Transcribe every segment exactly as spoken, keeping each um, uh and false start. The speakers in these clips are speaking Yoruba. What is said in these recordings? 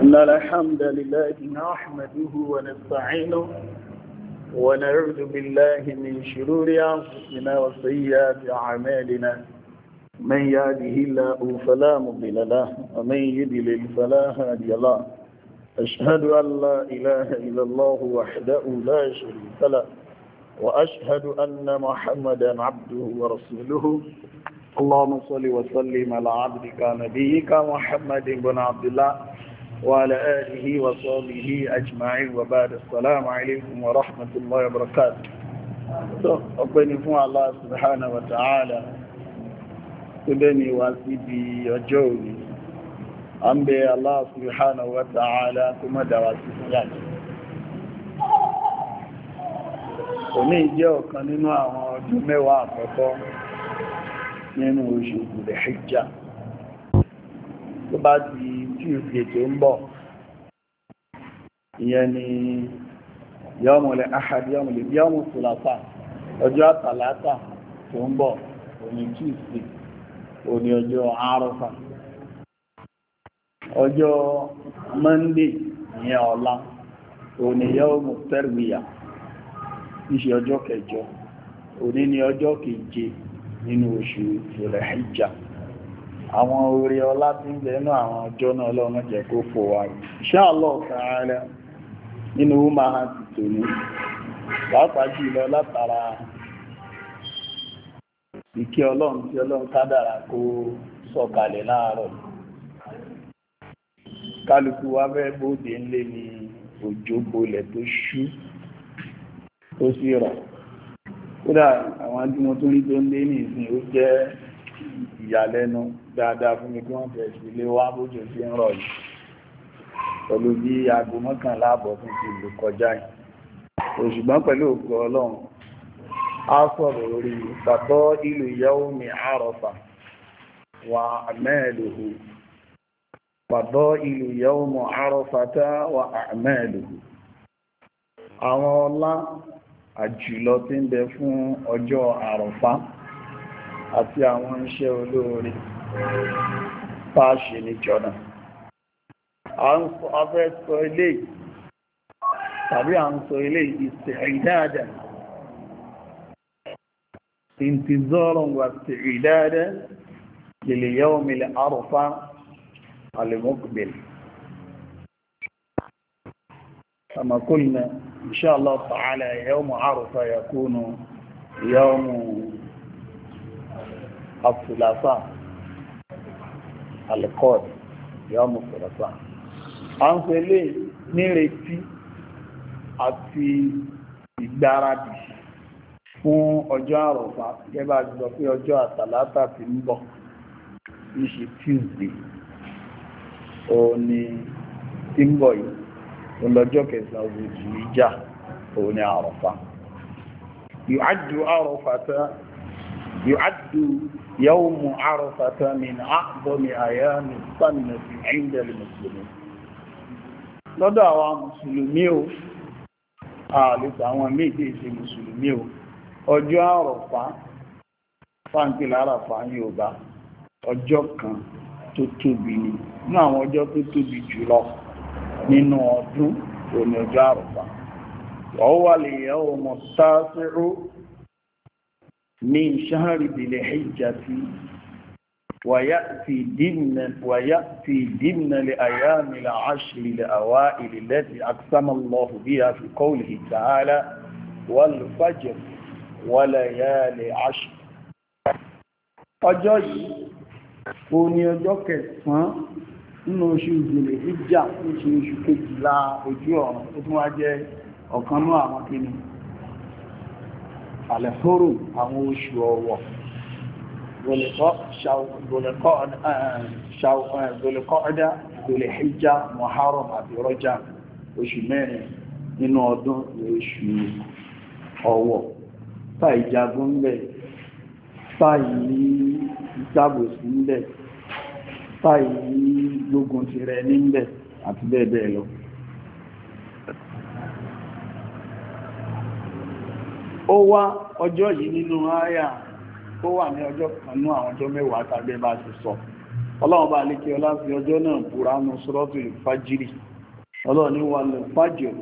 إن الحمد لله نحمده ونستعينه ونعوذ بالله من شرور أنفسنا وسيئات أعمالنا من يهده الله فلا مضل له ومن يضلل فلا هادي له أشهد أن لا إله إلا الله وحده لا شريك له وأشهد أن محمدا عبده ورسوله اللهم صل وسلم على عبدك نبيك محمد بن عبد الله وعلى آله وصحبه أجمعين وبعد السلام عليكم ورحمة الله وبركاته. ọpẹ́ni fún Allah subhanahu wa ta'ala tó bẹ́ni wá sí bí ọjọ́ òní a ń bẹ Allah subhanahu wa ta'ala tó mọ́ dáwà sí fún yàtọ̀. òní jẹ́ ọ̀kan nínú àwọn ọdún mẹ́wàá àkọ́kọ́ nínú oṣù Dhul-Hijjah tó bá di Tuesday tó ń bọ̀ ìyẹn ni yawmul ahad yawmul thulatha ọjọ́ àtàlátà tó ń bọ̀ òní Tuesday òní ọjọ́ Àrafà ọjọ́ Monday ìyẹn ọ̀la òní yawmut tarwiyah ìṣe ọjọ́ kẹjọ òní ni ọjọ́ keje nínú oṣù Dhul-Hijjah àwọn orí ọlá tí ń bẹ nínú àwọn ọjọ́ náà Ọlọ́run jẹ́ kó fò wá Insha Allah Ta'ala nínú máa ti tò ní pàápàá jùlọ látara ìkẹ́ Ọlọ́run tí Ọlọ́run kádàrá kó sọ̀kalẹ̀ láàárọ̀ kálukú wa fẹ́ bóde ńlé ní òjò bolẹ̀ tó ṣú tó sì rọ̀ kódà àwọn adúmọ̀ tó rí tó ń lé ní ìsìn ó jẹ́ ìyàlẹ́nu dáadáa fún mi kí wọ́n tẹ̀ sí ilé wá bójò sí ń rọ̀ yìí pẹ̀lú bí aago mọ́kànlá àbọ̀ fún ti lò kọjá yìí òṣùgbọ́n pẹ̀lú ògo Ọlọ́run á sọ̀rọ̀ lórí fadailu yawmi Arafa wa a'maluhu fadailu yawmi Arafata wa a'maluhu àwọn ọlá àjùlọ tí ń bẹ fún ọjọ́ Àrafá àti àwọn iṣẹ́ olóore fáṣe ní jọ́nà. a fẹ́ sọ ilé tàbí à ń sọ ilé isti'dadan intizaran wa isti'dadan lil yawm al-Arafa al-muqbil. كما قلنا إن شاء الله تعالى يوم عرفة يكون يوم الثلاثاء القادم يوم الثلاثاء à ń sọ ilé nírètí àti ìgbáradì fún ọjọ́ àrọ̀fà gẹ́gẹ́ bí sọ pé ọjọ́ àtàlátà tí ń bọ̀ ní ṣe Tuesday òní tí ń bọ̀ yìí lọ́jọ́ kẹsàn-án oṣù Dhul-Hijja òun ni Àrafà. Yu'addu Arafata yu'addu yawmu Arafata min a'zami ayami as-sanati 'inda al-muslimin. lọ́dọ̀ àwọn mùsùlùmí o àlùsọ àwọn méjì ṣe mùsùlùmí o ọjọ́ Àrafà fáńkì l'Àrafà Yorùbá ọjọ́ kan tó tóbi ni nínú àwọn ọjọ́ tó tóbi jùlọ nínú ọdún òní ọjọ́ Àrafà wọ́wọ́ lè yẹ ọmọ tásírù ní ṣáàrì Dhul-Hijjati wàyá fi dìmnà lè àyàmì l'áṣìrì lè àwá ìlẹ̀lẹ́tì aqsamallahu biha fi qawlihi ta'ala wal fajr wa layali 'ashr. ọjọ́ yìí òní ọjọ́ kẹsàn-án nínú oṣù Dhul-Hijjah oṣù oṣù kejìlá ojú ọ̀run tó tún wá jẹ́ ọ̀kan ní àwọn kíni àlẹ́fóró àwọn oṣù ọ̀wọ̀ Dhul-Qa'dah Dhul-Hijjah Muharram àti Rajab oṣù mẹ́rin nínú ọdún oṣù ọ̀wọ̀ táì jagun ń bẹ̀ táì ní ìjábòsí ń bẹ̀ táì lógun ti rẹ níbẹ̀ àti bẹ́ẹ̀ bẹ́ẹ̀ lọ. ó wá ọjọ́ yìí nínú àyà ó wà ní ọjọ́ kan ní àwọn ọjọ́ mẹ́wàá tàbí bá ti sọ ọlọ́run bá lè kí ọlá fi ọjọ́ náà búra nù suratul fajiri ọlọ́run ní wal fajr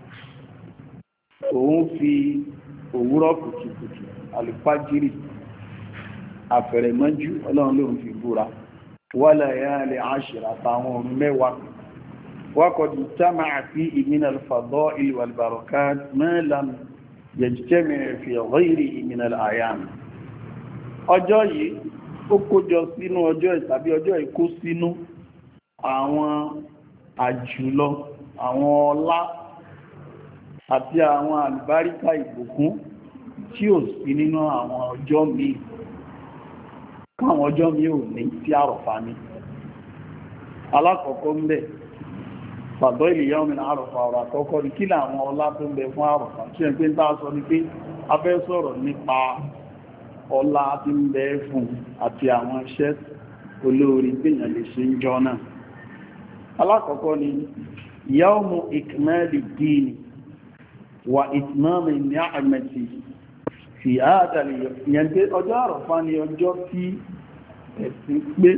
òun fi òwúrọ̀ kùtùkùtù alifajiri àfẹ̀rẹ̀mọ́jú ọlọ́run ló ń fi búra wa layali ashir àtàwọn òru mẹ́wàá wa qad ijtama'a fihi min al-fada'il wal barakat ma lam yajtami' fi ghayrihi min al-a'yam. Ọjọ́ yìí ó kójọ sínú ọjọ́ ìtàbí ọjọ́ ìkó sínú àwọn àjùlọ, àwọn ọlá àti àwọn àlùbáríkà ìbùkún tí ò sí nínú àwọn ọjọ́ míì. Káwọn ọjọ́ míì ò ní tí Àrọ̀fá ní. Alákọ̀ọ́kọ́ ń bẹ fàdọ́ ìlú yawm min Àrọ̀fá ọ̀rọ̀ àkọ́kọ́ ní kí làwọn ọlá tó ń bẹ fún Àrọ̀fá tí ẹ pé ń tàà sọ ní pé a fẹ́ sọ̀rọ̀ nípa ọlá tí ń bẹ fún àti àwọn iṣẹ́ olóorí gbìyàn lè ṣe ń jọ náà. Alákọ̀ọ́kọ́ ni yawmu ikmali dini wa itmami ni'mati fi hadal yẹn pé ọjọ́ Àrọ̀fá ni ọjọ́ tí ẹ̀sìn pé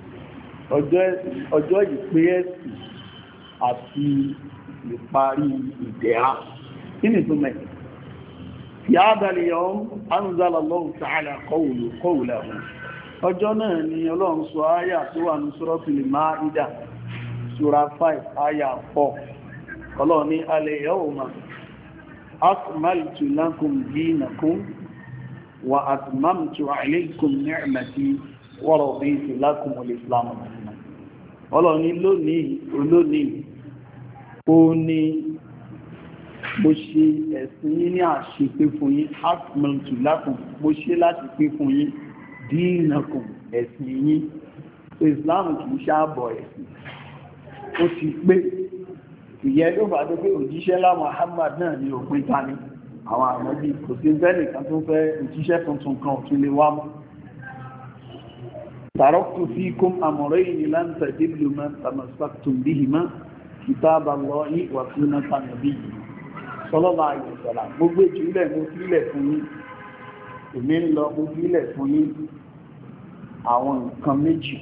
ọjọ́ ìpé ẹ̀sìn àti ìparí ìdẹ̀ra. Kí ni tó mẹ́? Fi hadal yawm anzala Allahu ta'ala qawlahu. Ọjọ́ náà ni Ọlọ́run sọ áyà tó wà ní Suratul Ma'idah, Sura five, áyà four. Ọlọ́run ní al-yawma akmaltu lakum dinakum wa atmamtu alaykum ni'mati wa raditu lakum al-islam dinan. Ọlọ́run ní lónìí olónìí ó ní mo ṣe ẹ̀sìn yín ní àṣepé fún yín, akmaltu lakum mo ṣe láti pé fún yín dinakum ẹ̀sìn yín. Islam kìí ṣàbọ̀ ẹ̀sìn, ó ti pé ìyẹn ló bá tó pé òjíṣẹ́ lá Muhammad náà ni òpin ta ní àwọn àmọ́bí kò sí bẹ́ẹ̀nìkan tó fẹ́ òjíṣẹ́ tuntun kan ò tún lè wá mọ́. taraktu fikum amrayni lan tadillu ma tamassaktum bihima kitaballahi wa sunnata nabiyyi sallallahu alaihi wasallam. Gbogbo ìjìnlẹ̀ mo fílẹ̀ fún yín, èmi ń lọ mo fílẹ̀ fún yín àwọn nǹkan méjì.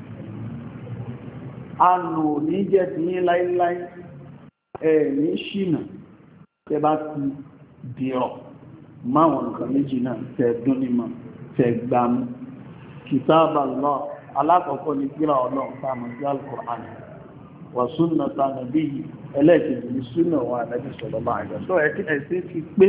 Àánú ò ní jẹ́ ti yín láíláí, ẹ̀ẹ̀ní ṣìnà tẹ bá ti dìrọ̀ máwọn nǹkan méjì náà tẹ dún ní mọ̀ tẹ gbámú. Kitaballah alákọ̀ọ́kọ́ ní kíra Ọlọ́run sáàmù sí Al-Qur'an wa sunnata nabiyyi ẹlẹ́ẹ̀kejì ní súnà wa Ànábì sallallahu alaihi wasallam. Ẹ̀sìn ti pé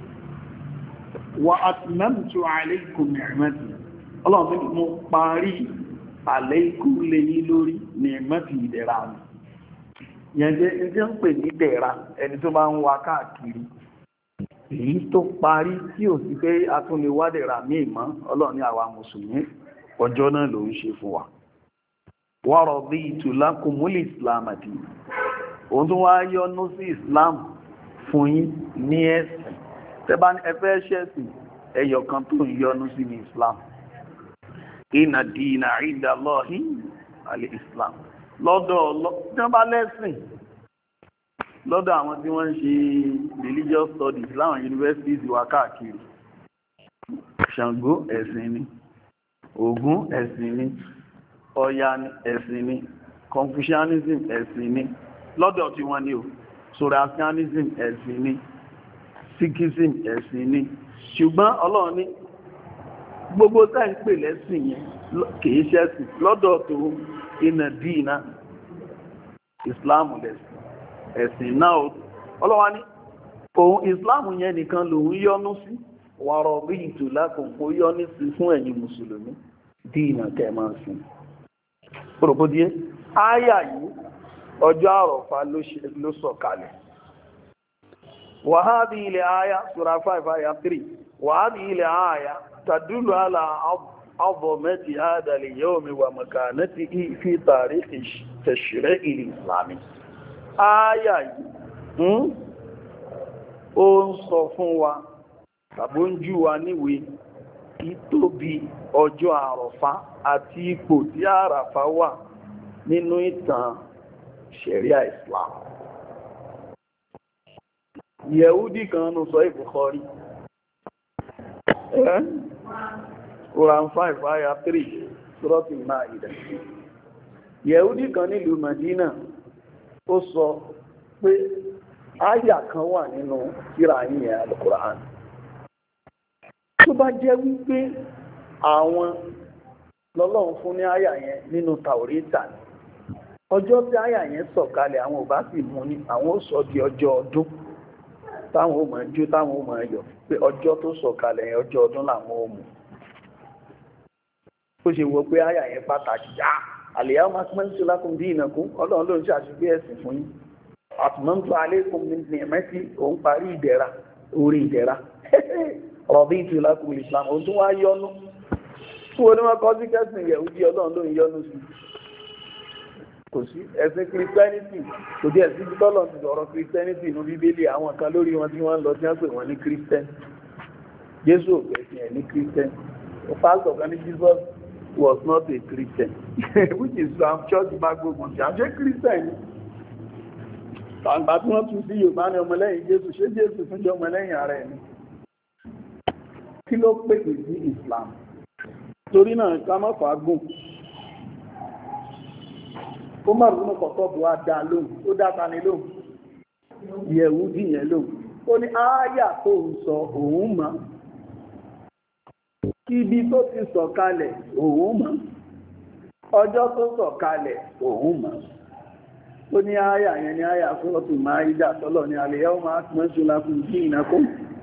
wa atmamtu alaykum ni'mati, Ọlọ́run mo parí alaykum lẹ́yìn lórí ni'mati ìdẹ̀ra mi. Yẹn jẹ́ ẹjẹ́ ń pè ní dẹ̀ra ẹni tó bá ń wá káàkiri, èyí tó parí tí ò sí pé a tún lè wá dẹ̀ra míì mọ́. Ọlọ́run ní àwa mùsùlùmí ọjọ́ náà ló ń ṣe fún wa. wa raditu lakumul islam dinan, òun tó wá yọ́nú sí Islam fún yín ní ẹ̀sìn. Tẹ́bá ní ẹfẹ́ ṣẹ̀sìn ẹyọ kan tó ń yọ́nú sí ní Islam. Inna dina inda Allahi al-Islam. Lọ́dọ̀ ọlọ́pàá lẹ́sìn lọ́dọ̀ àwọn tí wọ́n ń ṣe religious studies láwọn universities wà káàkiri. Ṣàngó ẹ̀sìn ni, Ògún ẹ̀sìn ni, Ọya ẹ̀sìn ni, Confucianism ẹ̀sìn ni lọ́dọ̀ tí wọ́n ní o, Zoroastrianism ẹ̀sìn ni, Sikhism ẹ̀sìn ni. Ṣùgbọ́n Ọlọ́run ní gbogbo tá ń pè lẹ́sìn yẹn kìí ṣẹ̀sìn lọ́dọ̀ tó iná dínà Islam lẹ́sìn ẹ̀sìn náà. Ọlọ́wà ní òun Islam yẹn nìkan lòun yọ́nú sí, wa raditu lakum kó yọ́nú sí fún ẹ̀yin mùsùlùmí dínà kẹmọ́ sí. Pòròpódíé áyà yìí ọjọ́ Àrọ̀fá ló sọ̀kalẹ̀. Wa hadhihi al-aya sura five aya three wa hadhihi al-aya tadullu ala عظمة هذا اليوم ومكانته في تاريخ التشريع الإسلامي. Àyà yìí ó ń sọ fún wa tàbí ń jú wa níwèé ìtóbi ọjọ́ Àrọ̀fá àti ipò tí Àràfá wà nínú ìtàn ṣẹ̀ríà Islam. Yẹ̀húdì kan nù sọ Bukhari. Quran five, ayah three, Suratul Ma'idah. Yẹ̀húdí kan nílùú Madina ó sọ pé áyà kan wà nínú tírà yìí Al-Qur'an tó bá jẹ́ wípé àwọn lọ́lọ́run fún ní áyà yẹn nínú Tàórátà ọjọ́ tí áyà yẹn sọ̀kalẹ̀ àwọn ò bá sì mú ní àwọn ó sọ di ọjọ́ ọdún táwọn ó máa jó táwọn ó máa yọ̀ pé ọjọ́ tó sọ̀kalẹ̀ yẹn ọjọ́ ọdún làwọn ó mú ó ṣe wọ pé áyà yẹn pàtàkì já al-yawma akmaltu lakum dinakum ọlọ́run ló ń ṣàṣìgbé ẹ̀sìn fún yín atmamtu alaykum ni'mati òun parí ìdẹ̀ra orí ìdẹ̀ra raditu lakum al-islam òun tún wá yọnu tí wọ́n ní wọ́n kọ́ sí kẹ́sìn Yẹ̀húdí ọlọ́run ló ń yọnu sí kò sí ẹ̀sìn Christianity kò dé ẹ̀sìn tọ́lọ̀ ti sọ̀rọ̀ Christianity inú Bíbélì àwọn kan lórí wọn tí wọ́n lọ tí wọ́n pè wọ́n ní Christian Jésù ò gbẹ̀sìn ẹ̀ ní Christian the pastor kan ní Jesus was not a Christian which is Islam church bá gbógun tí a ṣe Christian ni àgbà tí wọ́n tún sí Yorùbá ní ọmọlẹ́yìn Jésù ṣé Jésù tún jẹ́ ọmọlẹ́yìn ara ẹ̀ ni kí ló pèpè sí Islam torí náà ká má fàágùn ó má rúnú kọ̀kọ́ bó á dá lóhùn ó dáta ní lóhùn Yẹ̀húdí yẹn lóhùn ó ní ááyà tó ń sọ òun mọ̀ ibi tó ti sọ̀kalẹ̀ òun mọ̀ ọjọ́ tó sọ̀kalẹ̀ òun mọ̀ ó ní ááyà yẹn ní ááyà Suratu Maida tọ́lọ̀ ní al-yawma akmaltu lakum dinakum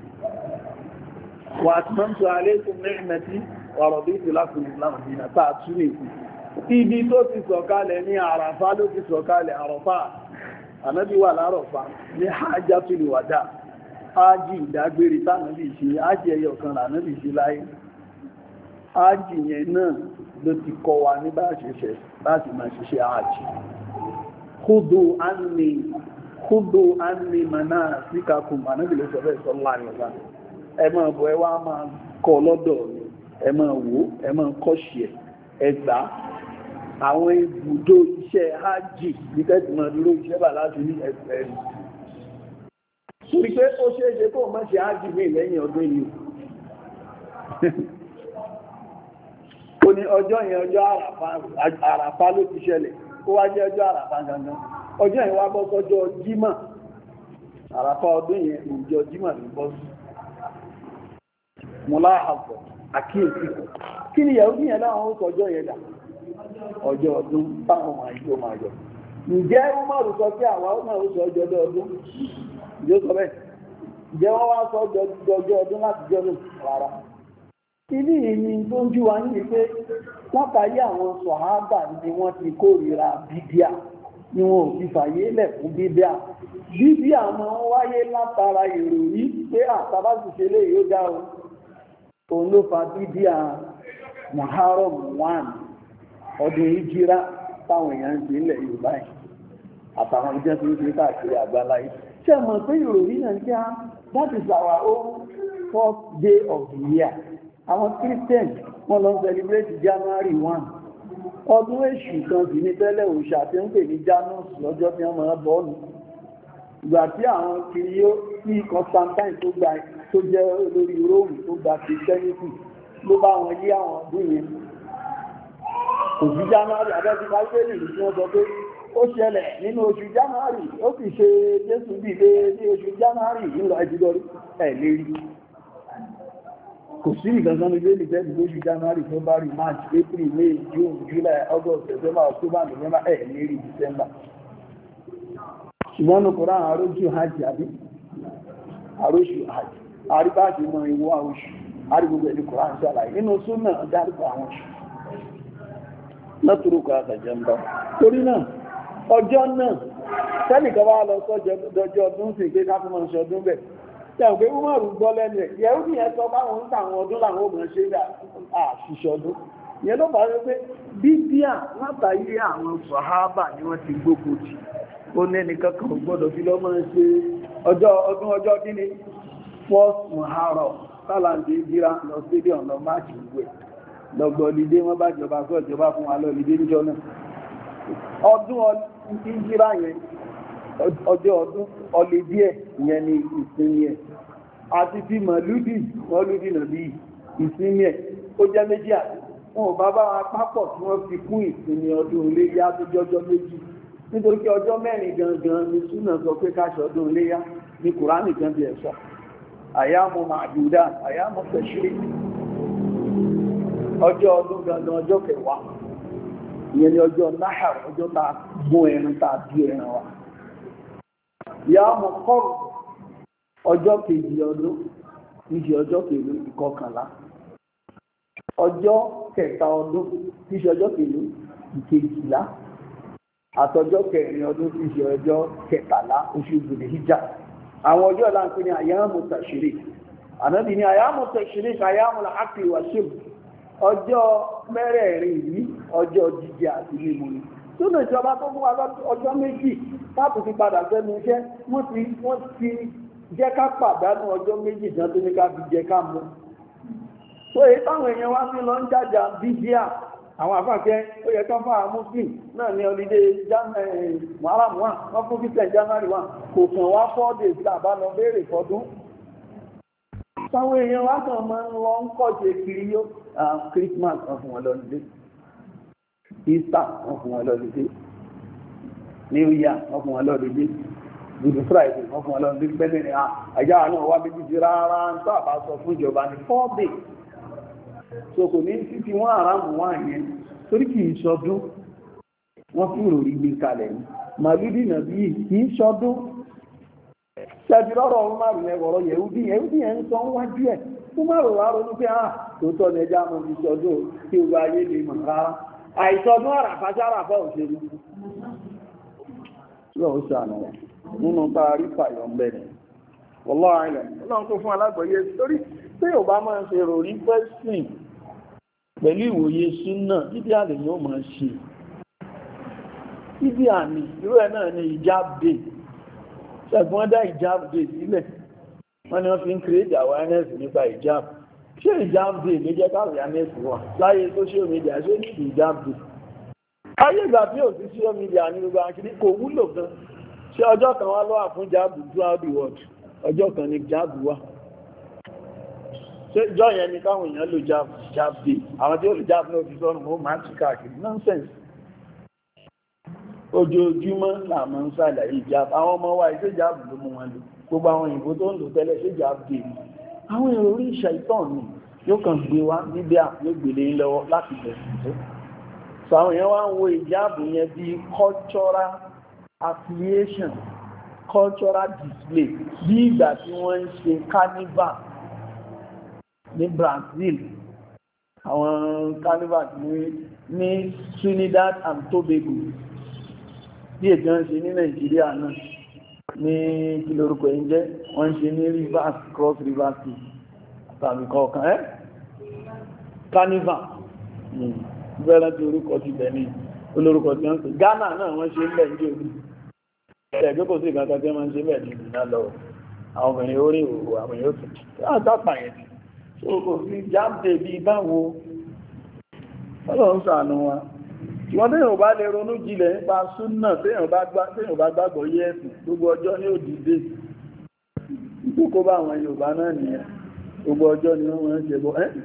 wa atmamtu alaykum ni'mati wa raditu lakum al-islama dinan tá a tún ní ibi tó ti sọ̀kalẹ̀ ní àràfá ló ti sọ̀kalẹ̀ àràfá ànábì wà lárọ̀fá ní hajjatul wada ájì ìdágbére tánàbì ṣe ájì ẹyọ kan lànàbì ṣe láyé ájì yẹn náà ló ti kọ́ wa ní bá ṣiṣẹ́ láti máa ṣiṣẹ́ ájì khudu anni khudu anni manasikakum ànábì ló sọ bẹ́ẹ̀ sallallahu alaihi wasallam ẹ máa bọ̀ ẹ wá máa kọ́ lọ́dọ̀ mi ẹ máa wò ẹ máa kọ́ṣì ẹ̀ ẹgbàá àwọn ibùdó iṣẹ́ hajji ní tẹ́tìmọ̀ dúró iṣẹ́ bà láti ní ẹgbẹ̀rún torí pé ó ṣe é ṣe kó mọ́ ṣe hajji ní lẹ́yìn ọdún yìí ó ní ọjọ́ yẹn ọjọ́ àràfá ló ti ṣẹlẹ̀ ó wá jẹ́ ọjọ́ àràfá gangan ọjọ́ yẹn wá bọ́ sọ́jọ́ jímọ̀ àràfá ọdún yẹn ìjọ jímọ̀ ní bọ́ sí mọ́lá àbọ̀ àkíyèsí kí ni Yẹ̀húdí yẹn láwọn ó kọjọ́ yẹn dà ọjọ́ ọdún táwọn ọmọ ìjọ máa yọ ǹjẹ́ wọ́n máa rù sọ pé àwọn ọmọ ìrùsọ ọjọ́ ọdún ìjọ sọ bẹ́ẹ̀ ǹjẹ́ wọ́n wá sọ ọjọ́ ọdún láti jọ náà rárá ilé ìní tó ń jú wa ní pé wọ́n tayé àwọn sọ̀hábà ni wọ́n ti kórìíra bídíà ni wọn ò fi fàyè lẹ̀ fún bídíà bídíà máa ń wáyé látara ìròrí pé àtàbásùsẹ lè yóò dá o òun ló fa bídíà Muharram one ọdún ìjírá táwọn èèyàn ń ṣe ilẹ̀ Yorùbá yìí àtàwọn ìjẹ́ tó ń ṣe káàkiri àgbáláyé ṣe mọ̀ pé ìròrí náà ń jẹ́ that is our own fourth day of the year àwọn Christian wọ́n lọ celebrate January one ọdún èṣù kan sì ní tẹ́lẹ̀ òòṣà tí ń pè ní Janus lọ́jọ́ tí wọ́n máa bọ́ọ̀lù ìgbà tí àwọn kiri yóò tí Constantine tó gba tó jẹ́ olórí Rome tó gba Christianity ló bá wọn yí àwọn ọdún yẹn kò sí January abẹ́sí káwé nìlú tí wọ́n sọ pé ó ṣẹlẹ̀ nínú oṣù January ó sì ṣe Jésù dìde ní oṣù January nílò ẹ̀dìdọ́rí ẹ̀ lérí kò sí ìgbàgbọ́n ní lórí tẹ́lì lóṣù January February March April May June July August September October November ẹ̀ lérí December ṣùgbọ́n ní kòrán àrójú hajj àbí àróṣù hajj àríbáṣì mọ ìwọ àwòṣù àrígbogbo ẹ̀lú kòrán ṣàlàyé nínú súnà dárúkọ àwọn oṣù lọ́tùrùkọ àtàjẹ́mbá torí náà ọjọ́ náà tẹ́nìkan wá lọ sọ́jọ́ ọdún sí pé ká fún mọ́ ṣe ọdún bẹ̀ tẹ́wọ̀n pé wọ́n rú gbọ́ lẹ́nu ẹ̀ yẹ̀rú ní ẹ̀sọ́ báwọn ń tàwọn ọdún láwọn ò mọ̀ ṣe àṣìṣọ́ ọdún ìyẹn ló fàá pé bíbíà látàrí àwọn sàhábà ni wọ́n ti gbógun tì ó ní ẹnìkan kan ò gbọ́dọ̀ fi lọ́mọ ṣe ọjọ́ ọdún ọjọ́ kí ni first Muharram tálàǹdì ìjìra lọ stadium lọ máàkì ìwé lọ́gbọ̀ lídé wọ́n bá jọba kọ́ ìjọba fún wa lọ lídé níjọ́ náà ọdún ìjìra yẹn ọjọ́ ọdún ọlẹ́ díẹ̀ ìyẹn ni ìsinmi ẹ̀ àti fi mọ̀lúdì mọ̀lúdì náà bí ìsinmi ẹ̀ ó jẹ́ méjì àti wọn ò bá bá wọn pápọ̀ tí wọ́n fi kún ìsinmi ọdún iléyá tó jọjọ́ méjì nítorí pé ọjọ́ mẹ́rin gangan ni súnà sọ pé káṣọ ọdún iléyá ní kùránì kan bí ẹ̀ṣọ́ àyámù màdúdà àyámù tẹ̀ṣírí ọjọ́ ọdún gangan ọjọ́ kẹwàá ìyẹn ni ọjọ́ náà ọjọ́ tá gún ẹran tá bí ẹran wa yàmù kọ́rù ọjọ́ kejì ọdún níṣe ọjọ́ kejì ìkọkànlá ọjọ́ kẹta ọdún níṣe ọjọ́ kejì ìkejìlá àtọjọ́ kẹrin ọdún níṣe ọjọ́ kẹtàlá oṣù ìgbòdè hijab àwọn ọjọ́ láǹpẹ́ ní àyàmù tàṣírí ànábì ní àyàmù tàṣírí àyàmù làákì wàṣíb ọjọ́ mẹ́rẹ̀ẹ̀rin yìí ọjọ́ jíjẹ àti mímu ni tó lè jọba tó fún wa ọjọ́ méjì láti fi padà sẹ́nu iṣẹ́ wọ́n ti wọ́n ti jẹ́ ká pàdánù ọjọ́ méjì tán tó ní ká fi jẹ ká mú so èyí táwọn èèyàn wá sí lọ ń jàjà bíbíà àwọn àfáàkẹ́ ó yẹ kán fáwọn muslim náà ní ọlídé muharram wà wọ́n fún fífẹ́ january wà kò kàn wá four days tàbá lọ béèrè fọdún táwọn èèyàn wá kàn máa ń lọ ń kọ́ṣe kiri yó christmas wọ́n fún wọn lọ́lídé easter wọ́n fún wọn lọ́lídé new year wọ́n fún wọn lọ́lídé good friday wọ́n fún wọn lọ́lídé pẹ́lẹ́ ní àjáwà náà wá méjì sí rárá ń tó àbá sọ fún ìjọba ní four days so kò ní títí wọ́n àrámù wọ́n àyẹn torí kìí ṣọdún wọ́n fi rò rí gbé kalẹ̀ ní màlúdì náà bí kìí ṣọdún ṣẹ́bírọ́rọ̀ ọ̀rún márùn ẹwọ̀rọ̀ yẹ̀údí yẹ̀údí ẹ̀ ń sọ ń wájú ẹ̀ tó márùn wá ronú pé àà tó tọ́ ní ẹjá mọ́ fi ṣọdún kí ó bá ayé lè mọ̀ rárá àìṣọdún àràfáṣáràfá òṣèlú lọ́wọ́ sànà nínú bá rí fàyọ̀ ń bẹ̀rẹ̀ wọ́lọ́ àìlẹ̀ ọlọ́run tó fún alágbọ̀yé torí tí ò bá máa ń ṣe rò rí pẹ́sìn pẹ̀lú ìwòye súnà títí àlè yóò máa ṣe títí àmì irú ẹ̀ náà ni hijab day ṣẹ̀gbọ́n dá hijab day sílẹ̀ wọ́n ni wọ́n fi ń create awareness nípa hijab ṣé hijab day ló jẹ́ ká awareness wà láyé social media ṣé ní hijab day ayé ìgbà tí ò sí social media ní gbogbo akíní kò wúlò gan ṣé ọjọ́ kan wá lọ́wọ́ fún hijab throughout the world ọjọ́ kan ni hijab wà jọ yẹn ni káwọn èèyàn lò jáàbdé àwọn tí ó lè jáàbdé náà fi sọ́nà mọ́ máa ti káàkiri nonsense ojoojúmọ́ làmọ́ ń sàlàyé ìjáàbù àwọn ọmọ wa ìṣe jáàbù ló mú wọn lò gbogbo àwọn òyìnbó tó ń lò tẹ́lẹ̀ ṣe jáàbdé àwọn èrò orí ìṣẹ́ ìtàn ni yóò kàn gbé wá níbi àpò gbèlè lọ́wọ́ láti bẹ̀rẹ̀ tó so àwọn èèyàn wá ń wo ìjáàbù yẹn bí cultural affiliation cultural display bí ìgbà tí wọ́n ń ṣe carnival ní Brazil àwọn carnival ní ní Trinidad and Tobago bí ètò ń ṣe ní Nàìjíríà náà ní kí lórúkọ yìí jẹ́ wọ́n ń ṣe ní Rivers Cross Rivers tàbí kọ̀ọ̀kan ẹ́ carnival bẹ́ẹ̀rẹ̀ tí orúkọ ti bẹ̀ ní olórúkọ tí wọ́n ń pè Ghana náà wọ́n ṣe ń bẹ̀ ní orí ẹgbẹ́ kò sí ìgbàkan tí wọ́n ń ṣe bẹ̀ ní ìrìnà lọ àwọn obìnrin orí òwò àwọn èèyàn tó àtàpà yẹn so kò sí jáde bí báwo ọlọ́run ṣàánú wa wọ́n tẹ́yàn bá lè ronú jinlẹ̀ nípa súnnà tẹ́yàn bá gbàgbọ́ yẹ́ẹ̀sì gbogbo ọjọ́ ní òdìdé ìkókó bá àwọn Yorùbá náà nìyẹn gbogbo ọjọ́ ni wọ́n ń ṣe bọ́ ẹ́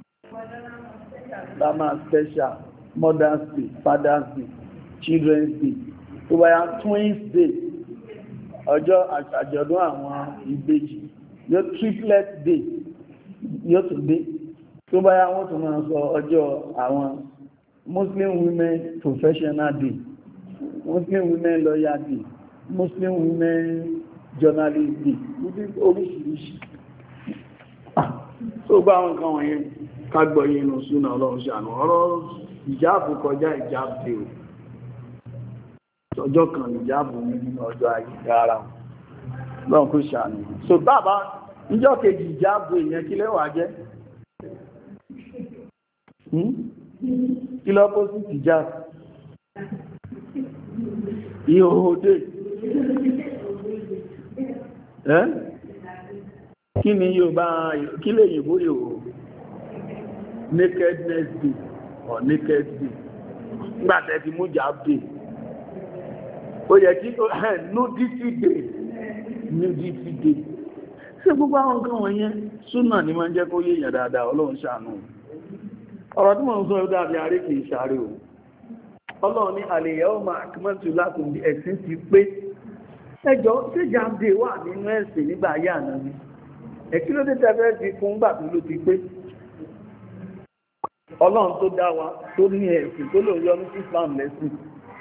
Lama special Mother's Day, Father's Day, Children's Day tó bá yá Twins Day ọjọ́ àjọ̀dún àwọn ìbejì yóò Triplet Day yóò tún dé tó bá yá wọ́n tún máa sọ ọjọ́ àwọn Muslim Women Professional Day, Muslim Women Lawyer Day, Muslim Women Journalist Day, oríṣiríṣi tó bá wọn kan wọ̀nyẹn kágbọ́ yìí nù súnà ọlọ́run ṣàánú ọ̀rọ̀ ìjáàbù kọjá ìjáàbù dé o ọjọ́ kan ìjáàbù nínú ọjọ́ ayé dára lọ́n kó ṣàánú so bàbá ìjọ́ kejì ìjáàbù èèyàn kí lẹ́wàá jẹ́ kí lọ́pọ̀ sí ìjáàbù ìhòhòdè ẹ́ kí ni yóò bá kí lè yìnbó yóò nakedness day or naked day nígbàtẹ́ ti mú jáàbù ó yẹ kí nudity day nudity day ṣé gbogbo àwọn nǹkan wọ̀nyẹn súnà ní máa ń jẹ́ kó yéèyàn dáadáa ọlọ́run ṣàánú ọ̀rọ̀ tí mo ń sọ ẹ̀ dàbí àrí kì í ṣàrí o ọlọ́run ní al-yawma akmaltu lakum ẹ̀sìn ti pé ẹjọ́ ṣé jáde wà nínú ẹ̀sìn nígbà ayé àná ni ẹ̀kí ló dé tẹ́fẹ́ ti fún gbà tó ló ti pé ọlọ́run tó dá wa tó ní ẹ̀sìn tó lò yọ ní Islam lẹ́sìn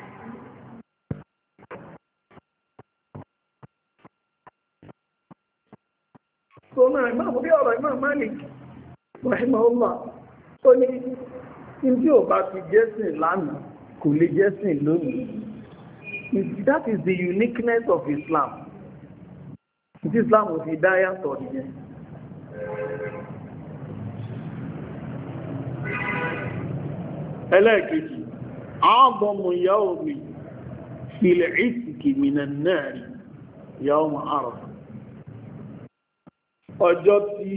tó náà ìmáàmù bí ọ̀rọ̀ Imam Malik rahimahullah tó ní tí ò bá ti jẹ́sìn lánàá kò lè jẹ́sìn lónìí. That is the uniqueness of Islam. It Islam ò fi dá yàtọ̀ nìyẹn. Ẹlẹ́ẹ̀kejì, a'zamu yawmi fil 'itqi minan nar yawm Arafah. Ọjọ́ tí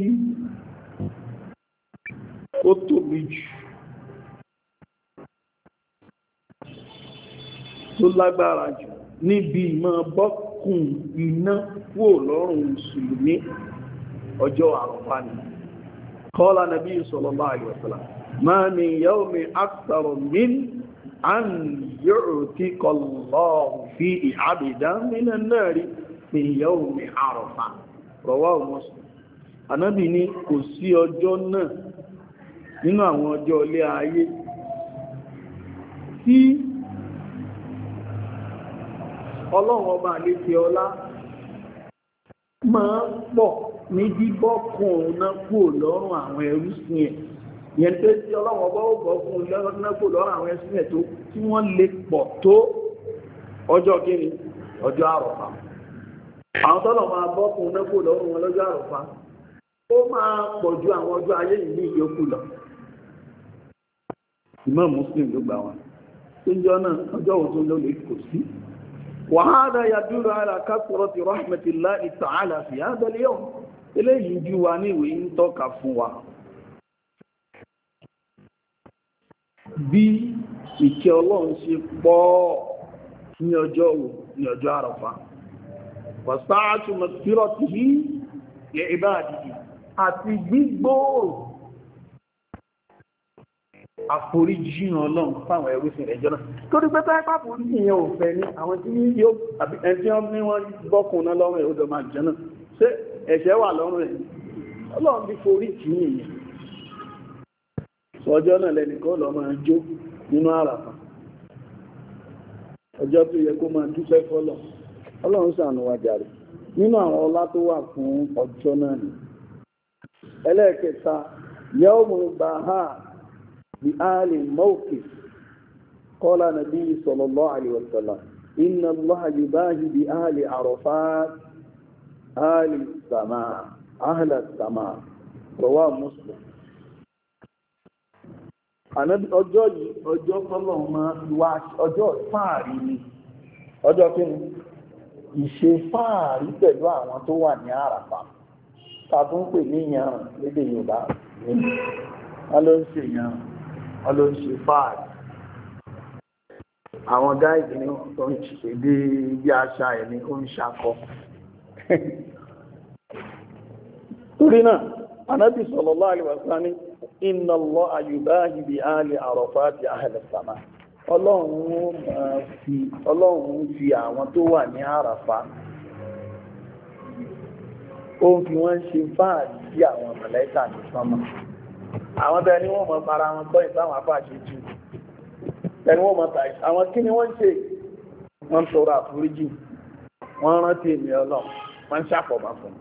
ó tóbi jù tó lágbára jù níbi ìmọ̀ bọ́kùn iná kúrò lọ́rùn mùsùlùmí ọjọ́ Àrafá ni. Qala Nabi sallallahu alaihi wasallam ma min yawmin akthar min an yu'tika Allahu fihi 'abdan minan nari min yawmi Arafah. Rawahu Muslim. Ànábì ní kò sí ọjọ́ náà nínú àwọn ọjọ́ ilé ayé tí ọlọ́run ọba àlékè ọlá máa pọ̀ ní bíbọ́kùn náà kúrò lọ́rùn àwọn ẹrú sí ẹ̀ yẹn tó tí ọlọ́run ọba ó bọ́ fún náà kúrò lọ́rùn àwọn ẹrú sí ẹ̀ tó tí wọ́n lè pọ̀ tó ọjọ́ kíni ọjọ́ Àrafá àwọn tọ́lọ̀ máa bọ́kùn náà kúrò lọ́rùn wọn lọ́jọ́ Àrafá ó máa pọ̀ ju àwọn ọjọ́ ayé yìí ní ìyókù lọ. Imam Muslim ló gbà wọn tó ń jọ náà ọjọ́ òun tó ló lè kò sí. وهذا يدل على كثرة رحمة الله تعالى في هذا اليوم eléyìí ju wa ní ìwé ń tọ́ka fún wa bí ìkẹ́ Ọlọ́run ṣe pọ̀ ní ọjọ́ wo ní ọjọ́ Àrafá وسعة مغفرته لعباده àti gbígbòòrò àforíjì Ọlọ́run fáwọn ẹrúsìn ẹjọ́ náà torí pé táyé pàforíjì yẹn ò fẹ́ ní àwọn tí yóò àbí ẹni wọ́n ní wọ́n bọ́kùn náà lọ́rùn ẹ̀ ó dọ̀ máa jẹ́ náà ṣé ẹ̀ṣẹ̀ wà lọ́rùn ẹ̀ Ọlọ́run bí foríjì yìnyín ọjọ́ náà lẹ́nìkan lọ máa jó nínú Àràfá ọjọ́ tó yẹ kó máa dúpẹ́ fọ́lọ̀ Ọlọ́run ṣàánú wa jàre nínú àwọn ọlá tó wà fún ọjọ́ náà ni ẹlẹ́ẹ̀kẹta yawmul baha بآل موقف قال النبي صلى الله عليه وسلم إن الله يباهي بآل عرفات آل السماء أهل السماء رواه مسلم Ànábì ọjọ́ yìí ọjọ́ tọ́lọ́run máa wá ọjọ́ fáàrí ni ọjọ́ kí ni ìṣe fáàrí pẹ̀lú àwọn tó wà ní Àràfá tàbí ń pè ní ìyàrán lédè Yorùbá wọ́n ló ń ṣe ìyàrán wọ́n ló ń ṣe fáàrí àwọn gáìdì ní tó ń ṣe dé bí àṣà ẹ̀ ní ó ń ṣakọ torí náà Ànábì sallallahu alaihi wasallam ní inna Allaha yubahi bi ahli Arafati ahli as-sama ọlọ́run fi àwọn tó wà ní Àràfá ó ń fi wọ́n ṣe fáàrí sí àwọn màláíkà ní sánmà àwọn bẹ́ẹ̀ ni wọ́n mọ̀ para wọn kọ́ ìsáwọn afáàṣẹ jù ẹni wọ́n mọ̀ tàí àwọn kí ni wọ́n ṣe wọ́n tọrọ àforíjì wọ́n rántí èmì Ọlọ́run wọ́n ń ṣàfọ̀mọ́ fún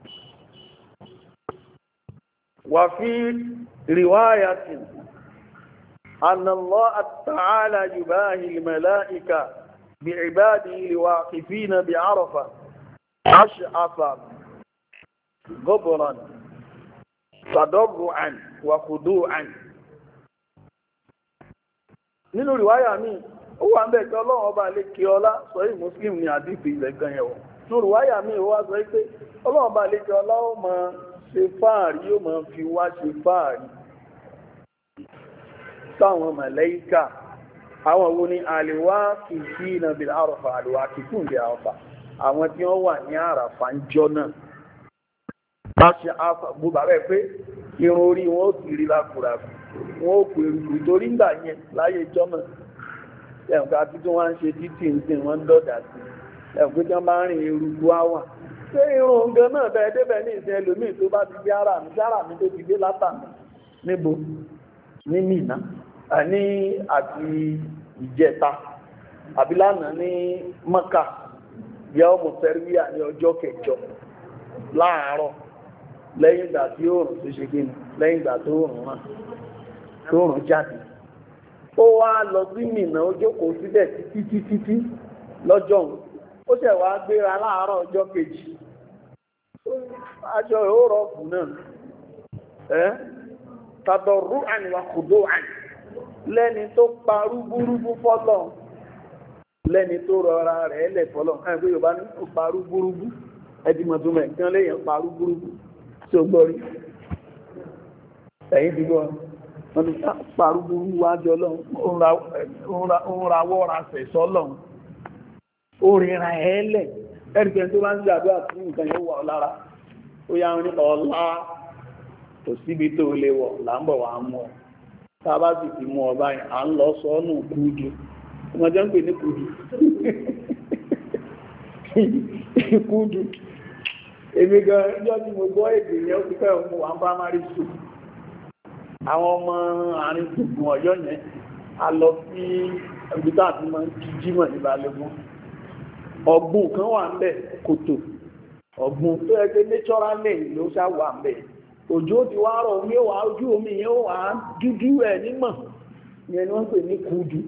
wà fi riwayatin anna Allah ta'ala yubahi al-malaika bi'ibadihi al-waqifina bi'Arafa ash'afa ghubran tadarru'an wa khudu'an nínú riwaya mi ó wà ńbẹ̀ pé Ọlọ́run ọba lè kí ọlá sọ́yí Muslim ní àdífì ilẹ̀ kan yẹ̀wò nínú riwaya mi ó wá sọ pé Ọlọ́run ọba lè kí ọlá ó máa ṣe fáàrí yóò máa fi wá ṣe fáàrí sáwọn màláíkà àwọn wo ni al-waqifina bil Arafa al-waqifun bil Arafa àwọn tí wọ́n wà ní Àràfá ń jọ náà bá ṣe àfà bó bàbá ẹ̀ pé irun orí wọn ó ti rí lákùrà wọ́n ó pè eruku torí ńgbà yẹn láyé jọ́mọ̀ ẹ̀ǹkà tí tí wọ́n ń ṣe títì ń sìn wọ́n ń dọ̀dà sí ẹ̀ǹkà tí wọ́n bá ń rìn eruku á wà ṣé irun oúnjẹ náà bẹ́ẹ̀ débẹ̀ ní ìsìn ẹlòmíì tó bá ti dé ara mi sára mi tó ti dé látàmì níbo ní Mínà ní àti ìjẹta àbí lánàá ní Mọ́kà yẹ ọmọ fẹ́ríyà ní ọjọ́ kẹjọ láàárọ̀ lẹ́yìn ìgbà tí oòrùn tó ṣe gínú lẹ́yìn ìgbà tó oòrùn rán tó oòrùn jáde ó wá lọ sí Mínà ó jókòó síbẹ̀ títí títí lọ́jọ́ òun ó ṣẹ̀ wá gbéra láàárọ̀ ọjọ́ kejì aṣọ ìhóró ọ̀fù náà ẹ́ tàbọ̀rú àníwá kùdó àní lẹ́ni tó parú búrúbú fọ́lọ̀ lẹ́ni tó rọra rẹ̀ lẹ̀ fọ́lọ̀ ẹ̀ pé Yorùbá ní ó parú búrúbú ẹdìmọ̀túnmọ̀ kan léèyàn parú búrúbú tí ó gbọ́rí ẹ̀yìn dìgbọ́ wọn ni parú búrúbú wájọ́ lọ́n ń rawọ́ ra sẹ̀sọ́ lọ́n ó rìnra ẹ̀ẹ́lẹ̀ ẹ̀rìkẹ́ tó bá ń gbàdúrà tí nǹkan yóò wà lára ó yá ní ọlá kò síbi tó lè wọ̀ láńbọ̀ wà mú ọ tá a bá sì ti mú ọ báyìí à ń lọ sọ́nù kúdù ọmọdé ń pè ní kúdù kúdù èmi gan ẹjọ́ tí mo gbọ́ èdè yẹn ó ti fẹ́ mú wà ń primary school àwọn ọmọ àárín gbùngbùn Ọ̀yọ́ yẹn a lọ sí ẹgbẹ́ tá àti máa ń kí jímọ̀ ní Balógun ọ̀gbùn kan wà ń bẹ̀ kòtò ọ̀gbùn tó yẹ pé natural lane ló ṣá wà ń bẹ̀ òjò ti wá rọ̀ omi wà ojú omi yẹn ó wà dúdú ẹ̀ nímọ̀ yẹn ni wọ́n pè ní kúdù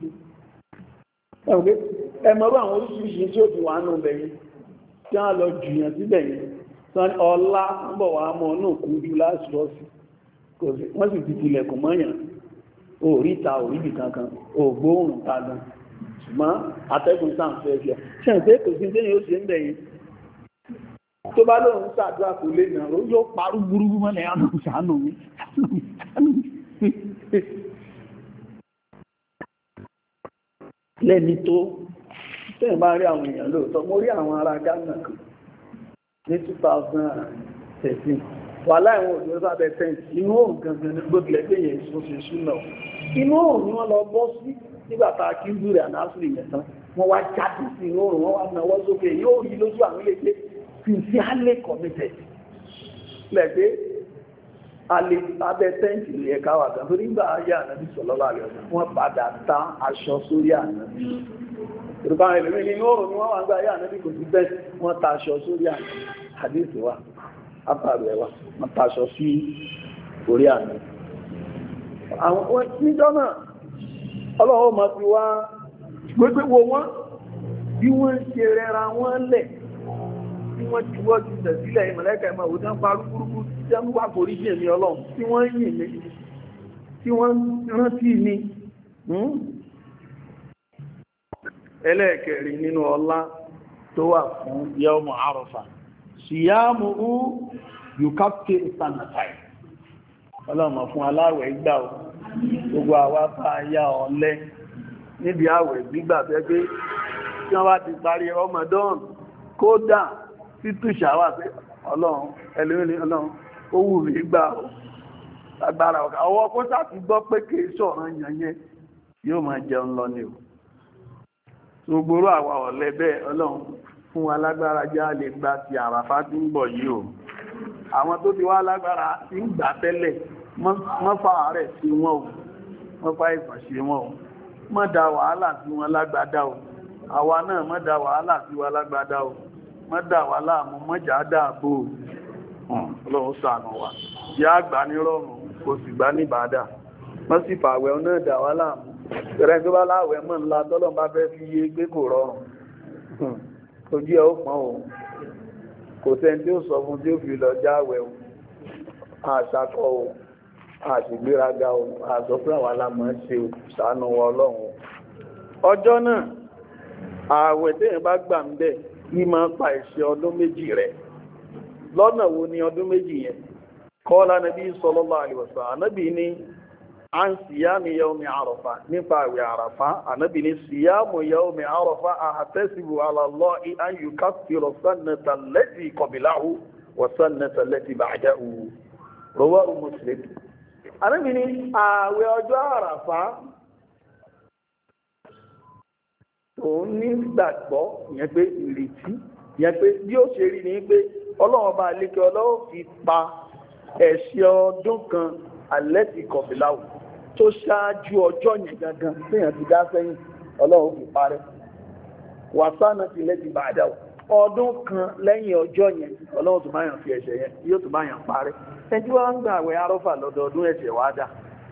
ẹmọ̀rú àwọn oríṣiríṣi tí ó ti wà nù bẹ̀ yẹn tí wọ́n lọ jùyàn síbẹ̀ yẹn ọlá ń bọ̀ wá mọ́ náà kúdù láṣọ́ọ̀sì wọ́n sì ti tilẹ̀kùn mọ́yàn oríta oríbì kankan ògbóòrùn tàbí ṣùgbọ́n atẹ́gùn sáǹfẹ́ ẹ̀fẹ́ ṣe ń pé kò sí tẹ́yìn ó ṣe ń bẹ̀yìn tó bá lóòrùn sàdúrà kò lè nà ó yóò parú burúkú mọ́lẹ̀ àmì ṣàánú mi lẹ́ni tó tẹ́yìn bá rí àwọn èèyàn lóòótọ́ mo rí àwọn ará Ghana kan ní two thousand thirteen wà láìwọ̀n òjò sábẹ́ tẹ́ǹtì inú òòrùn gangan ní gbódìlẹ̀ pé yẹn ìṣòṣèṣú náà inú òòrùn ni wọ́n lọ bọ́ sí nígbàtà kí ń zúrẹ̀ ànásùrì yẹ̀tán wọ́n wá jáde sí inú òòrùn wọ́n wá náwọ́ sókè yóò rí lójú àwọn ilé pé sincerely committed lẹ́gbẹ́ abẹ́ tẹ́ǹtì lè ẹ̀ka wà gan torí gbà ayé ànábì sallallahu alaihi wasallam wọ́n padà ta aṣọ sórí ànábì yorùbá ẹlẹ́mí nínú òòrùn ni wọ́n wá gbà ayé ànábì kò sí bẹ́ẹ̀ wọ́n ta aṣọ sórí ànábì àdéhùn wa àpàrọ̀ ẹ̀wà wọ́n ta aṣọ sí orí ànábì àwọn níjọ́ náà ọlọ́wọ́ ma fi wá gbégbé wo wọ́n bí wọ́n ṣe rẹra wọ́n lẹ̀ bí wọ́n ti wọ́n ti tẹ̀ sílẹ̀ ìmọ̀lẹ́kà ìmọ̀ òdán parú burúkú tí wọ́n wà kò rí jẹ́ mi ọlọ́run tí wọ́n yìn mi tí wọ́n rántí mi ẹlẹ́ẹ̀kẹrin nínú ọlá tó wà fún yawmu Arafa síyámù yùkápẹ́ ìsànàtàì ọlọ́mọ fún aláwẹ̀ gbà ó gbogbo àwa bá yá ọ̀lẹ níbi àwẹ̀ gbígbà fẹ́ pé tí wọ́n bá ti parí Ramadan kódà títù ṣàwà pé ọlọ́run ẹlẹ́rìn ọlọ́run ó wù mí gbà ó agbára ọ̀gá ọwọ́ kó sáti gbọ́ pé kí sọ̀rọ̀ yẹnyẹn yóò máa jẹun lọ ní o gbogbo àwa ọ̀lẹ bẹ́ẹ̀ ọlọ́run fún wa lágbára já lè gba ti àràfá tí ń bọ̀ yìí o àwọn tó ti wá lágbára tí ń gbà tẹ́lẹ̀ mọ́fà rẹ̀ sí wọn o mọ́fà ìfàn sí wọn o mọ́ da wàhálà sí wọn lágbádá o àwa náà mọ́ da wàhálà sí wa lágbádá o mọ́ da wàhálà mú mọ́jà dáàbò ọlọ́run ṣàánú wa yá gbà ní rọrùn kò sì gbà ní bàdà wọ́n sì fàwẹ̀ náà dà wàhálà mú ẹ̀rẹ́ tó bá láwẹ̀ mọ́ ńlá tọ́lọ́ bá fẹ́ fi yé gbé kò rọrùn ojú ẹ̀ ó pọ́n o kò sẹ́ni tí ó sọ fún tí ó fi lọ jáwẹ̀ o àṣàkọ o àṣìgbéraga o àṣọ́pẹ́ àwọn alámọ̀ ṣe ṣàánú wa ọlọ́run ọjọ́ náà ààwẹ̀ téèyàn bá gbà ń bẹ̀ ní máa pa ìṣe ọdún méjì rẹ̀ lọ́nà wo ni ọdún méjì yẹn kọ́lá nàbí sallallahu alaihi wasallam ànábì ní à ń síyámi yawmi àrọ̀fà nípa àwẹ̀ àràfà ànábì ní síyámi yawmi àrọ̀fà àhàtẹ́sìbù ala Allahi an yukaffira sannata allati qablahu wa sannata allati ba'dahu rawahu Muslim ànábì ní ààwẹ̀ ọjọ́ àràfá òun ní gbàgbọ́ ìyẹn pé ìrètí ìyẹn pé bí ó ṣe rí ní pé ọlọ́run bá lékè ọlọ́run fi pa ẹ̀ṣẹ̀ ọdún kan alẹ́tì kọ̀bìláwò tó ṣáájú ọjọ́ yẹn gangan téèyàn ti dá sẹ́yìn ọlọ́run fi parẹ́ wàsánà ti lẹ́tì bàdà ọdún kan lẹ́yìn ọjọ́ yẹn ọlọ́run tó bá yàn fi ẹ̀ṣẹ̀ yẹn yóò tó bá yàn parẹ́ ẹni wọ́n ń gbà àwẹ̀ arọ́fà lọ́dọọdún ẹ̀ṣẹ̀ wá dà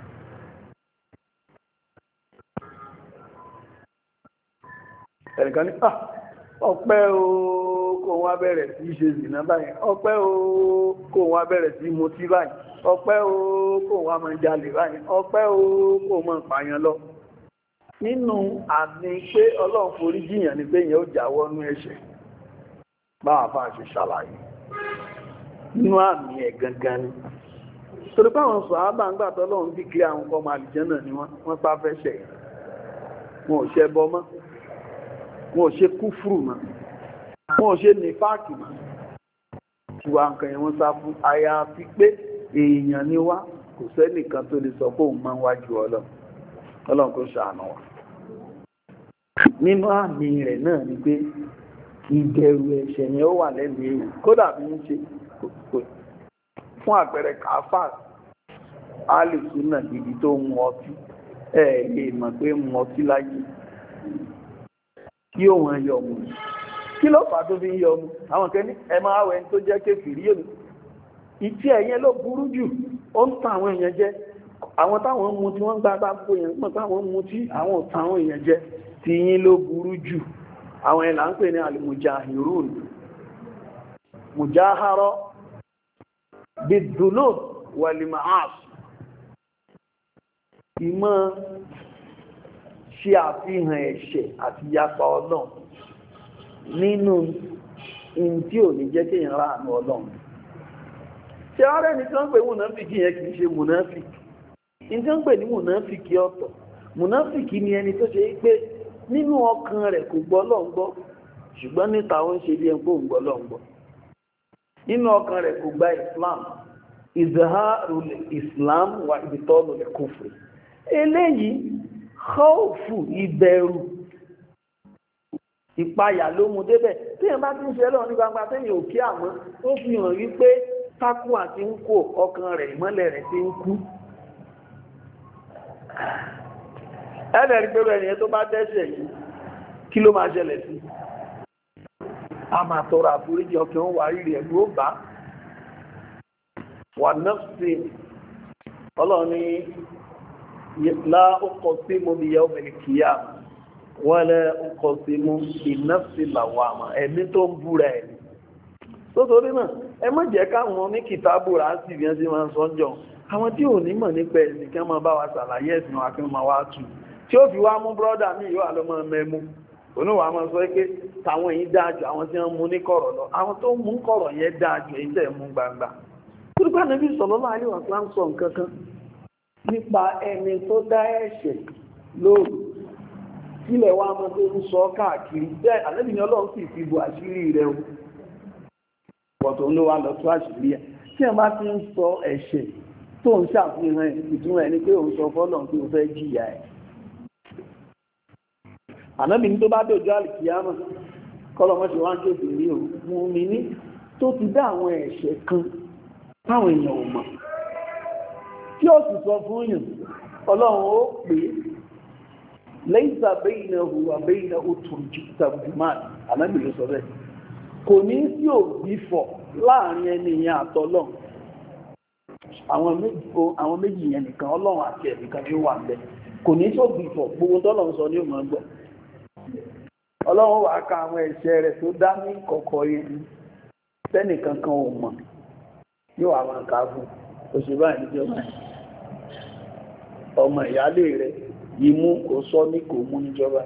ẹnìkan ní ọpẹ́ o kó wá bẹ̀rẹ̀ sí ṣe zìnà báyìí ọpẹ́ o kó wá bẹ̀rẹ̀ sí mutí báyìí ọpẹ́ o kó wá máa jalè báyìí ọpẹ́ o kó máa pààyàn lọ nínú àmì pé ọlọ́run forí jìyàn ni pé yẹn ó jáwọ́ nú ẹ̀ṣẹ̀ báwa bá ṣe ṣàlàyé nínú àmì ẹ̀ gangan ni torí pé àwọn sàhábà ń gbà tọ́lọ́run bí kí àwọn ọmọ àlùjànnà ni wọ́n pa fẹ́ ṣẹ̀ wọn ò ṣẹbọ mọ́ wọn ò ṣe kúfùrù mọ́ wọn ò ṣe nífàkì mọ́ ìwà nǹkan yẹn wọ́n sá fún àyàfi pé èèyàn ni wá kò sẹ́nìkan tó lè sọ pé òun máa ń wájú ọlọ́run ọlọ́run kò ṣàánú wa nínú àmì rẹ̀ náà ni pé ìbẹ̀rù ẹ̀ṣẹ̀ yẹn ó wà lẹ́nu èèyàn kódà bí ń ṣe fún àpẹẹrẹ kàáfà alìsúnà gidi tó ń mu ọtí ẹ̀ lè mọ̀ pé mu ọtí láyé kí òun ẹyọ mu kí ló fà tó fi ń yọ mu àwọn kẹ́ni ẹ máa wẹ̀ tó jẹ́ kéfìrí yóò ìtí ẹ̀yẹn ló burú jù ó ń tan àwọn èèyàn jẹ àwọn táwọn mu tí wọ́n gbá bá kó yẹn mọ̀ táwọn mu tí àwọn ò tan àwọn èèyàn jẹ tí yín ló burú jù àwọn ẹ̀ là ń pè ní al-mujahirun mujahara bid-dunub wal-ma'asi ìmọ̀ ṣe àfihàn ẹ̀ṣẹ̀ àti yapa ọlọ́run nínú in tí ò ní jẹ́ kí èèyàn ráàánú ọlọ́run ṣe ọ̀rẹ́ ní tí wọ́n pè mùnáfìkì yẹn kìí ṣe mùnáfìkì in tí wọ́n pè ní mùnáfìkì ọ̀tọ̀ mùnáfìkì ni ẹni tó ṣe pé nínú ọkàn rẹ̀ kò gbọ́ Ọlọ́run gbọ́ ṣùgbọ́n níta ó ń ṣe bí ẹni pé òun gbọ́ Ọlọ́run gbọ́ nínú ọkàn rẹ̀ kò gba Islam izharul Islam wa ibtalul kufr eléyìí khawfu ìbẹ̀rù ìpayà ló mú débẹ̀ tí èèyàn bá ti ń ṣe lọ́wọ́ ní gbangba tẹ́yìn òkè àmọ́ ó fi hàn wípé tákù àti ń kó ọkàn rẹ̀ ìmọ́lẹ̀ rẹ̀ ti ń kú ẹ̀lẹ́rìí pẹ̀lú ẹniyàn tó bá dẹ́ṣẹ̀ yìí kí ló máa ṣẹlẹ̀ sí a máa tọrọ àforíjì ọkàn ó wà rírì ẹ̀lú ó bá wà nọ́ọ̀sì ọlọ́ni lá ọkọ̀ sí mo bí yẹ ọmọ ìkìyà wọ́n lẹ́ ọkọ̀ sí mo ìnọ́ọ̀sì làwọ̀ àmà ẹ̀mí tó ń búra ẹ̀ tó torí náà ẹ má jẹ́ káwọn oníkìtàbù rà sí ìbí wọn sí máa ń sọ́njọ́ àwọn tí ò ní mọ̀ nípa ẹ̀sìn kí wọ́n máa bá wa ṣàlàyé ẹ̀sìn wa kí wọ́n máa wá tù tí ó fi wá mú brọ́dà mi yóò àlọ́ máa mẹ́mú oníwà máa sọ pé táwọn èyí dájú àwọn tí wọ́n mú ní kọ̀rọ̀ lọ àwọn tó mú kọ̀rọ̀ yẹn dájú èyí tẹ̀ mú gbangba turugba Ànábì sallallahu alaihi wasallam sọ nǹkan kan nípa ẹni tó dá ẹ̀ṣẹ̀ lóru sílẹ̀ wá máa tó ń sọ káàkiri bẹ́ẹ̀ Ànábì ni Ọlọ́run sì fi bu àṣírí rẹ̀ o pọ̀tò ló wá lọ tó àṣírí ẹ̀ tí wọ́n bá ti ń sọ ẹ̀ṣẹ̀ tó ń ṣàfihàn ìtumọ̀ ẹni pé òun sọ fọ́lọ̀ pé ó fẹ́ jìyà ẹ̀ Ànábì ní tó bá dòjọ́ àlìkìyámà kọ́lọ̀mọ́sí wá ń kéfì rí o mú mi ní tó ti dá àwọn ẹ̀ṣẹ̀ kan táwọn èèyàn ò mọ̀ tí ó sì sọ fún èèyàn Ọlọ́run ó pè é laysa baynahu wa baynahu turjuman Ànábì ló sọ bẹ́ẹ̀ kò ní sí òbífọ̀ láàrin ẹni yẹn àtọlọ́run àwọn méjì yẹn nìkan Ọlọ́run àti ẹ̀nìkan ni ó wà ńbẹ̀ kò ní tó bífọ̀ gbogbo tọ́lọ́run sọ ní òmò gbọ́ Ọlọ́run wà ká àwọn ẹ̀ṣẹ̀ rẹ̀ tó dá ní kọ̀kọ̀ yẹn tẹ́nìkan kan ò mọ̀ yóò wà máa ká fún òṣèbá ìjọba ọmọ ìyálé rẹ̀ imú kò sọ ní kò mú níjọba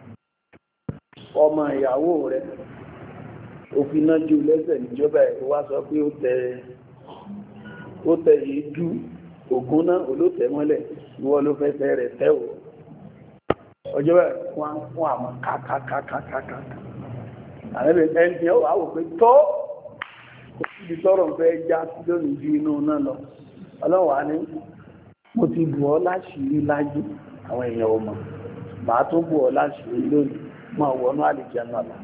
ọmọ ìyàwó rẹ̀ òfin náà jù lẹ́sẹ̀ níjọba ẹ̀ wá sọ pé ó tẹ ó tẹ ìdú ògún náà olóòtẹ́ mọ́lẹ̀ ìwọ ló fẹ́ fẹ́ rẹ̀ tẹ́ ò ọjọ́ bẹ́ẹ̀ wọ́n fún àwọn kàkàkàkàkàkà àrẹ́bẹ̀ ẹni ó wà wò pé tó ibi tọ́rọ̀ fẹ́ já sí lónìí ju inú náà lọ ọlọ́wà ní mo ti bù ọ́ láṣìírí láyé àwọn èèyàn ò mọ̀ màá tó bù ọ́ láṣìírí lónìí máa wọnú àlìjánnà lọ.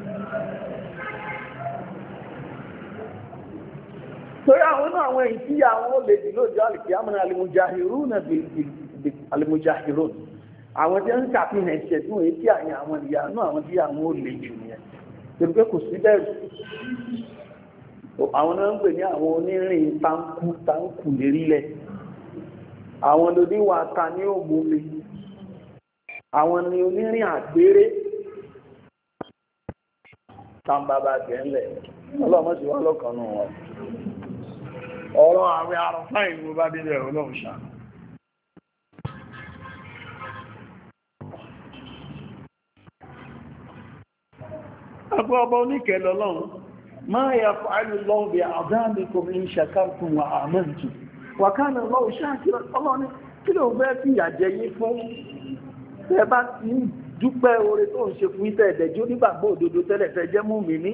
torí àwọn náà àwọn èyí tí àwọn olè dì lóòjọ́ àlìkíyàmọ́ al-mujahirun al-mujahirun àwọn tí ń kàfihàn ẹ̀ṣẹ̀ tí wọ́n tí àyàn àwọn ìyá náà àwọn tí àwọn olè jù nìyẹn torí pé kò sí bẹ́ẹ̀ àwọn náà ń pè ní àwọn onírìn táǹkù táǹkù lérílẹ̀ àwọn lóníwà ta ní òmùmi àwọn ni onírìn àgbéré tàbàbà gẹ̀ẹ́lẹ̀ ọlọ́mọ́sí wá lọ́kànnà wọn ọ̀rọ̀ àwẹ̀ àrọ̀fá ìlú bá délẹ̀ ọlọ́run ṣá agbọ́ ọba oníkẹ̀ lọ́lọ́run máa yà fa'álù lọ́wọ́ bí àdáàmìkòm in shakartum wa amantum wa kana Allahu shakiran ọlọ́run kí ló fẹ́ fi ìyàjẹ́ yí fún ẹ bá ti ń dúpẹ́ oore tó ń ṣe fún ìtẹ́ ẹ̀dẹ̀jú nígbàgbọ́ òdodo tẹ́lẹ̀ fẹ́ jẹ́ mùmínì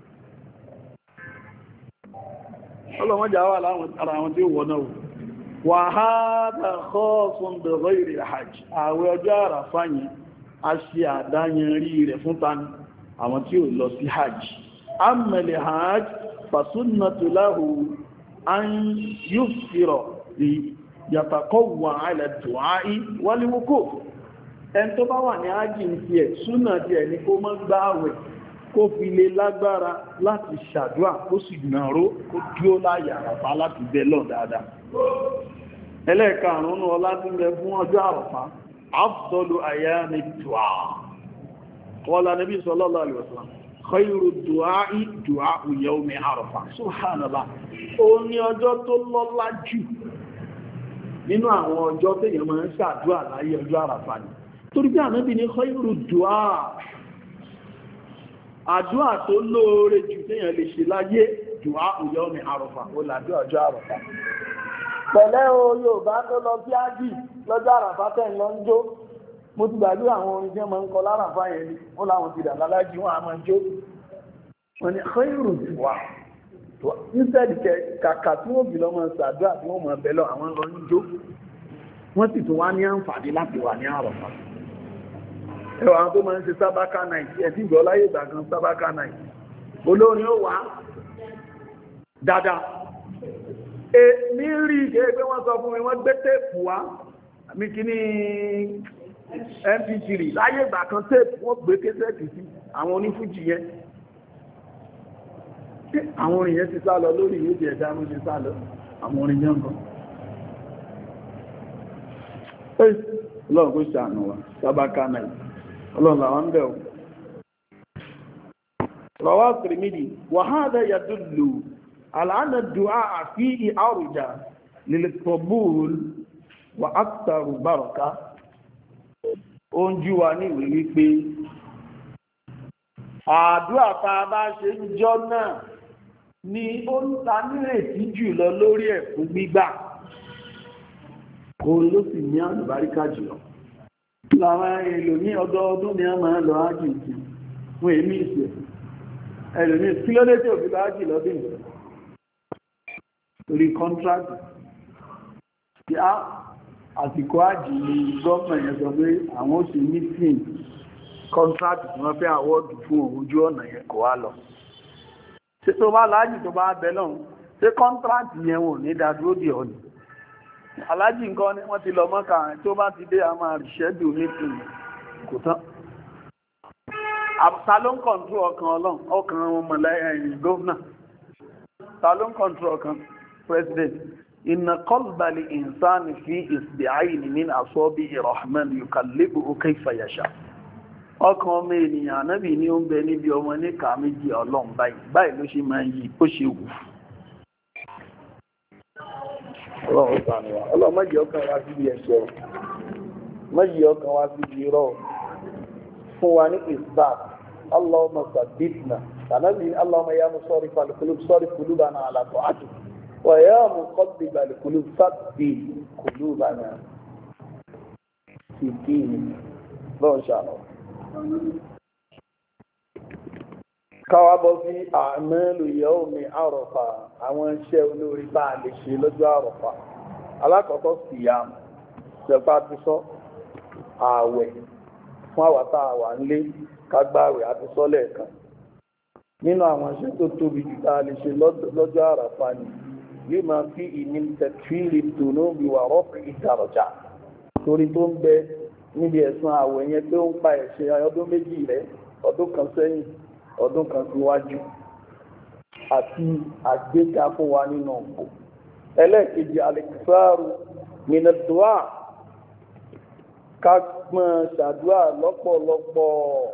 ọlọ́wọ́n jà wà lára àwọn tí ó wọ́n náà wà hādhā khāṣṣun bi ghayri hajj àwẹ̀ ọjọ́ àràfá yẹn a ṣe àdáyẹnrí rẹ̀ fún tani àwọn tí ó lọ sí hajj amma al-hajj fa sunnatu lahu an yuftira li yataqawwa 'ala ad-du'ā'i wal-wuqūf ẹni tó bá wà ní hajj ní tiẹ̀ súnà tiẹ̀ ní kó má gbààwẹ̀ kó fi lè lágbára láti ṣàdúà kó sì nàró kó dúó láyé àràfá láti bẹ lọ dáadáa. ẹlẹ́ẹ̀karùn-ún ọlá tí ń bẹ fún ọjọ́ àràfá afdalu ayami du'a qala nabi sallallahu alaihi wasallam khayru du'a'i du'a'u yawmi àràfá subhanallah ó ní ọjọ́ tó lọ́lá jù nínú àwọn ọjọ́ téèyàn máa ń ṣàdúà láyé ọjọ́ àràfá ni torí bí ànábì ní khayru du'a àdúà tó lóore jù téèyàn lè ṣe láyé dùá yawmi àrọ̀fà ó làdú ọjọ́ àrọ̀fà pẹ̀lẹ́ o Yorùbá tó lọ sí ájì lọ́jọ́ àràfà tẹ́ ń lọ ń jó mo ti gbàgbé àwọn orin tí wọ́n máa ń kọ láràfà yẹn ni wọ́n láwọn ti dàgbà lájí wọn a máa jó wọ́n ní khairu dùá instead kàkà tí wọ́n bí lọ́mọ sàdúà tí wọ́n mọ̀ bẹ́lọ̀ àwọn lọ ń jó wọ́n sì tún wá ní àǹfààní láti wà ní àrọ̀fà ẹwà àwọn tó máa ń ṣe sábákà náìtì ẹ̀tí ìgbọ́ láyé ìgbà kan sábákà náìtì olórin ó wá dáadáa e ní rí ìṣẹ́ pé wọ́n sọ fún mi wọ́n gbé téèpù wá mi kí ní M P three láyé ìgbà kan téèpù wọ́n gbé késẹ́ẹ̀tì sí àwọn onífújì yẹn àwọn orin yẹn ti sá lọ lórí ìwé ẹ̀dá ló ti sá lọ àwọn orin yẹn kan Ọlọ́run kó ṣàánú wa sábákà náìtì ọlọ́run làwọn ń bẹ̀ ọ́. Rawahu Tirmidhi wa hadha yadullu ala anna ad-du'a fihi arja lil-qabūl wa aktharu barakah. Ó ń jú wa ní ìwé wípé àdúrà tá a bá ṣe ń jọ náà ni ó ń ta nírètí jùlọ lórí ẹ̀ fún gbígbà. Kò ló sì ní àlùbáríkà jùlọ. Láwọn èlò ní ọdọọdún ni a máa lọ ájì ìjì fún èmì ìsẹ̀. Ẹlòmí kí ló dé tí òfin lọ ájì lọ́dún ìsẹ̀? Torí kọ́ntrátì. Tí a àsìkò ájì ni gọ́ọ̀mọ̀ yẹn sọ pé àwọn ó ṣe mítìn kọ́ntrátì tí wọ́n fẹ́ àwọ́dù fún ojú ọ̀nà yẹn kò wá lọ. Ṣé tó bá láàjì tó bá bẹ lọ́hùn, ṣé kọ́ntrátì yẹn wò ní dádúró dì ọ́ ni? Alájì nǹkan ni wọ́n ti lọ mọ́ka tó bá ti dé a máa rìṣẹ́dù mítìn kò tán. Ta ló ń kọ̀ntró ọkàn ọlọ́run ọkàn ọmọ ẹ̀yìn gómìnà? Ta ló ń kọ̀ntró ọkàn president? Inna qalba li insani fi isbi'ayni min asabi'i rahman yuqallibuhu kayfa yasha. Ọkàn ọmọ ènìyàn Ànábì ní ó ń bẹ níbi ọmọ níka méjì ọlọ́run báyìí báyìí ló ṣe máa ń yí ó ṣe wù. Ọlọ́run ṣàánú wa. Ọlọ́run má jẹ́ ọkàn wa síbi ẹ̀ṣẹ̀ o. Má jẹ́ ọkàn wa síbi irọ́ o. Fún wa ní isbat. Allahumma sabbitna. Tànàbí Allahumma ya musarrifal qulub sarrif qulubana ala ta'atik. Wa ya muqallibal qulub sabbit qulubana fi dinik. Ọlọ́run ṣàánú wa. Káwá bọ́ sí àmẹ́lù yawmi Àrọ̀fà, àwọn iṣẹ́ olórí bá lè ṣe lọ́jọ́ Àrọ̀fà. Alákọ̀ọ́kọ́ siyam, ṣẹ̀fà ti sọ ààwẹ̀ fún àwàtà àwà ńlé kágbàwẹ̀ àti sọ́lẹ̀ kan nínú àwọn iṣẹ́ tó tóbi jù tá a lè ṣe lọ́jọ́ àràfà ni yóò máa fi ìní tẹ̀kíìrì dùnú bí wà rọ́pì ìdàrọ̀jà torí tó ń bẹ níbi ẹ̀sùn àwẹ̀ yẹn pé ó ń pa ẹ̀ṣẹ̀ ọdún méjì rẹ̀ ọdún kan sẹ́yìn ọdún kan síwájú àti àgbéga fún wa nínú ọ̀pọ̀ ẹlẹ́ẹ̀kejì alẹ́kìsáàrù mìnàdùá ká gbọ́n ṣàdúrà lọ́pọ̀lọpọ̀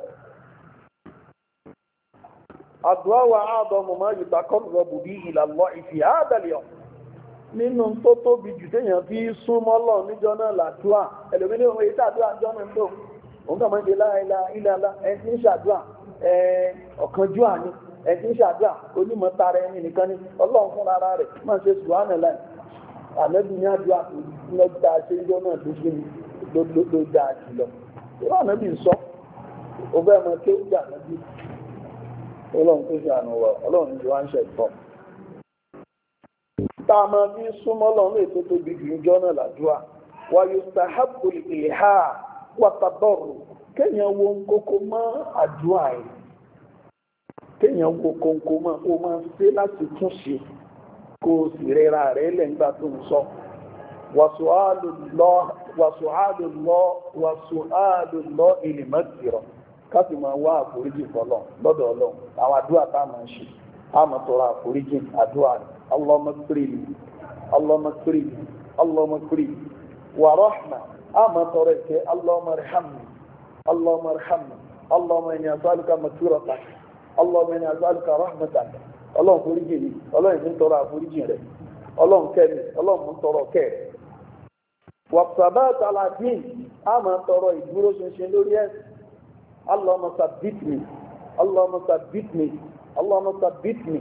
àdúrà wa àádọ́mù máa yìí takọ́rọ̀bù bí ìlànà ìfì àádàlẹ̀ ọ̀ nínú tó tóbi jù téèyàn fi súnmọ́ lọ níjọ́ náà làdúrà ẹlòmínú ohun èyí tàdúrà jọ́ náà ń lò òun kà máa ń ṣe láìla ìlàlá ẹni tí ń ṣàdúrà ọ̀kanjúà ni ẹni tí ń ṣàdúrà onímọ̀ tara ẹni nìkan ni ọlọ́run fún ara rẹ̀ máa ṣe sùhánà láì ànábì ní àdúrà tó lọ́gbà ṣe ń jọ́ náà tó ṣe ló dáa jùlọ ìwọ ànábì sọ ó fẹ́ mọ kí ó gbà ànábì ọlọ́run tó ṣe àná wọ ọlọ́run ti wá ń ṣẹ̀tọ́ tá a máa fi súnmọ́ lọ́run ètò tó bí jù níjọ́ náà làdúrà wáyé sàhábù ìlhà wàtàbọ̀rù kéèyàn wo kókó mọ́ àdúrà yìí kéèyàn wo kókó mọ́ kó máa ṣe láti tún ṣe kó o sì rẹra rẹ̀ lẹ́gbà tó ń sọ wàsùhálù lọ ìlìmọ́tìrọ̀ káfí máa wá àforíjì fọlọ́ lọ́dọ̀ ọlọ́run àwọn àdúrà tá a máa ń ṣe a máa tọrọ àforíjì àdúrà rẹ̀ Allahumma ighfirli Allahumma ighfirli Allahumma ighfirli wa rahma a máa tọrọ ìkẹ́ Allahumma irhamni Allahumma irhamni Allahumma inni as'aluka maghfiratak Allahumma inni as'aluka rahmatak ọlọ́run foríjì mi ọlọ́run mi ń tọrọ àforíjì rẹ̀ ọlọ́run kẹ́mi ọlọ́run ń tọrọ kẹ́ rẹ̀ wàtàbát aladín a máa tọrọ ìdúró ṣinṣin lórí ẹ̀sìn Allahumma sabbitni Allahumma sabbitni Allahumma sabbitni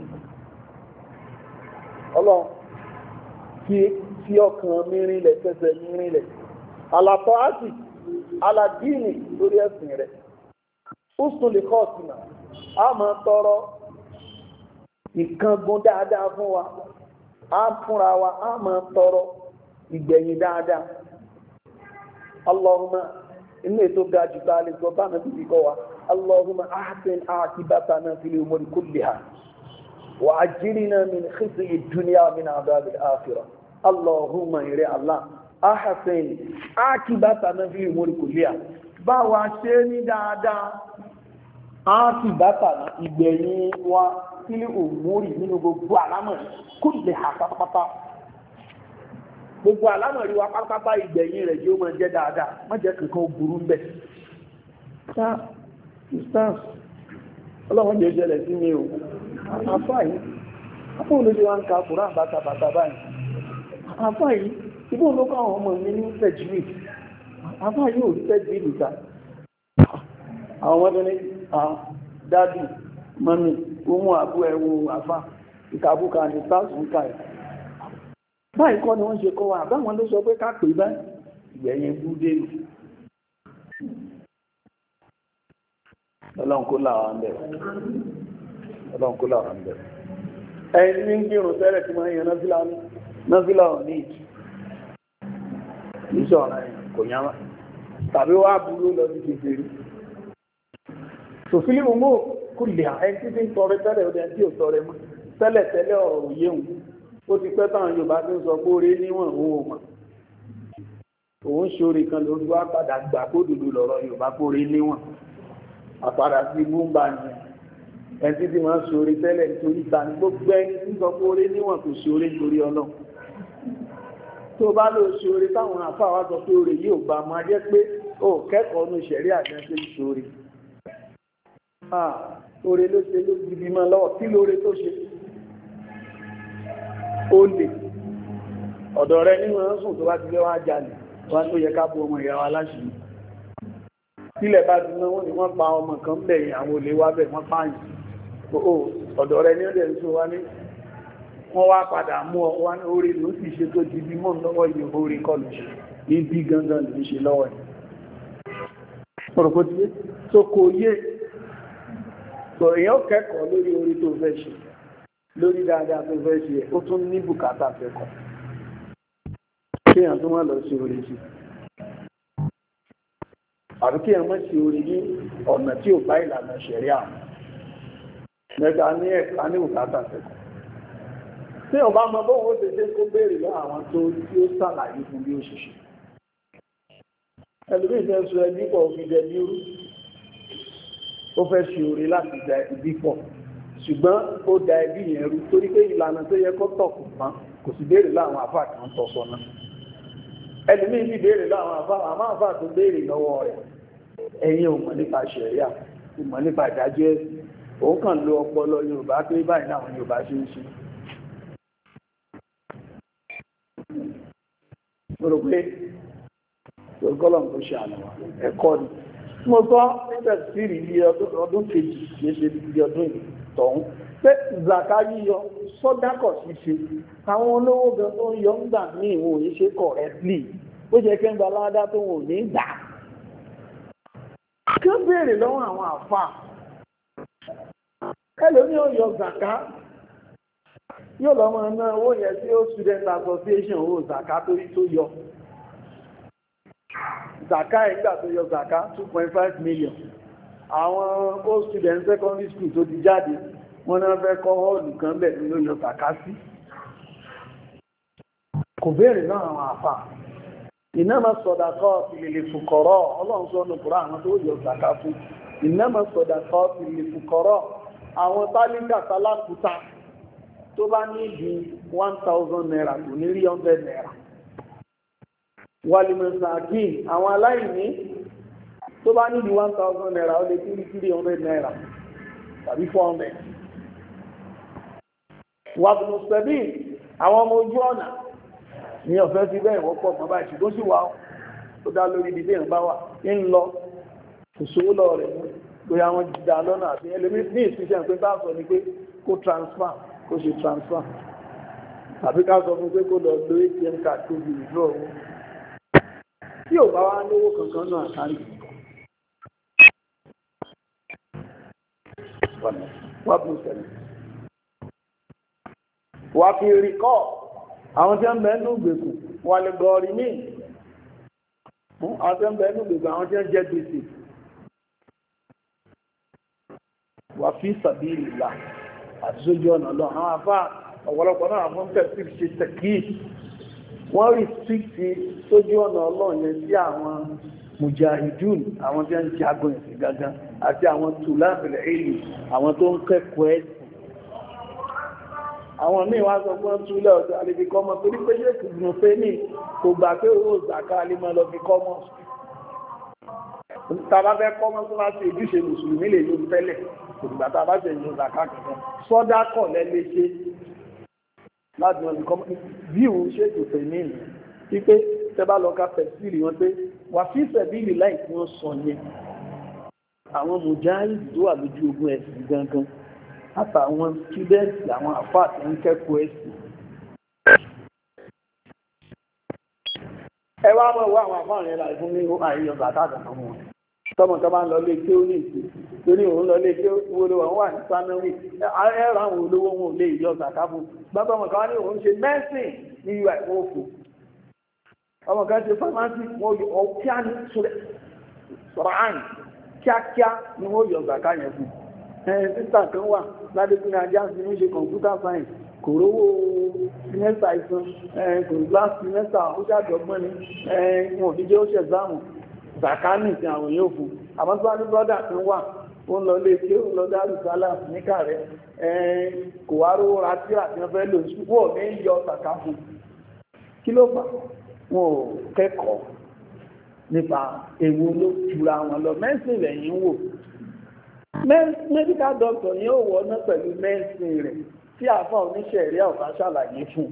ọlọ́run fi ọkàn mi rinlẹ̀ fẹsẹ̀ mi rinlẹ̀ àlàtọ̀ àti aládìní lórí ẹ̀sìn rẹ̀ husnul li khatima a máa tọrọ ìkángun dáadáa fún wa a fúnra wa a máa tọrọ ìgbẹ̀yìn dáadáa Allahumma inú ètò ga jù tá a lè sọ bá náà bíbí kọ́ wa Allahumma ahsin aqibatana fil umuri kulliha wa ajirna min khizyi dunya min adhabil akhirah Allahumma ire Allah ahsin aqibatana fil umuri kulliha bá wa ṣe ní dáadáa aqibatana ìgbẹ̀yìn wa fil umuri nínú gbogbo àlámọ̀rí kulliha pátápátá gbogbo àlámọ̀rí wa pátápátá ìgbẹ̀yìn rẹ̀ yóò máa jẹ́ dáadáa má jẹ́ kankan burú ń bẹ̀. ṣá ìstáǹs ọlọ́run jẹ́ ṣẹlẹ̀ sí mi o àfáà yìí àfáà olóṣèlú wa ń ka kùrán bàtà bàtà báyìí àfáà yìí ibò ló kọ́ àwọn ọmọ mi ní tẹ̀júwì àfáà yìí ò rí tẹ̀júwì nìta àwọn ọmọdé ní dádì mọ́mí ohun àbú ẹ̀wò àfáà ìkàbùkà ní sáàsù ń ka ẹ̀ báyìí kọ́ ni wọ́n ṣe kọ́ wa àbáwọn ló sọ pé ká pè báyìí ìgbẹ̀yìn búdé ọlọ́run kó láwọn ń bẹ̀rẹ̀ ọlọ́run kó láwọn ń bẹ̀rẹ̀ ẹni ní gbìrùn tẹ́lẹ̀ tí máa ń yan náfílà ọ̀ ní ìtù ìṣọ́ ọ̀rọ̀ ẹ̀yìn kò yá wá tàbí wá burú lọ sí kékeré tòfílì mú kú lè ẹni tí ń tọrẹ tẹ́lẹ̀ ọdẹ tí ò tọrẹ mọ́ tẹ́lẹ̀ tẹ́lẹ̀ ọ̀rọ̀ òye hùn ó ti pẹ́ táwọn Yorùbá tó ń sọ pé orí níwọ̀n òun ò mọ̀ òun ṣorí kan lórí wá padà gbà kó dùdú lọ́rọ̀ Yorùbá kó rí níwọ̀n àpadà sí búmbà ni ẹni tí wọ́n ṣorí tẹ́lẹ̀ nítorí ta ní gbogbo ẹni tí sọ pé orí níwọ̀n kò ṣorí nítorí Ọlọ́run tó bá lọ ṣorí táwọn àfáà wá sọ pé orí yìí ò bá máa jẹ́ pé ó kẹ́kọ̀ọ́ ní ìṣẹ̀rí àjẹsẹ́ ìṣorí orí ló ṣe ló di bímọ lọ́wọ́ kí lóore tó ṣe ó lè ọ̀dọ̀ rẹ nínú ẹ̀sùn tó bá ti lé wá jalè wọ́n tó yẹ ká bú ọmọ ìyá wa láṣìí sílẹ̀ bá ti náà wọ́n ni wọ́n pa ọmọ kan bẹ̀yìn àwọn olè wá bẹ̀ wọ́n pààyàn ó ọ̀dọ̀ rẹ ní ọdẹ̀ tó wá ní wọ́n wá padà mú ọ wá ní orí ló sì ṣe tó ti bí mọ́ lọ́wọ́ yìí orí kọlù ṣe ibi gangan lè ṣe lọ́wọ́ ẹ̀ ọ̀rọ̀ kó ti yé tó kò yé sọ èèyàn kẹ́kọ̀ọ́ lórí orí tó fẹ́ ṣe lórí dáadáa tó fẹ́ ṣe ó tún ní bùkátà fẹ́kọ̀ọ́ kéèyàn tó wọ́n lọ sí orí sí àbí kí ẹmọ́ sí orí ní ọ̀nà tí ò bá ìlànà ṣẹ̀ríà mẹ́ta ní ẹ̀ka ní òkúta sẹ́kọ̀ọ́ tí ọba mọ bóun ó ṣe ṣe kó béèrè lọ àwọn tó tí ó ṣàlàyé fún bí ó ṣe ṣe ẹlòmíì fẹ́ sọ ẹbí pọ̀ òfin jẹ ní irú ó fẹ́ ṣe orí láti da ẹbí pọ̀ ṣùgbọ́n ó da ẹbí yẹn rú torí pé ìlànà tó yẹ kó tọ̀ kò pọ́n kò sì béèrè láwọn àfáà kan tọ̀ sọ́nà ẹlòmíì sì béèrè láwọn àfáà àmọ́ àfáà tó béèrè lọ́wọ́ rẹ̀ ẹ̀yin ò mọ̀ nípa ṣẹ̀ríà ò mọ̀ nípa ìdájọ́ ẹ̀sìn òun kàn lo ọpọlọ Yorùbá pé báyìí náà àwọn Yorùbá ṣe ń ṣe mo rò pé ọgọ́lọ́n tó ṣe àlọ́wà ẹ̀kọ́ ni mo sọ nígbà tí rí iye ọdún kejì kìí ṣe ibi ọdún ìtọ̀hún pé zaka yíyọ sọ́dákọ̀ ṣíṣe àwọn olówó gan tó ń yọ ń gbà ní ìwọ̀n òní ṣe correctly ó jẹ́ kí ń gba aládá tó wọ́n ní gbà kí ó béèrè lọ́wọ́ àwọn àfà ẹlòmí ò yọ zaka yóò lọ́mọ náà owó yẹn tí ó student association owó zaka torí tó yọ zaka ìgbà tó yọ zaka two point five million àwọn old student secondary school tó ti jáde wọ́n náà fẹ́ kọ́ họ́ọ̀lù kan bẹ̀ ló yọ zaka sí kò béèrè náà àwọn àfà ìnáma sọ̀dàkọ́ ìlèlè fùkọ̀rọ̀ ọlọ́run sọ ọ́nà kúrò àwọn tó yọ zaka fún ìnáma sọ̀dàkọ́ ìlèlè fùkọ̀rọ̀ àwọn tálíkà tálákùúta tó bá ní ìdí one thousand naira kò ní rí hundred naira wàlìmọ̀sàkì àwọn aláìní tó bá ní ìdí one thousand naira ó lè tí rí three hundred naira tàbí four hundred wàbùnùsẹ̀bí àwọn ọmọ ojú ọ̀nà ní ọ̀fẹ́ sí bẹ́ẹ̀ wọ́pọ̀ mọ́ báyìí ṣùgbọ́n sí wà ó dá lórí ibi tí ìrìnbá wà ń lọ kò sówó lọ rẹ̀ bóyá wọ́n dá lọ́nà àti ẹlẹ́mí ní ìsinṣẹ́ pé bá sọ ni pé kó transfer kó ṣe transfer tàbí ká sọ fún pé kó lọ lo A T M card tó di withdraw owó tí ò bá wá lówó kankan náà kárí wà bú sẹ́lẹ̀ wà fi rí kọ́ àwọn tí ó ń bẹ ní ìgbèkù wà lè gọ̀ọ̀rì ní àwọn tí ó ń bẹ ní ìgbèkù àwọn tí ó ń jẹ gbèsè wà fi sabilillah àti sójú ọ̀nà lọ àwọn afá ọ̀pọ̀lọpọ̀ náà fún tẹ̀sí ṣe tẹ̀kí wọ́n rí síkì sójú ọ̀nà ọlọ́run yẹn sí àwọn mujahidun àwọn tí wọ́n ń jagun ẹ̀sìn gangan àti àwọn tùlábìlẹ̀ èlì àwọn tó ń kẹ́kọ̀ọ́ ẹ̀sìn àwọn míì wá sọ fún ọtúlẹ̀ ọ̀sẹ̀ àlebi kọ́mọ torí pé ṣé kùdùn pé ní kò gbà pé owó zaka alimọ̀ lọ fi kọ́mọ tàbá fẹ́ kọ́mọ tó bá ṣe ojúṣe mùsùlùmí lè yóò tẹ́lẹ̀ kò gbà tá a bá ṣe yóò zaka kankan sọ́dá kọ̀ lẹ́lẹ́ ṣe láti wọn fi kọ́mọ bí òun ṣe kò fẹ́ ní ìlú wípé tẹ́ bá lọ ká tẹ̀síìrì wọn pé wà fí sẹ̀bíìlì láì tí wọ́n sọ yẹn àwọn mùjáhìd tó wà lójú ogun ẹ̀sìn gangan àtàwọn students àwọn àfáà tí ń kẹ́kọ̀ọ́ ẹ̀sìn. ẹ wá mọ̀ wá àwọn àfáà rẹ̀ láì fún ní àìyàn bàtàkà náà wọn tọmọ tó bá ń lọ lé kí ó ní ìsìn torí òun lọ lé kí ó wọlé wọn wà ní sanari ẹ̀rọ àwọn olówó wọn ò lè yọ zàká fún bàbá ọmọ kan wá ní òun ṣe mẹ́sìn ní ui wọn ò fò ọmọ kan ṣe fámásì wọn yọ ọkíá ní sọ̀rọ̀ àyìn kíákíá ni wọ́n yọ zàká yẹn fún ẹ̀yìn títà kan wà ládékúnlé ajá sí ní ṣe computer science kò rówó sinẹ́sà ìsan ẹ̀yìn kò glass sinẹ́sà ó ṣàjọgbọ́n ni ẹ̀yìn wọn ò ní jẹ́ ó ṣẹ̀zámù zakani ti àwọn yóò fún àmọ́ tó wá ní brọ́dà kan wà ó ń lọ lé tí ó ń lọ dárú sálà níkà rẹ̀ ẹ̀yìn kò wá rówó ra tíra tí wọ́n fẹ́ lò wọ́n ò ní yọ zaka fún kí ló fà wọn ò kẹ́kọ̀ọ́ nípa ewu ló jura wọn lọ mẹ́sìn lẹ́yìn wò medical doctor yóò wọ́ná pẹ̀lú mẹ́sìn rẹ̀ tí àfá oníṣẹ̀rí ọ̀fà ṣàlàyé fún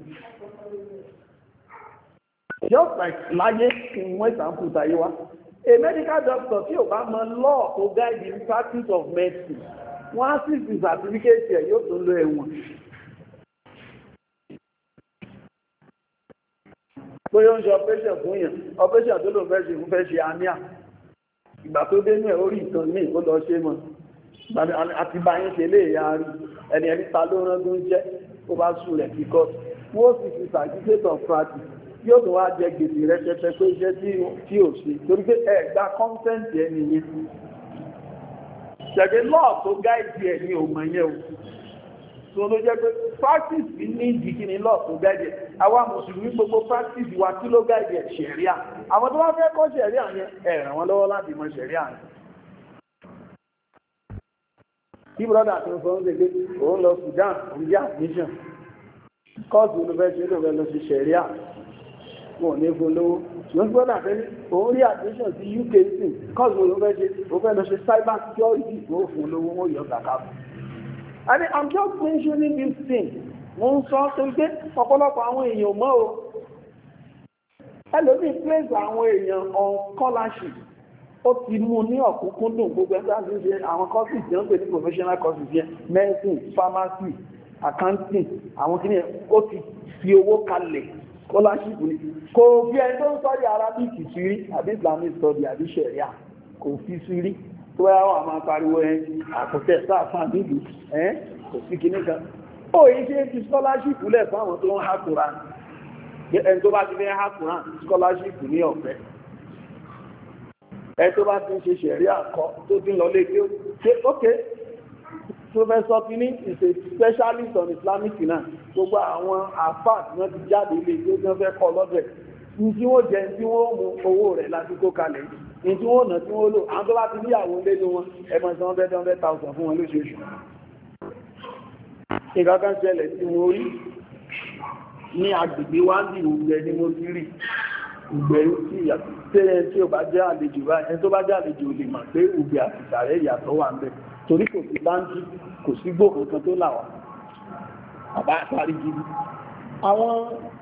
just like láyé kí wọ́n ìsànkú tayé wá a medical doctor tí ò bá mọ law to guide the practice of medicine wọ́n á sì fi certificate ẹ̀ yóò tó lọ ẹ̀wọ̀n bóyá ó ń ṣe operation fún yàn operation tó lò fẹ́ ṣe fún fẹ́ ṣe àníà ìgbà tó dé ní ẹ̀ orí ìtàn ní ó lọ ṣe mọ́ àti bá yín ṣe lè yá rí ẹni ẹni ta ló rán tó ń jẹ́ ó bá sùn rẹ̀ kíkọ́ wọ́n sì fi certificate of practice yóò tó wá jẹ gbèsè rẹpẹtẹ pé iṣẹ́ tí ò ṣe torí pé ẹ̀gbá kọ́ńtẹ́ǹtì ẹni yẹn ṣẹ̀gbẹ́ lọ́ọ̀ tó gáìdì ẹ̀ ní òmò yẹn o tó ló jẹ́ pé practice ní ìdíkí ní lọ́ọ̀ tó gáìdì ẹ̀ àwa mùsùlùmí gbogbo practice wa kí ló gáìdì ẹ̀ ṣẹ̀ríà àwọn tó wá fẹ́ kọ́ ṣẹ̀ríà yẹn ẹ ràn wọ́n lọ́wọ́ láti mọ ṣẹ̀ríà yẹn. tí brọ́dà tó sọ ń ṣe pé òun lọ Sudan òun jẹ́ admission kọ́ọ̀sì olùfẹ́ṣẹ́ ló fẹ́ lọ sí ṣẹ̀ríà wọn ò ní fún lówó ṣùgbọ́n brọ́dà fẹ́ ní òun rí admission sí U K sí kọ́ọ̀sì olùfẹ́ṣẹ́ òun fẹ́ lọ ṣe cyber security ó fún lówó wọn yọ kàkà fún. and I'm just mentioning this thing mo ń sọ tó gbé ọ̀pọ̀lọpọ̀ àwọn èèyàn mọ́ o ẹlòmíì place àwọn èèyàn on scholarship ó ti mú ní ọ̀kúnkúndùn gbogbo ẹgbẹ́ àti ṣe àwọn courses tí wọ́n pè ní professional courses yẹn medicine pharmacy accounting àwọn kìíní ó ti fi owó kalẹ̀ scholarship ni kò fi ẹni tó ń study Arabic sí rí àbí Islamic study àbí Sharia kò fi sí rí tó yá wọn àmà pariwo ẹ àkọsẹ̀ sáfà nílùú ẹ kò sí kìíní kan ó yìí ṣe fi scholarship lẹ̀ fún àwọn tó ń ha Quran ẹni tó bá ti fẹ́ ha Quran scholarship ní ọ̀fẹ́ ẹ tó bá ti ń ṣe ṣẹ̀rí àkọ́ tó ti ń lọ lé ṣe ókè professor Fini is a specialist on Islamic finance gbogbo àwọn àfáà tí wọ́n ti jáde ilé tí wọ́n fẹ́ kọ́ lọ́dẹ̀ ní tí wọ́n jẹ tí wọ́n mú owó rẹ̀ láti kó kalẹ̀ ní tí wọ́n nà tí wọ́n lò àwọn tó bá ti ní àwọn ilé ní wọn ẹmọ tí wọ́n fẹ́ hundred thousand fún wọn lóṣooṣù. nǹkan kan ṣẹlẹ̀ tí mo rí ní agbègbè wá ní ìwògbẹ ni mo ti rí ìgbẹ̀rú tí ìyàtọ̀ tẹ́lẹ̀ tí ó bá jẹ́ àlejò báyìí ẹni tó bá jẹ́ àlejò lè mọ̀ pé ògbè àti ìsàrẹ́ ìyàtọ̀ wà ń bẹ̀ torí kò sí báńkì kò sí gbò kankan tó làwà àbá àtàrí gidi àwọn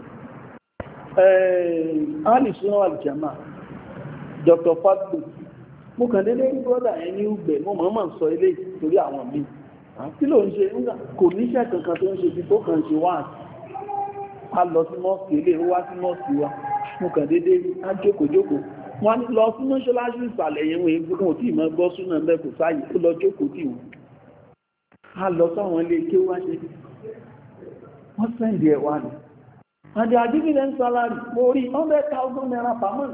alìsúná àlìjàmà Doctor Fadlu mo kàn dédé rí brọ́dà yẹn ní ògbẹ̀ mo mọ̀ mọ̀ sọ ilé torí àwọn míì kí ló ń ṣe kò níṣẹ́ kankan tó ń ṣe bí tó kàn ṣe wá a lọ sí mọ́ọ̀sì ilé ó wá sí mọ́ọ̀sì wa mo kàn dédé á jókòó-jókòó wọ́n lọ sí mọ́ṣáláṣí ìsàlẹ̀ yẹn wọ́n ègbó wọn tí ìmọ̀ gbọ́ súnà mẹ́kù sáyé ó lọ jókòó tì wọ́n á lọ sáwọn ilé kí ó wá ṣe wọ́n sẹ́ndì ẹ̀ wá ní and their dividend salary mo rí hundred thousand naira per month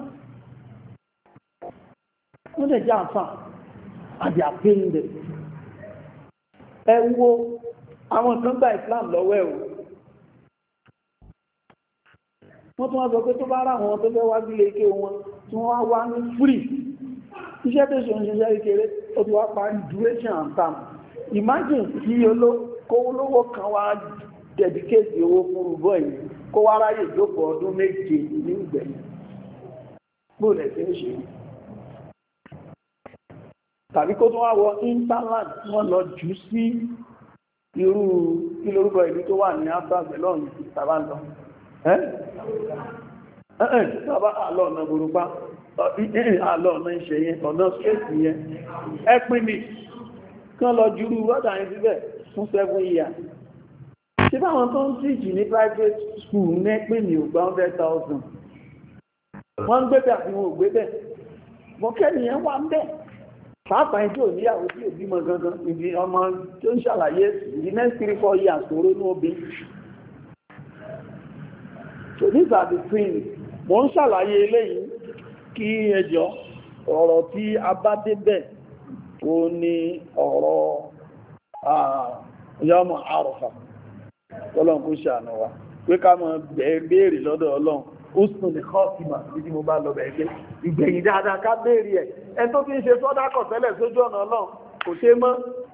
wọ́n dẹ̀ jẹ́ àǹfà and they are paying them ẹ wo àwọn kan gba Islam lọ́wọ́ ẹ̀ o wọ́n tún wá sọ pé tó bá rà wọn tó fẹ́ wá sílé ike wọn tí wọ́n wá wá ní free iṣẹ́ tó ṣe ń ṣiṣẹ́ kékeré ó ti wá parí duration and time imagine kí olówó kan wá dedicate owó fún rúbọ̀ yìí kó wá ráyè jókòó ọdún méje ní ìgbẹ̀yìn gbọ́dẹ̀ tí ó ṣe tàbí kó tún wá wọ interland wọ́n lọ jù sí irú kí lórúkọ ìlú tó wà ní afghanistan tàbá lọ Bàbá àlọ́ ọ̀nà burúkú, àlọ́ ọ̀nà ìṣẹ̀ yẹn, ọ̀nà straight yẹn, ẹpin mi, kán lọ jùrú rọ́dà yẹn síbẹ̀ fún seven years. Ṣé báwọn tó ń tíjì ní private school ní ẹpin mi ò gba one hundred thousand? Wọ́n ń gbé bẹ̀ àti wọn ò gbé bẹ̀. Bọ́kẹ́ni yẹn wà ń bẹ̀. Pàápàá ẹni tí ò níyàwó tí ò bímọ gangan, ibi ọmọ tó ń ṣàlàyé the next three four years tó rónú obìnrin. So these are the things. Mo ń ṣàlàyé eléyìí kí ẹjọ́ ọ̀rọ̀ tí a bá débẹ̀ ó ní ọ̀rọ̀ yọmọ àrọ̀fà Ọlọ́run kó ṣàánú wa pé ká mọ̀ béèrè lọ́dọ̀ Ọlọ́run ó sùn ní kọ́ọ̀tìmà títí mo bá lọ bẹ̀ẹ́gbẹ́ ìgbẹ̀yìn dáadáa ká béèrè ẹ̀ ẹni tó fi ń ṣe sọ́dákọ̀ tẹ́lẹ̀ sójú ọ̀nà Ọlọ́run kò ṣe mọ́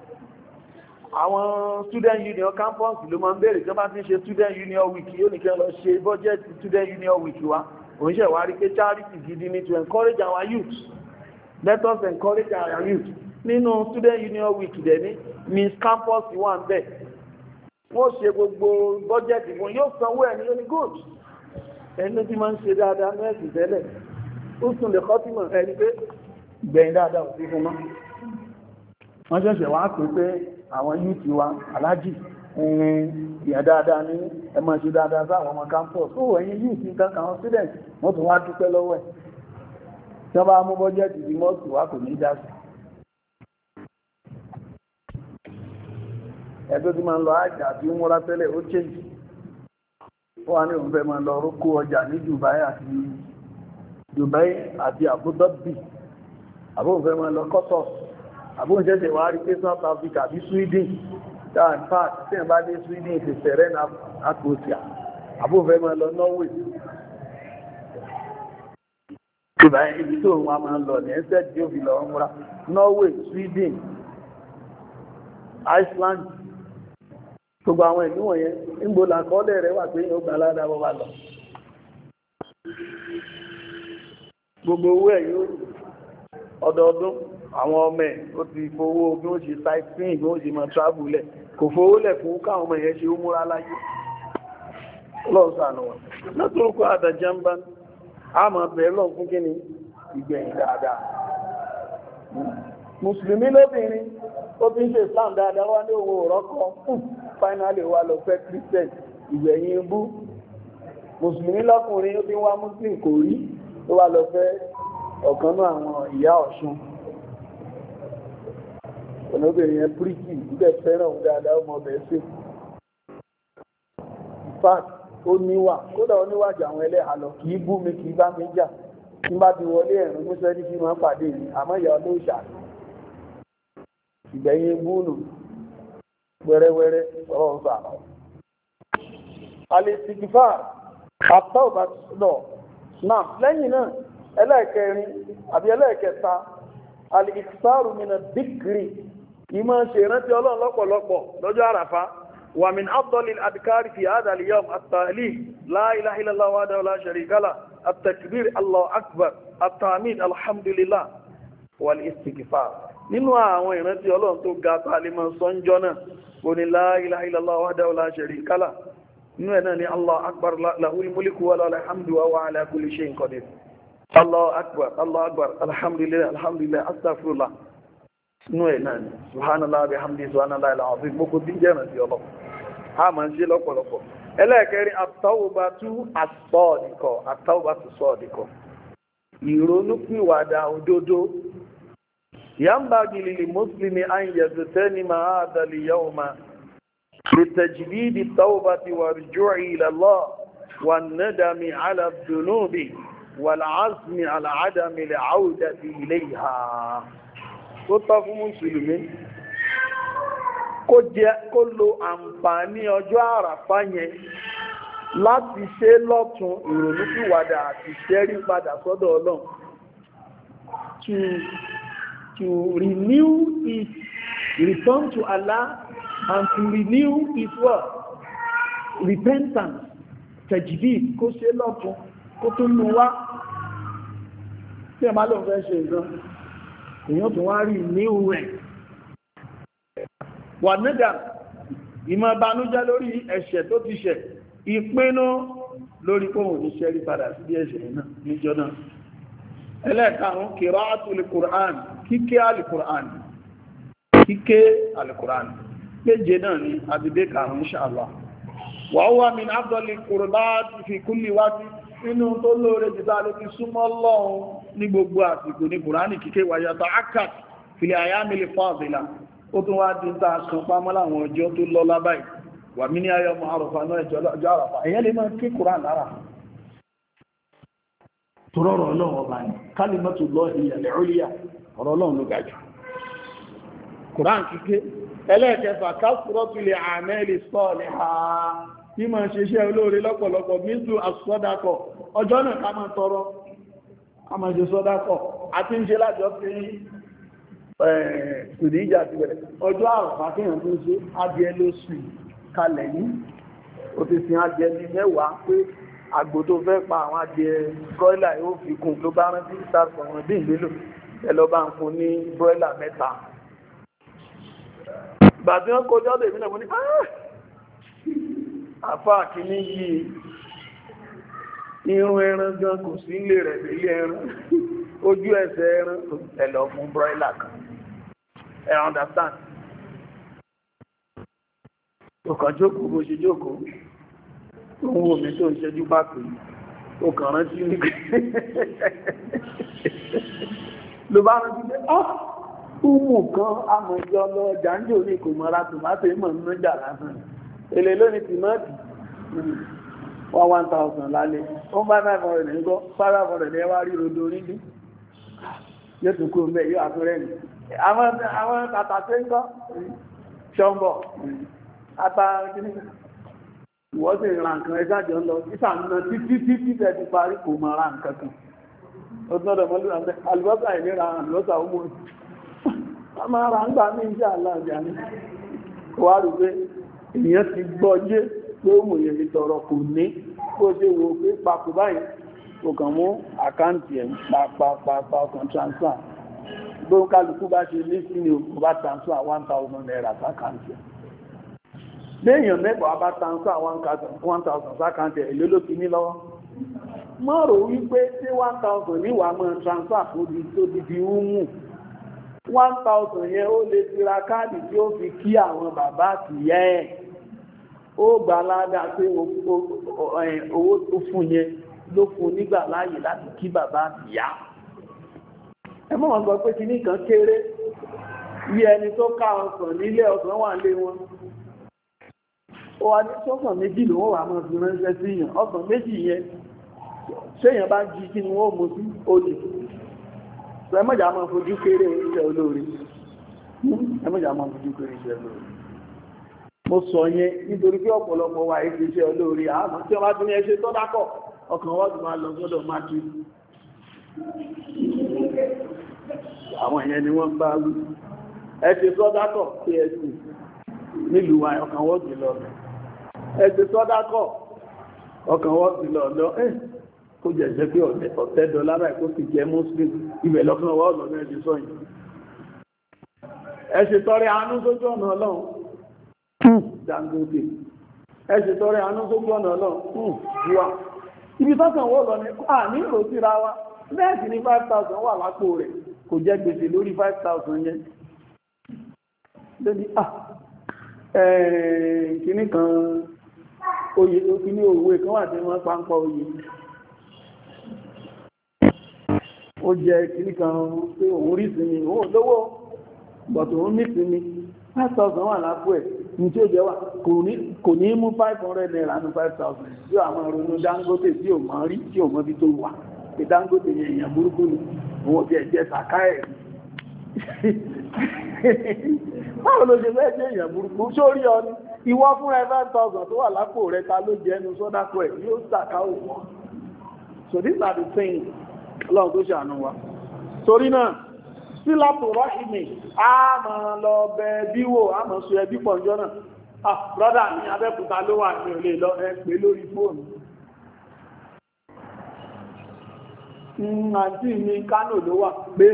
àwọn student union campus ló máa ń béèrè tí wọ́n bá ti ń ṣe student union week yóò ní kí wọ́n lọ ṣe budget student union week wa òun ṣe wá rí pé charity gidi ni to encourage our youth let us encourage our youth nínú student union week dẹ̀ ní miss campus wà ń bẹ̀ wọ́n ṣe gbogbo budget wọn yóò sanwó ẹ̀ ní ó ní good ẹni tó ti máa ń ṣe dáadáa ní ẹ̀sìn tẹ́lẹ̀ ó sùn lè kọ́tìmọ̀ ẹni pé gbẹ̀yìn dáadáa ò sí fún mọ́ wọ́n ṣẹ̀ṣẹ̀ wá pè pé àwọn yúùtì wa alájì ìyà dáadáa ní ẹ máa ṣe dáadáa sáwọn ọmọ campus ó ẹ̀yìn yúùtì nǹkan kan student wọ́n tún wá dúpẹ́ lọ́wọ́ ẹ̀ tí wọ́n bá mú bọ́jẹ́tì tí mọ́ọ̀tì wá kò ní dá sí ẹgbẹ́ tí máa ń lọ àjà tí ó múra tẹ́lẹ̀ ó change wọ́n wá ní òun fẹ́ máa lọ rókó ọjà ní Dubai àti Dubai àti Abu Dhabi àbóhùn fẹ́ máa lọ Qatar àbóhùn ṣẹ̀ṣẹ̀ wá rí pé South Africa bí Sweden dáa in fact tí ẹ̀ bá dé Sweden ti sẹ̀rẹ́ ní Croatia àbóhùn fẹ́ máa lọ Norway Dubai ibi tó wọ́n máa lọ ní ẹsẹ̀ tí ó fi lọ múra Norway, Sweden, Iceland gbogbo àwọn ìlú wọ̀nyẹn nígbò làkọọ́lẹ̀ rẹ̀ wà pé yóò gbà ládàá bọ́ bá lọ gbogbo owó ẹ̀ yóò ọdọọdún àwọn ọmọ ẹ̀ ó ti fowó bí ó ṣe sightseeing bí ó ṣe máa travel lẹ̀ kò fowó lẹ̀ fún káwọn ọmọ yẹn ṣe ó múra láyé lọ́ọ̀sánù wọn látòókò àtàjẹ́ ń bá a máa bẹ̀rẹ̀ lọ fún kíni ìgbẹ̀yìn dáadáa mùsùlùmí lóbìnrin ó ti ń ṣe Islam dáadáa wá ní owó òrọ́kọ́ fún finally wà lọ fẹ́ Christian ìgbẹ̀yìn ibú mùsùlùmí lọ́kùnrin ó ti wá Muslim kò rí tó wá lọ fẹ́ ọ̀kan náà àwọn ìyá Ọ̀ṣun olóbìnrin yẹn príkì ìbẹ̀ fẹ́ràn òun dáadáa ọmọ ọbẹ̀ sí fact ó níwà kódà ó níwà jà àwọn ẹlẹ́hà lọ kìí bú mi kìí bá mi jà tí bá ti wọlé ẹ̀rùn mú sẹ́ni kí wọ́n pàdé mi àmọ́ ìyá olóòṣà ìgbẹ̀yìn búùnù wẹ́rẹ́wẹ́rẹ́ ọ̀rọ̀ ọ̀sà alìsìkìfà àtọ́ọ̀bà lọ náà lẹ́yìn náà ẹlẹ́ẹ̀kẹrin àbí ẹlẹ́ẹ̀kẹta alìsìkìfàrù mìíràn dìkìrì ìmọ̀ ṣe ìrántí Ọlọ́run lọ́pọ̀lọpọ̀ lọ́jọ́ àràfá ومن أفضل الأذكار في هذا اليوم التهليل لا إله إلا الله وحده لا شريك له التكبير الله أكبر التحميد الحمد لله والاستغفار nínú àwọn ìrántí Ọlọ́run tó ga tá lè máa sọ ńjọ́ náà ó ní la ilaha illallah wahdahu la sharika lah nínú ẹ̀ náà ni Allah akbar lahul mulku wa lahul hamdu wa huwa ala kulli shay'in qadir Allah akbar Allah akbar alhamdulillah alhamdulillah astaghfirullah nínú ẹ̀ náà ni subhanallah bihamdi subhanallah alazim gbogbo bí jẹ́ ìrántí Ọlọ́run a máa ń ṣe lọ́pọ̀lọpọ̀ ẹlẹ́ẹ̀kẹrin àtàwùbátú àsọ̀ọ̀dìkọ̀ àtàwùbátú sọ̀ọ̀dìkọ̀ ìrònúpìwàdà òdodo ينبغي للمسلم أن يغتنم هذا اليوم بتجديد التوبة والرجوع إلى الله والندم على الذنوب والعزم على عدم العودة إليها طف مسلم kó jẹ́ kó lo àǹfààní ọjọ́ àràfá yẹn láti ṣe lọ́tún ìrònúpìwàdà àti ṣẹ́rí padà sọ́dọ̀ Ọlọ́run to to renew his return to Allah and to renew his word repentance tajdid kó ṣe lọ́tún kó tún mú wá tí ẹ má lọ fẹ́ ṣe nǹkan èèyàn tún wá rí new rẹ̀ wà nígbà ìmọ̀ ìbànújẹ́ lórí ẹ̀ṣẹ̀ tó ti ṣẹ̀ ìpinnu lórí kóhùn ní ṣẹ́rí padà sí bí ẹ̀ṣẹ̀ náà níjọ́ náà ẹlẹ́ẹ̀karùn qira'atul Qur'an kíké alìkùrán kíké alìkùrán méje náà ni àdìdé karùn inshallah wa huwa min afdali qurbati fi kulli waqti nínú tó lóore jùlọ ló fi súnmọ́ Ọlọ́run ní gbogbo àsìkò ní Kùránì kíké wa yata'akkad fil ayyamil fadila ó tún wá dín tá a kan pamọ́ láwọn ọjọ́ tó lọ́lá báyìí wà mí ní ayọ́mọ̀ àrọ̀fà náà ẹjọ́ àrọ̀fà èyàn lè máa kí Kùránì lára tó rọrọ̀ Ọlọ́run ọba ní kalimatullahi al-ulya ọ̀rọ̀ Ọlọ́run ló gajù Kùránì kíké ẹlẹ́ẹ̀kẹfà kasratul a'mali salihah tí máa ṣeṣẹ́ olóore lọ́pọ̀lọpọ̀ mísù as-sadaqa ọjọ́ náà ká máa tọrọ ká máa ṣe sọ́dákọ̀ àti ń ṣe lájọ́ sí ìdíjà ti bẹ̀rẹ̀ ọjọ́ àrùfà tí yàn tó ń ṣe adìẹ ló sùn kalẹ̀ ní ó ti sin adìẹ ní mẹ́wàá pé àgbò tó fẹ́ pa àwọn adìẹ brọ́ìlà yóò fi kún ló bá rántí ìtàkùn ọ̀rọ̀ bí ìlélò ẹlọ bá ń fún ní brọ́ìlà mẹ́ta ìgbà tí wọ́n kọjọ́ lè mílẹ̀ mú ní àfá kìíní yìí irun ẹran gan kò sí ilé rẹ̀ nílé ẹran ojú ẹsẹ̀ ẹran ẹlọ fún brọ́ìlà kan ẹ understand ọkàn jókòó bó ṣe jókòó ohun omi tó ń ṣẹ́jú bá pè ó kàn rántí ní ló bá rántí pé ọ́ úmù kan amọ̀jọ́ lọ jàǹjò ní kò mọ́ra tòmátò ìmọ̀ nínú jà lásán èlé lónìí tìmọ́tì wọ́n one thousand lálẹ́ ó bá five hundred ní gbọ́ five hundred ní ẹwà rí rodo rí ní yóò tún kó mẹ́ yóò àtúrẹ́ ní àwọn tàtàṣẹ́ ń kọ́ ṣọ́mbọ̀ àtà ìwọ́n sì ra nǹkan ẹjájọ́ lọ ìsàmúnà títí títí tẹ́ ti parí kò mọ̀ ra nǹkan kan ó tọ́dọ̀ mọ́lú àlùbọ́sà ìlera àlùbọ́sà ó mọ́ a máa ra ń gbà ní iṣẹ́ aláàjá ní wà rí pé èèyàn ti gbọ́ yé pé ó mò yẹn lè tọrọ kò ní kó ṣe wo pé papò báyìí kò kàn mú àkáǹtì ẹ̀ pàpàpàpà ọkàn transfer gbóhùn kálukú bá ṣe ní sí ni òkú bá transfer one thousand naira sákàǹtì ẹ̀ léèyàn mẹ́bàá bá transfer one thousand sákàǹtì ẹ̀ èlé ló ti ní lọ́wọ́ mọ́ rò wípé tí one thousand níwà mọ́ transfer fún di tó di di húnmù one thousand yẹn ó lè ti ra káàdì tí ó fi kí àwọn bàbá àti ìyá ẹ̀ ó gbà ládàá pé owó tó fún yẹn ló fún nígbà láàyè láti kí bàbá àti ìyá ẹ mọ́ wọn sọ pé kí nìkan kéré bí ẹni tó ká ọsàn nílé ọsàn wà lé wọn ó wà ní sọ́sàn méjì ló wọ́n wà mọ́ fi ránṣẹ́ sí yàn ọsàn méjì yẹn ṣéyàn bá jí kí ni wọ́n mú sí olè ẹmọ́jà máa fojú kéré iṣẹ́ olóore ẹmọ́jà máa fojú kéré iṣẹ́ olóore mo sọ yẹn nítorí pé ọ̀pọ̀lọpọ̀ wà èsì iṣẹ́ olóore àmọ́ tí wọ́n bá tún ní ẹṣẹ́ tọ́dákọ̀ ọkàn wọ́n ti máa lọ sọ́dọ̀ mákì àwọn ìyẹn ni wọ́n bá rú ẹṣẹ́ tọ́dákọ̀ psc nílùú wa ọkàn wọ́n ti lọ ẹṣẹ́ tọ́dákọ̀ ọkàn wọ́n ti lọ lọ ẹ́ kó jẹ́ pé ọ̀tẹ́ dọ́là báyìí kó sì jẹ́ muslim ibẹ̀ lọ́kàn wọ́n lọ mẹ́rin sọ́yìn ẹ ṣe tọrẹ àánú sójú ọ̀nà ọlọ́run Dangote ẹ ṣe tọrẹ àánú sójú ọ̀nà ọlọ́run wà ibi tọ́kàn wọ́n lọ ní à ní ìrò síra wa bẹ́ẹ̀sì ní five thousand wà lápò rẹ̀ kò jẹ́ gbèsè lórí five thousand yẹn lórí à kìíní kan oyè kìíní òwe kan wà tí wọ́n pa ń pọ̀ oyè ó jẹ́ kìíní kan pé òun rí sí mi òun lówó bọ̀tù òun ní sí mi five thousand wà lápò ẹ̀ ní tí ó jẹ́ wà kò ní mú five hundred naira ní five thousand tí àwọn ìrònú Dangote tí ò mọ̀ rí tí ò mọ̀ bí tó wà pé Dangote yẹn èèyàn burúkú ni òun ti ẹ̀jẹ̀ sàká ẹ̀ báwo ló ṣe fẹ́ jẹ́ èèyàn burúkú sórí ọ ni ìwọ fún ẹ five thousand tó wà lápò rẹ ta ló jẹ́ ẹnu sọ́dákọ̀ ẹ̀ yóò sàká òun. So these are the things ọlọ́run tó ṣàánú wa torí náà sílátò rọ́ìmì a máa lọ bẹ bí wò a máa sọ ẹbí pọ̀njọ́ náà ah brother ní Abẹ́òkúta ló wà ní olè lọ ẹ pè lórí fóònù àǹtí mi Kánò ló wà pé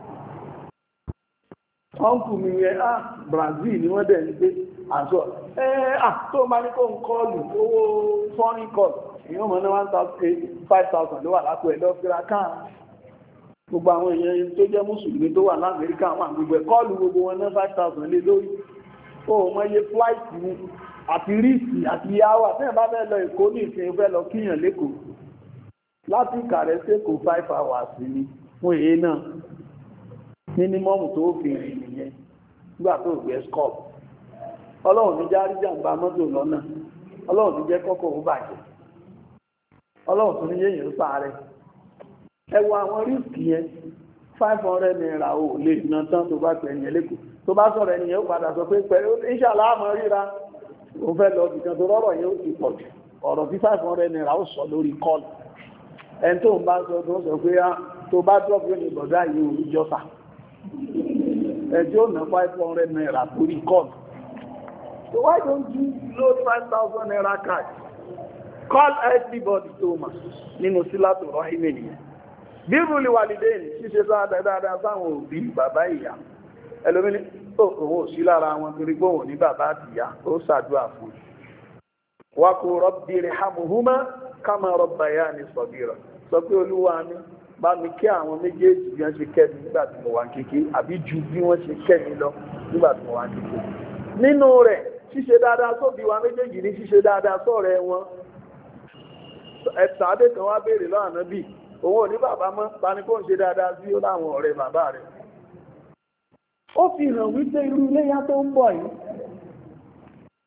ọ̀nkù mi yẹn ah Brazil ni wọ́n dẹ̀ ń gbé àṣọ ẹ́ ah tó máa ní kó ń kọlù owó foreign call èèyàn mọ̀ ní one thousand five thousand ló wà lápò ẹ̀ lọ́fíra káà gbogbo àwọn èèyàn tó jẹ́ mùsùlùmí tó wà lámẹ́ríkà wà gbogbo ẹ̀ kọ́ọ̀lù gbogbo wọn ní five thousand lé lórí ó mọ iye flight ní àti ríìsì àti yáwà tí ẹ̀ bá fẹ́ lọ Èkó ní ìsìn fẹ́ lọ kíyàn lẹ́kọ̀ọ́ láti Ìkàrẹ́ sẹ́kọ̀ọ́ five hours ni fún èyí náà mínímọ́mù tó fi rìn nìyẹn nígbà tó gbé skọ́ọ̀p ọlọ́run ní járí jàǹbá mọ́tò lọ́nà ọlọ́run ní jẹ́ kọ́kọ́ ó bàjẹ́ ọlọ́run tó ní yéèyàn sáré ẹ wo àwọn rísìkì yẹn five hundred naira ò lè ná tán tó bá pẹ̀ ẹ̀yìn lẹ́kọ̀ọ́ tó bá sọ̀rọ̀ ẹnìyẹn ó padà sọ pé pẹ̀lú ìṣàlá àmọ́ ríra ó fẹ́ lọ bìkan tó rọ́rọ̀ yẹn ó ti pọ̀ jù ọ̀rọ̀ tí five hundred naira ó sọ lórí kọ́ọ̀lù ẹni tó ń bá sọ tó sọ pé tó bá drop yóò ní bọ̀dá yìí ò ní jọ́ta ẹjọ́ ná five hundred naira lórí kọ́ọ̀lù. So why don't you load five thousand naira cash? Call everybody to ma nínú sílátò rọ́hìmì nìyẹn. Bí rúlì wàlìdéènì ṣíṣe dáadáa sáwọn òbí bàbá ìyá. Ẹlòmíní tó òun ò sí lára wọn torí pé òun ní bàbá àti ìyá ó ṣàdúrà fún. Wa qul rabbi irhamhuma kama rabbayani saghira. Sọ pé olúwa mi bá mi kí àwọn méjèèjì bí wọ́n ṣe kẹ́ mi nígbà tí mo wà kékeré àbí ju bí wọ́n ṣe kẹ́ mi lọ nígbà tí mo wà kékeré. Nínú rẹ̀ ṣíṣe dáadáa sóbí wa méjèèjì ní ṣíṣe dáadáa sọ́rẹ́ wọn. Ẹ̀sà adé kan wá béèrè lọ́wọ́ Ànábì òun ò ní bàbá mọ́ tani kó ń ṣe dáadáa sí ó láwọn ọ̀rẹ́ bàbá rẹ̀. Ó fi hàn wípé irú iléyá tó ń bọ̀ yìí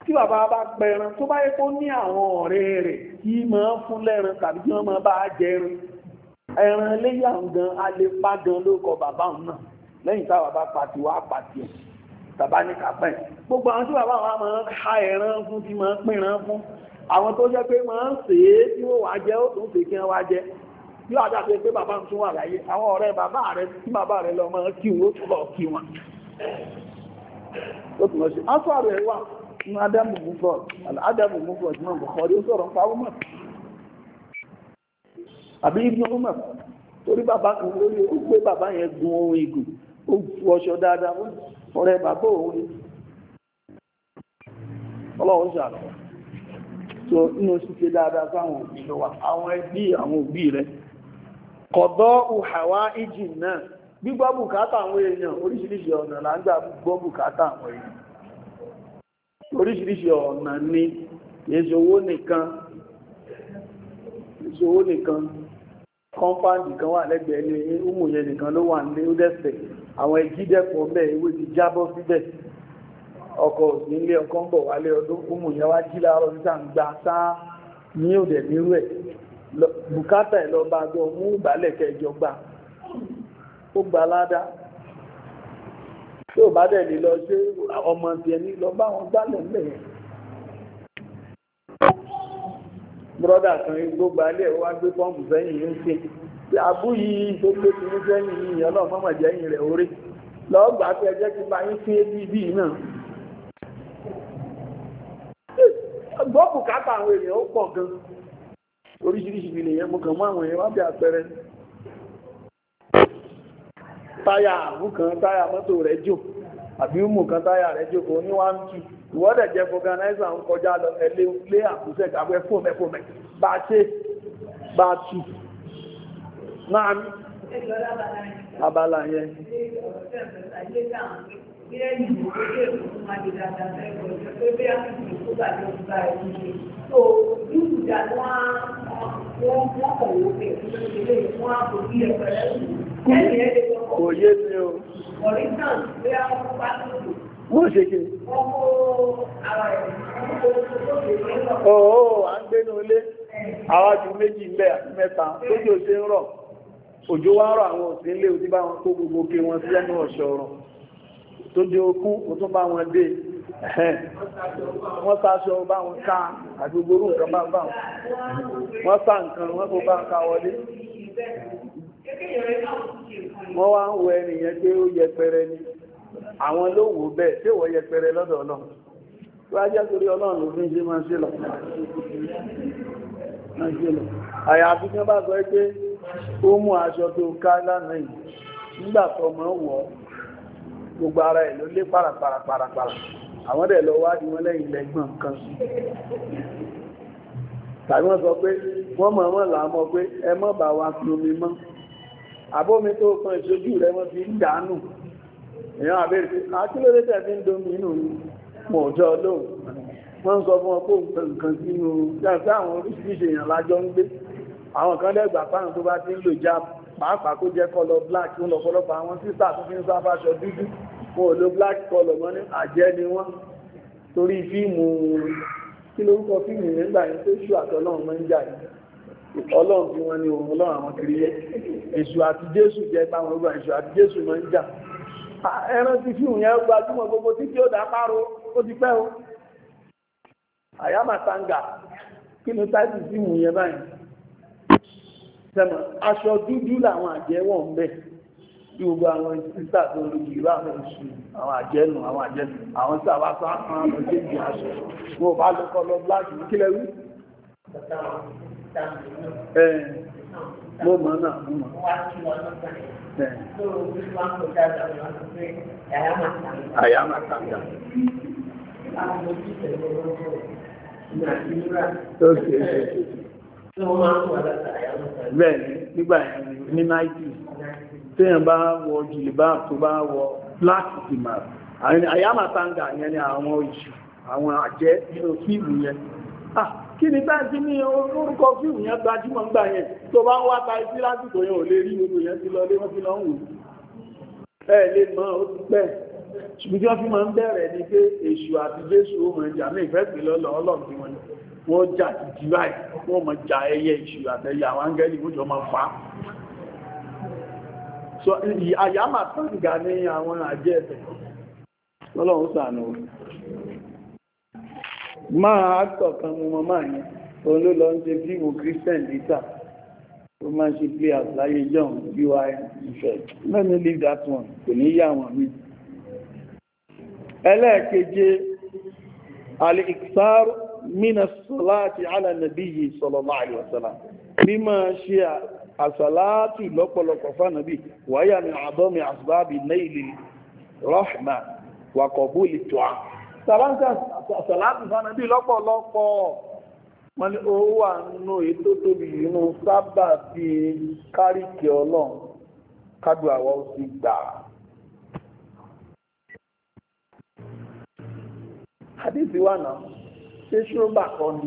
tí bàbá bá pẹran tó bá yẹ kó ní àwọn ọ̀rẹ́ rẹ̀ tí máa fún lẹ́ran tàbí tí wọ́n máa bá jẹran ẹran léyà gan alépa gan ló kọ bàbá òun náà lẹ́yìn táwa bá pàtì wá pàtì ẹ̀ tàbá ní kápẹ́ gbogbo àwọn tí bàbá wa máa ń ká ẹran fún tí máa ń pínran fún àwọn tó jẹ́ pé máa ń sè é tí wọ́n wá jẹ́ ó tún sè kí wọ́n wá jẹ́ bí wàá dàbí pé bàbá tún wà láyé àwọn ọ̀rẹ́ bàbá rẹ̀ tí bàbá rẹ̀ lọ máa kí wọn ó tún lọ kí wọn ó tún lọ sí ásọ rẹ̀ wà ní Ádámù Mufrad Ádámù Mufrad náà Bukhari ó sọ̀rọ̀ nípa Umar àbí Ibn Umar torí bàbá kan lórí ó gbé bàbá yẹn gun ohun ìgùn ó fu ọṣọ dáadáa ọ̀rẹ́ bàbá òun ni ọlọ́run ṣàlọ́ tó inú ṣíṣe dáadáa sáwọn òbí ló wà àwọn ẹbí àwọn òbí rẹ̀ kọ̀dọ̀ òhàwá ìjì náà gbígbọ́ bùkátà àwọn èèyàn oríṣiríṣi ọ̀nà là ń gbà gbọ́ bùkátà àwọn èèyàn oríṣiríṣi ọ̀nà ni ìṣòwò nìkan ìṣòwò nìkan kọ́mpáǹdì kan wà lẹ́gbẹ̀ẹ́ ní ọmọ yẹn nìkan ló wà ní ó dẹ́sẹ̀ àwọn ìjídẹ́pọ̀ bẹ́ẹ̀ ewé ti jábọ́ síbẹ̀ ọkọ̀ òsì ilé ọkọ̀ ń bọ̀ wálé ọdún ọmọ yẹn wá jí láàárọ̀ níta ń gba sáá ní òdẹ̀ nírú ẹ̀ bùkátà ẹ̀ lọ bá gbọ́ mú ìbálẹ̀ kẹjọ gbà ó gba ládá tí ò bá dẹ̀ lè lọ ṣe ọmọ tiẹ̀ ní lọ bá wọn gbálẹ̀ mẹ́yẹn brọ́dà kan igbó gbalẹ̀ wá gbé pọ́ǹpù sẹ́yìn yìí ń ṣe tí àbú yìí tó gbé ti ní sẹ́yìn yìí ọlọ́run mọ́mọ̀ jẹ́yìn rẹ̀ orí lọ́gbà tí ẹjẹ́ ti bá yín sí ebi bíi náà gbọ́ bùkátà àwọn èèyàn ó pọ̀ gan oríṣiríṣi fi lè yẹn mú kàn mọ́ àwọn èèyàn wá bí àpẹẹrẹ táyà àbú kan táyà mọ́tò rẹ̀ jò àbí mú kan táyà rẹ̀ jò kò ní wá ń tù ìwọ́dẹ̀ jẹ́ fọ́gánáìsà ń kọjá lọ ẹlé lé àkúsẹ̀ àwẹ́ fòmẹ́fòmẹ́ bá ṣe bá tù náà ní abala yẹn kò yé mi o wọ́n ṣe kí ọ̀ọ́ à ń gbénú ilé àwájú méjì ilẹ̀ àti mẹ́ta tójò ṣe ń rọ̀ òjò wá rọ̀ àwọn òsì ilé òtí bá wọn kó gbogbo kí wọn sí ẹnu ọ̀ṣọ́ ọ̀rọ̀ tójò okún ó tún bá wọn dé wọ́n sáṣọ bá wọn ká àti gbogbo nǹkan bá bá wọn wọ́n sá nǹkan wọ́n kó bá ká wọlé wọ́n wá ń wo ẹnìyẹn pé ó yẹpẹrẹ ni àwọn ló wò bẹ́ẹ̀ tí wọ́n yẹpẹrẹ lọ́dọ̀ ọlọ́run tó á jẹ́ torí ọlọ́run ló fi ń ṣe máa ṣe lọ àyàfi tí wọ́n bá sọ pé ó mú aṣọ tó ká lánàá yìí nígbà tó mọ́ wọ́ gbogbo ara ẹ̀ ló lé pàràpàràpàrà àwọn dẹ̀ lọ wádìí wọn lẹ́yìn lẹ́gbọ̀n kan sí tàbí wọ́n sọ pé wọ́n mọ̀ wọ́n là á mọ̀ pé ẹ mọ́ bá wa fi omi mọ́ àbómi tó kan ìṣojú rẹ̀ wọ́n fi ń dànù èèyàn àbẹ́rẹ̀ àkílódé tẹ̀bí ń domi inú mọ̀ ọjọ́ lóhùn wọ́n sọ fún ọpọ̀ nǹkan sínú yàtọ̀ àwọn oríṣiríṣi èèyàn lájọ ń gbé àwọn kan lẹ́gbàá fáwọn tó bá ti ń lò já pàápàá kó jẹ́ kọlọ black ń lọ́pọ̀lọpọ̀ àwọn sísà tó fi ń sáfàṣọ dúdú wọn ò lo black kọlọ mọ́ ní àjẹ́ ni wọ́n torí fíìmù kí lórúkọ fíìmù nígbà yẹn tó ṣù àtọ́lọ́run mọ́ ń jà yìí ọlọ́run fi wọn ní òun ọlọ́run àwọn kiri yẹ èṣù àti jésù jẹ́ táwọn ọgbà èṣù àti jésù mọ́ ń jà ẹran ti fíìmù yẹn gbajúmọ̀ gbogbo títí ó dá páró ó ti pẹ́ o àyàmàtàǹgà kí ni táìsì fíìmù yẹn báyìí sẹ́mọ̀ aṣọ dúdú làwọn àjẹ́wọ̀ ń bẹ̀ tí gbogbo àwọn sísà tó lè jù láwọn oṣù àwọn àjẹ́nù àwọn àjẹ́nù àwọn tí àwọn aṣọ àwọn ọmọ kéjì aṣọ wọn ò bá lọ kọ́ lọ bláàkì ní kílẹ̀ wí. ẹ mo mọ̀ náà mo mọ̀. àyàmàtàǹgà. Okay. Bẹ́ẹ̀ni, nígbà ní náìtì, tí yẹn bá wọ jìlìbá tó bá wọ láti ti máa. Àyàmàtàǹgà yẹn ni àwọn ìṣù, àwọn àjẹ́ nínú fíìmù yẹn. Ah, kí ni táìsí ní orúkọ fíìmù yẹn gbajúmọ̀ ńgbà yẹn tó bá ń wá táìsí lásìkò yẹn ò lè rí gbogbo yẹn ti lọ lé wọ́n ti lọ ń wò. Ẹ lè mọ̀ ó ti pẹ́ ṣùgbọ́n tí wọ́n fi máa ń bẹ̀rẹ̀ ní pé èṣù àti Jésù ó mọ̀ jà ní ìfẹ́ pè lọ́lọ́ ọlọ́run tí wọ́n wọ́n jà títí báyìí wọ́n mọ̀ jà ẹyẹ èṣù àtẹyẹ àwọn áńgẹ́lì ó jọ máa fà á. so àyàmà tàǹgà ní àwọn àjẹ́ ẹ̀fẹ̀ lọ́lọ́run ṣàánú. máa actor kan mo mọ máa yẹn òun ló lọ ń ṣe fíìmù Christian lítà ó máa ń ṣe players láyé john bí wá ìfẹ́ let me leave that one kò ní yá wọn mi. ẹlẹ́ẹ̀keje al-iksar mina salati ala nabiyyi sallallahu alaihi wasallam mímọ̀ ṣe àsàlátù lọ́pọ̀lọpọ̀ fánàbí wáyà ní àdọ́mì asbabi naili rahma wa qabuli du'a. sàlántà àsàlátù fánàbí lọ́pọ̀lọpọ̀ wọ́n ní ó wà nínú ètò tóbi nínú sábà bí káríkì ọlọ́run kádù àwọ̀ sí gbà. Hadith wà náà ṣe ṣúrọ́bà kọ́ ni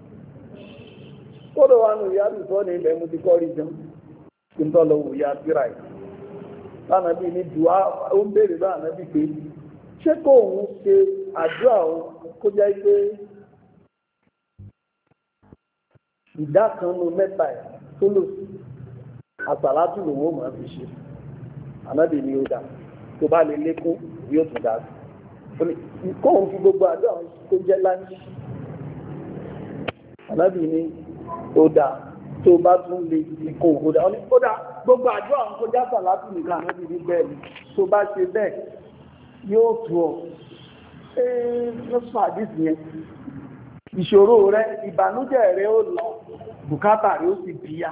kódò wà nù ìyá bìfọ́ ní ilẹ̀ mo ti kọ́ rí jẹun kí n tọ́ lọ wò ya síra ẹ̀ lánàá bí ní dùá ó ń béèrè lánàá bí pé ṣé kò ń ṣe àdúrà òun kó jẹ́ pé ìdá kan nu mẹ́ta ẹ̀ tó lò sí àsàlátù lòun ó máa fi ṣe ànábì ni ó dà tó bá lè lékún yóò tún dá sí kóhun fi gbogbo àdúrà tó jẹ́ láńṣí ànábì ni ó dà tó bá tún lè fi kó ó dà ó dà gbogbo àdúrà tó já àsàlátù nìkan ànábì ní bẹ́ẹ̀ ni tó bá ṣe bẹ́ẹ̀ yóò tù ọ́ ẹ́ lọ́sọ̀ àdìsí yẹn ìṣòro rẹ ìbànújẹ́ rẹ ó lọ bùkátà rẹ ó sì bíyà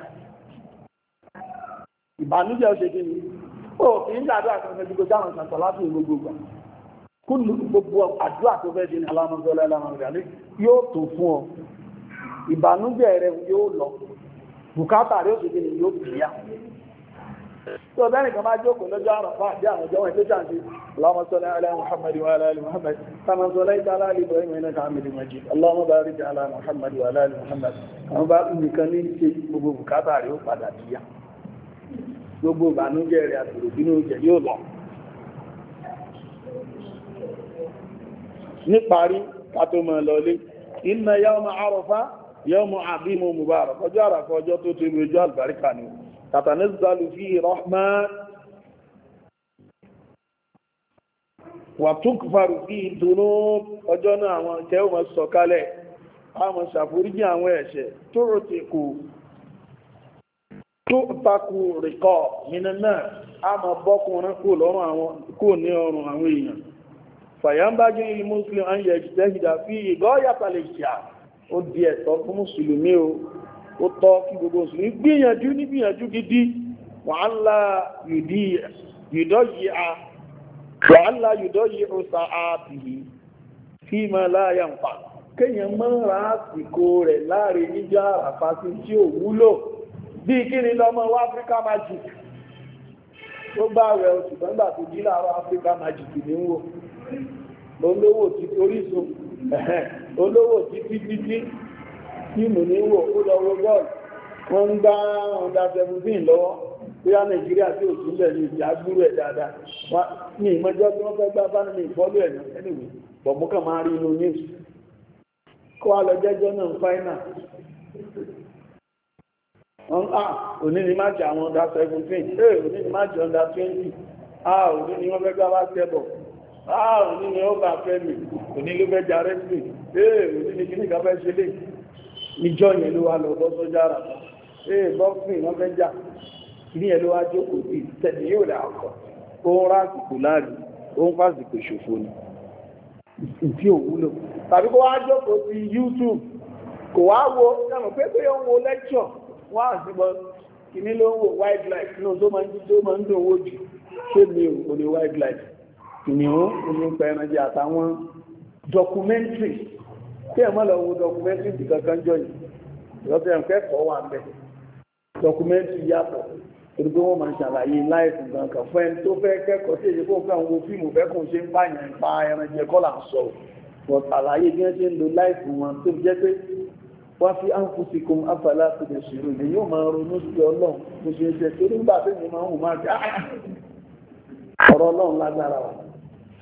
ìbànújẹ́ ó ṣe kí ni ó kì í ṣàdúrà kan fẹ́ gbogbo dáhùn ṣàtọ̀ láti gbogbo gbà kú gbogbo àdúrà tó fẹ́ di ní alámọ́sọ́lá alámọ́sọ́lá yóò tó fún ọ ìbànújẹ́ rẹ yóò lọ bùkátà rẹ ó ṣe kí ni yóò bíyà tó bẹ́ẹ̀ nìkan máa jókòó lọ́jọ́ àràfà àti àwọn ọjọ́ wọn tó jáde اللهم صل على محمد وعلى ال محمد كما صليت على ال ابراهيم انك حميد مجيد اللهم بارك على محمد وعلى ال محمد àwọn bá nìkan ní ṣe gbogbo bùkátà rẹ̀ ó padà díyà gbogbo ìbànújẹ́ rẹ̀ àti ìbínú jẹ́ yóò lọ. níparí kátó mọ̀ lọlé inna yawma Arafa yawmu azimu mubarak ọjọ́ àràfà ọjọ́ tó tóbi ọjọ́ àlùbáríkà ni tatanazzalu fihi rahmat wàtúkfàrù bí ìdúnú ọjọ́ náà àwọn ìkẹ́ ò sọ̀kalẹ̀ àwọn ṣàforíjì àwọn ẹ̀ṣẹ̀ tó rọ̀tẹ̀ kò tó takù rìkọ́ nínú náà a ma bọ́kùnrin kò lọ́rùn àwọn kò ní ọrùn àwọn èèyàn fàyàmbájú ilé muslim an yẹ jìdá fi ìgọ́ yàtàlẹ̀ ìṣà ó di ẹ̀tọ́ fún mùsùlùmí o ó tọ́ kí gbogbo mùsùlùmí gbìyànjú ní gbìyànjú gidi wàhálà yùdọ́ yìí a wàhálà yùdọ́ yìí ó sa ààbì fí ma láyà ń pa kéèyàn mọ́ ra àsìkò rẹ̀ láàrin níjọ́ àràfà sí tí ò wúlò bí kí ni lọ́mọ wá Africa Magic tó bá rẹ̀ oṣù gbọ́ngbà tó jí láàárọ̀ Africa Magic ní wò olówó títí Orísun olówó títí títí tíìmù ní wò ó lọ wo bọ́ọ̀lù wọ́n ń gbá under seventeen lọ́wọ́ bóyá Nàìjíríà tí ò sílẹ̀ ní ìjà gbúrú ẹ̀ dáadáa ní ìmọ̀jọ́ tí wọ́n fẹ́ gbá bá nínú ìfọ́lú ẹ̀ náà anyway bọ̀mú kan máa rí inú news kó wá lọ jẹ́jọ́ náà fáínà wọ́n á òní ni máàjì àwọn under seventeen ee òní ni máàjì under twenty ah òní ni wọ́n fẹ́ gbá basketball ah òní ni ó bá fẹ́ mi òní ló fẹ́ jà wrestling ee òní ni kíní kan fẹ́ ṣe lé níjọ́ yẹn ló wá lọ bọ́ sójà rà ee boxing wọ́n fẹ́ jà ní ẹ̀ ló wá jókòó sí tẹ̀lé yóò dà ọkọ̀ ó ń rásìkò láàrin ó ń fásìkò ṣòfò ni ìfí òwúlò tàbí kó wá jókòó sí YouTube kò wá wo ẹmọ̀ pé pé ó ń wo lecture wá àṣìbọn kìíní ló ń wo wildlife náà tó máa ń tó máa ń dùn owó jù ṣé mi ò ní wildlife ìnìhún omi pẹ̀rànjẹ àtàwọn documentary tí ẹ̀ mọ́ lọ wo documentary ti kankan jọ yìí ìrọ́pẹ̀ ẹ̀kẹ́kọ̀ọ́ wà ń bẹ̀ documentary yàtọ̀ torí pé wọ́n máa ń ṣàlàyé láìsí nǹkan fún ẹni tó fẹ́ kẹ́kọ̀ọ́ sí èyí kó fẹ́ wo fíìmù fẹ́kùn ṣe ń pààyàn pa ẹran jẹ kọ́ là ń sọ wọ́n ṣàlàyé bí wọ́n ṣe ń lo láìsí wọn tó jẹ́ pé wọ́n fi anfusikum afala tubsirun ni yóò máa ronú sí ọlọ́run bó ṣe ṣe torí nígbà tí mi máa ń wù máa fi ọ̀rọ̀ ọlọ́run lágbára wa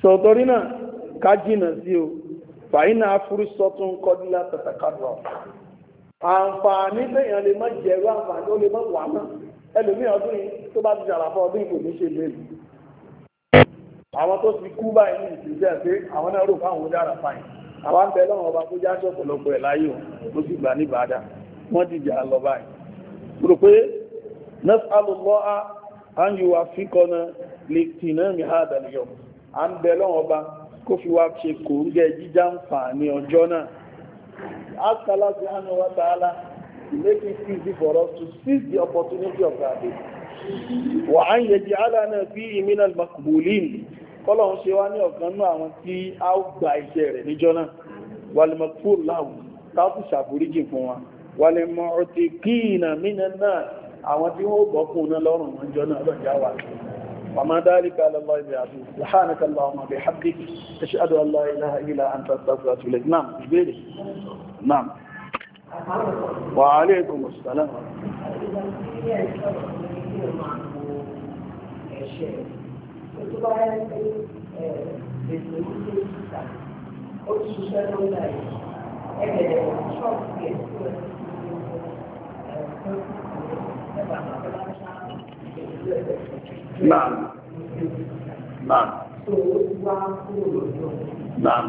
sọ̀tọ̀rí náà ká jìnà sí o fàyínà afúrúsọ́tún kọ́dílá tàtàkàdọ̀ àǹfààní lèyàn lè má jẹ̀rú àǹfààní ó lè má wà náà ẹlòmí ọdún yìí tó bá ti ṣàlàfọ́ ọdún ìkò ní ṣe lèlú àwọn tó ti kú báyìí ní ìsìnjẹ́ pé àwọn náà rò fáwọn dára fáyìn àwọn ń bẹ lọ́wọ́ ọba tó jáṣọ́ ọ̀pọ̀lọpọ̀ ẹ̀ láyé ló sì gbà ní bàdà wọ́n ti jà lọ báyìí rò pé nas'alullaha an yuwaffiqana liqtinami hadha al-yawm à ń bẹ lọ́wọ́ ọba kó fi wá ṣe kò ń gẹ jíjá ń fà ní ọjọ́ náà ask Allah subhanahu wa ta'ala to make it easy for us to seize the opportunity of that day wa an yaj'alana fihi min al-maqbulin kọ́lọ̀un ṣe wá ní ọ̀kan náà àwọn tí a ó gba iṣẹ́ rẹ̀ níjọ́ náà wal-maghfur lahum táàtù ṣàforíjì fún wa wal-mu'tiqina minan nar àwọn tí wọ́n bọ́kùn náà lọ́rùn níjọ́ náà lọ́jà wà وما ذلك على الله بعزيز سبحانك اللهم وبحمدك أشهد أن لا إله إلا أنت أستغفرك وأتوب إليك نعم بيري نعم وعليكم السلام نعم نعم نعم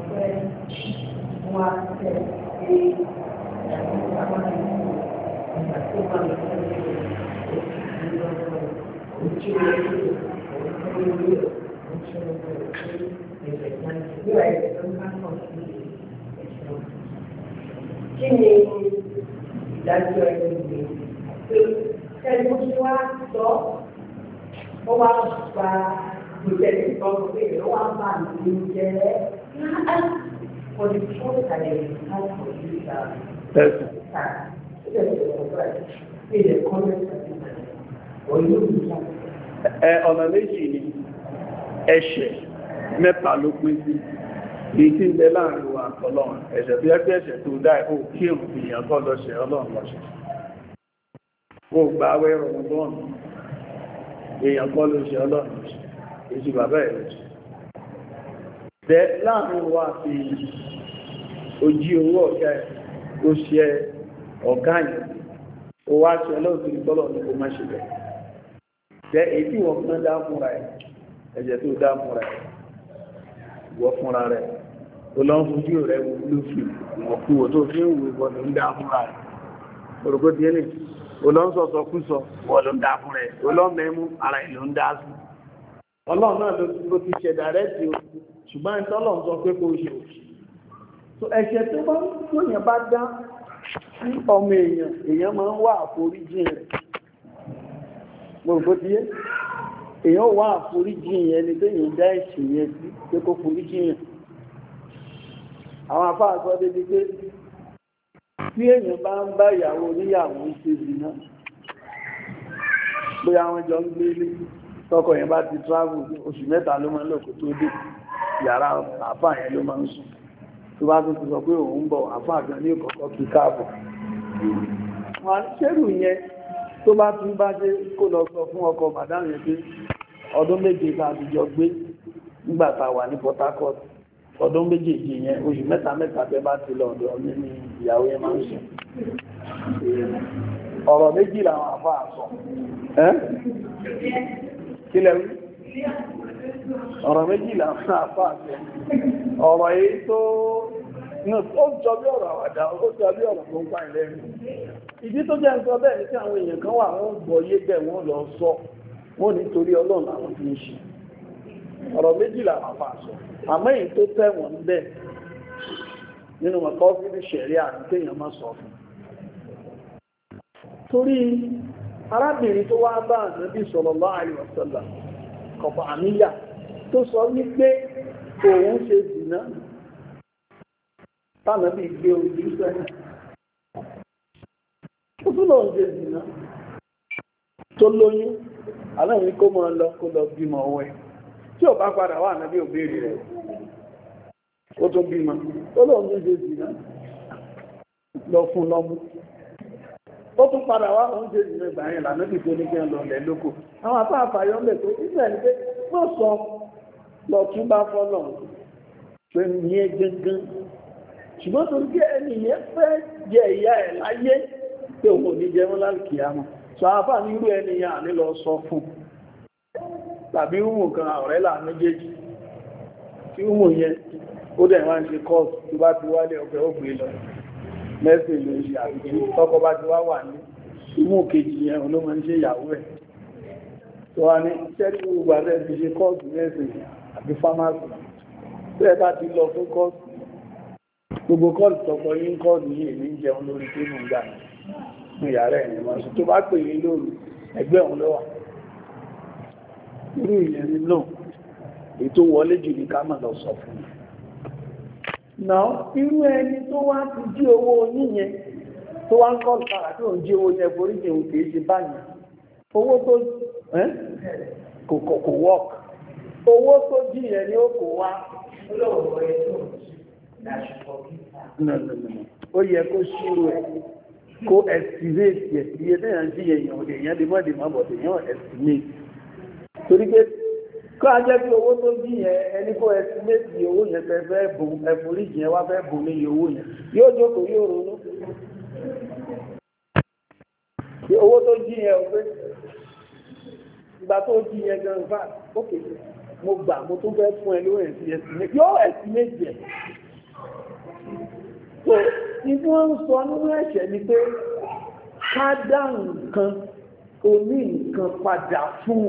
Kí ni ìdájọ́ ẹni ẹni mo ti wá sọ ó wá gba ìjẹ́lẹ̀ ìtọ́jú pé ó wá bá ìlú jẹ́ for the choice that they have for you that ọ̀nà méjì ni ẹ̀ṣẹ̀ mẹ́ta ló pín sí èyí tí ń bẹ láàrin wa àtọlọ́run ẹ̀ṣẹ̀ tó yẹ pé ẹ̀ṣẹ̀ tó dá ẹ̀ ó kí èrò ìyàn kọ́ lọ́ṣẹ̀ ọlọ́run lọ́ṣẹ̀ ó gba awẹ́ rọ̀mọ́bọ́ọ̀nù èèyàn kọ́ ló ṣe ọlọ́run èsì bàbá ẹ̀ lọ́ṣẹ̀ tẹ́ láàrin wa àti ojí owó ọ̀gá ẹ̀ ó ṣe ọ̀gá yẹn ó wá ṣe ọlọ́run tó tọ́lọ̀ ní kó má ṣe bẹ̀ tẹ́ èyí tí wọ́n fún dá fúnra ẹ̀ ẹ̀jẹ̀ tó dá fúnra ẹ̀ wọ́ fúnra rẹ̀ ó lọ́n fojú rẹ̀ wò ló fi ìwọ̀kúwò tó fi ń wò ìbọn ló ń dá fúnra rẹ̀ orúkọ tí ẹni ó lọ́n sọ̀sọ̀ kú sọ wọ́n ló ń dá fúnra ẹ̀ ó lọ́n mẹ́mú ara ẹ̀ ló ń dá sí ọlọ́run náà ló ti ṣẹ̀dá rẹ̀ sí o ṣùgbọ́n ìtọ́lọ̀ sọ pé kó ṣe òṣì ẹ̀ṣẹ̀ tó bá tóyàn bá dá sí ọmọ èèyàn èèyàn máa ń wá àforíjì rẹ̀ gbogbo díẹ̀ èèyàn wá àforíjì yẹn ni téèyàn dá ẹ̀ṣẹ̀ yẹn sí pé kó foríjì yẹn àwọn afáà sọ débi pé tí èèyàn bá ń bá ìyàwó oníyàwó ṣe zìnà bóyá wọn jọ ń gbé ilé tọkọ yẹn bá ti travel oṣù mẹ́ta ló máa ń lò kó tó dé yàrá àfáà yẹn ló máa ń sùn tó bá tún ti sọ pé òun bọ̀ àfáà gan ní ìkọ̀kọ́ kí káàbọ̀ wọn ṣérù yẹn tó bá tún bá dé kó lọ sọ fún ọkọ màdámù yẹn pé ọdún méje láti jọ gbé nígbà tá a wà ní Port Harcourt ọdún méjèèjì yẹn oṣù mẹ́ta mẹ́ta tẹ́ bá ti lọ ọ̀dọ̀ mi ní ìyàwó yẹn máa ń sùn ọ̀rọ̀ méjì làwọn àfáà sọ ẹ́ kílẹ̀ wí ọ̀rọ̀ méjì làwọn àfáà sọ ọ̀rọ̀ èyí tó ó jọ bí ọ̀rọ̀ àwàdà ó jọ bí ọ̀rọ̀ tó ń pa ìlẹ́rìn ìdí tó jẹ́ ń sọ bẹ́ẹ̀ ní tí àwọn èèyàn kan wà wọ́n gbọ́ yé bẹ̀ wọ́n lọ sọ wọ́n nítorí Ọlọ́run àwọn fi ń ṣe ọ̀rọ̀ méjì làwọn àfáà sọ àmọ́ èyí tó tẹ̀wọ̀n ń bẹ̀ nínú ọkọ̀ fífi ṣẹ̀rí àrùn téèyàn má sọ fún torí arábìnrin tó wá bá Ànábì sallallahu alaihi wasallam kọ̀pọ̀ àníyà tó sọ wípé òun ṣe zìnà tánàbí gbé ojú sẹ́yìn ó tún lọ ṣe zìnà tó lóyún aláìní kó mọ́ lọ kó lọ bímọ ọwẹ́ tí ò bá padà wà Ànábì ò béèrè rẹ̀ ó tó bímọ ó lọ ṣe zìnà lọ fún lọ́mú ó tún padà wá oúnjẹ ìrìn ìgbà yẹn lànàbì tó ní kí ẹ lọ lẹ̀ lóko àwọn afáàfà yọ lẹ̀ tó ìgbà ní pé wọ́n sọ lọ tún bá fọ́lọ̀ pé ní ẹ gẹ́gẹ́ ṣùgbọ́n tó jẹ́ ẹni yẹn fẹ́ jẹ ìyá ẹ̀ láyé pé òun ò ní jẹ wọn láìkì àmọ́ sọ àfà ní irú ẹni yẹn àní lọ sọ fún tàbí hùmù kan ọ̀rẹ́ là méjèèjì tí hùmù yẹn ó dẹ̀ wá ń ṣe kọ́ọ̀sì tó bá ti wálé ọ̀fẹ́ ó gbé lọ mẹ́sìn ló ń ṣe àbíkí tọ́kọ bá ti wá wà ní hùmù kejì yẹn ló máa ń ṣe ìyàwó ẹ̀ tó wá ní iṣẹ́ tí gbogbo àbẹ́ ti ṣe kọ́ọ̀sì mẹ́sìn àbí fámásì tó ẹ bá ti lọ fún kọ́ọ̀sì gbogbo kọ́ọ̀sì tọkọ yín kọ́ọ̀sì yìí èmi ń jẹun lórí tébù ń gbà ní yàrá ẹ̀ ní wọ́n tó bá pè yín lóru ẹgbẹ́ òun lọ́wà irú ìyẹn ni náà ètò wọlé jù ní ká mà lọ sọ fún mi náà irú ẹni tó wá ti jí owó yíyẹn tó wá ń kọ́ sára tí òun jí owó yẹn forí jẹ òun kìí ṣe báyìí owó tó kò kò wọ́k owó tó jí yẹn ni ó kò wá ó yẹ kó ṣírò ẹ̀ kó estimate yẹ iye tẹ́yàn jí èèyàn òdè èèyàn dé mọ́dé mọ́ bọ̀dé èèyàn estimate torí pé kó a jẹ́ kí owó tó jí yẹn ẹni kó estimate yẹ owó yẹn fẹ́ fẹ́ bùn ẹ̀fúríjì yẹn wá fẹ́ bùn ní iye owó yẹn yóò jókòó yóò ronú owó tó jí yẹn ò pé ìgbà tó jí yẹn gan fà ókè mo gbà mo tún fẹ́ fún ẹ lówó ẹ̀ sí estimate yóò estimate yẹn so ìdí wọ́n ń sọ nínú ẹ̀ṣẹ̀ ni pé ká dá nǹkan oní nǹkan padà fún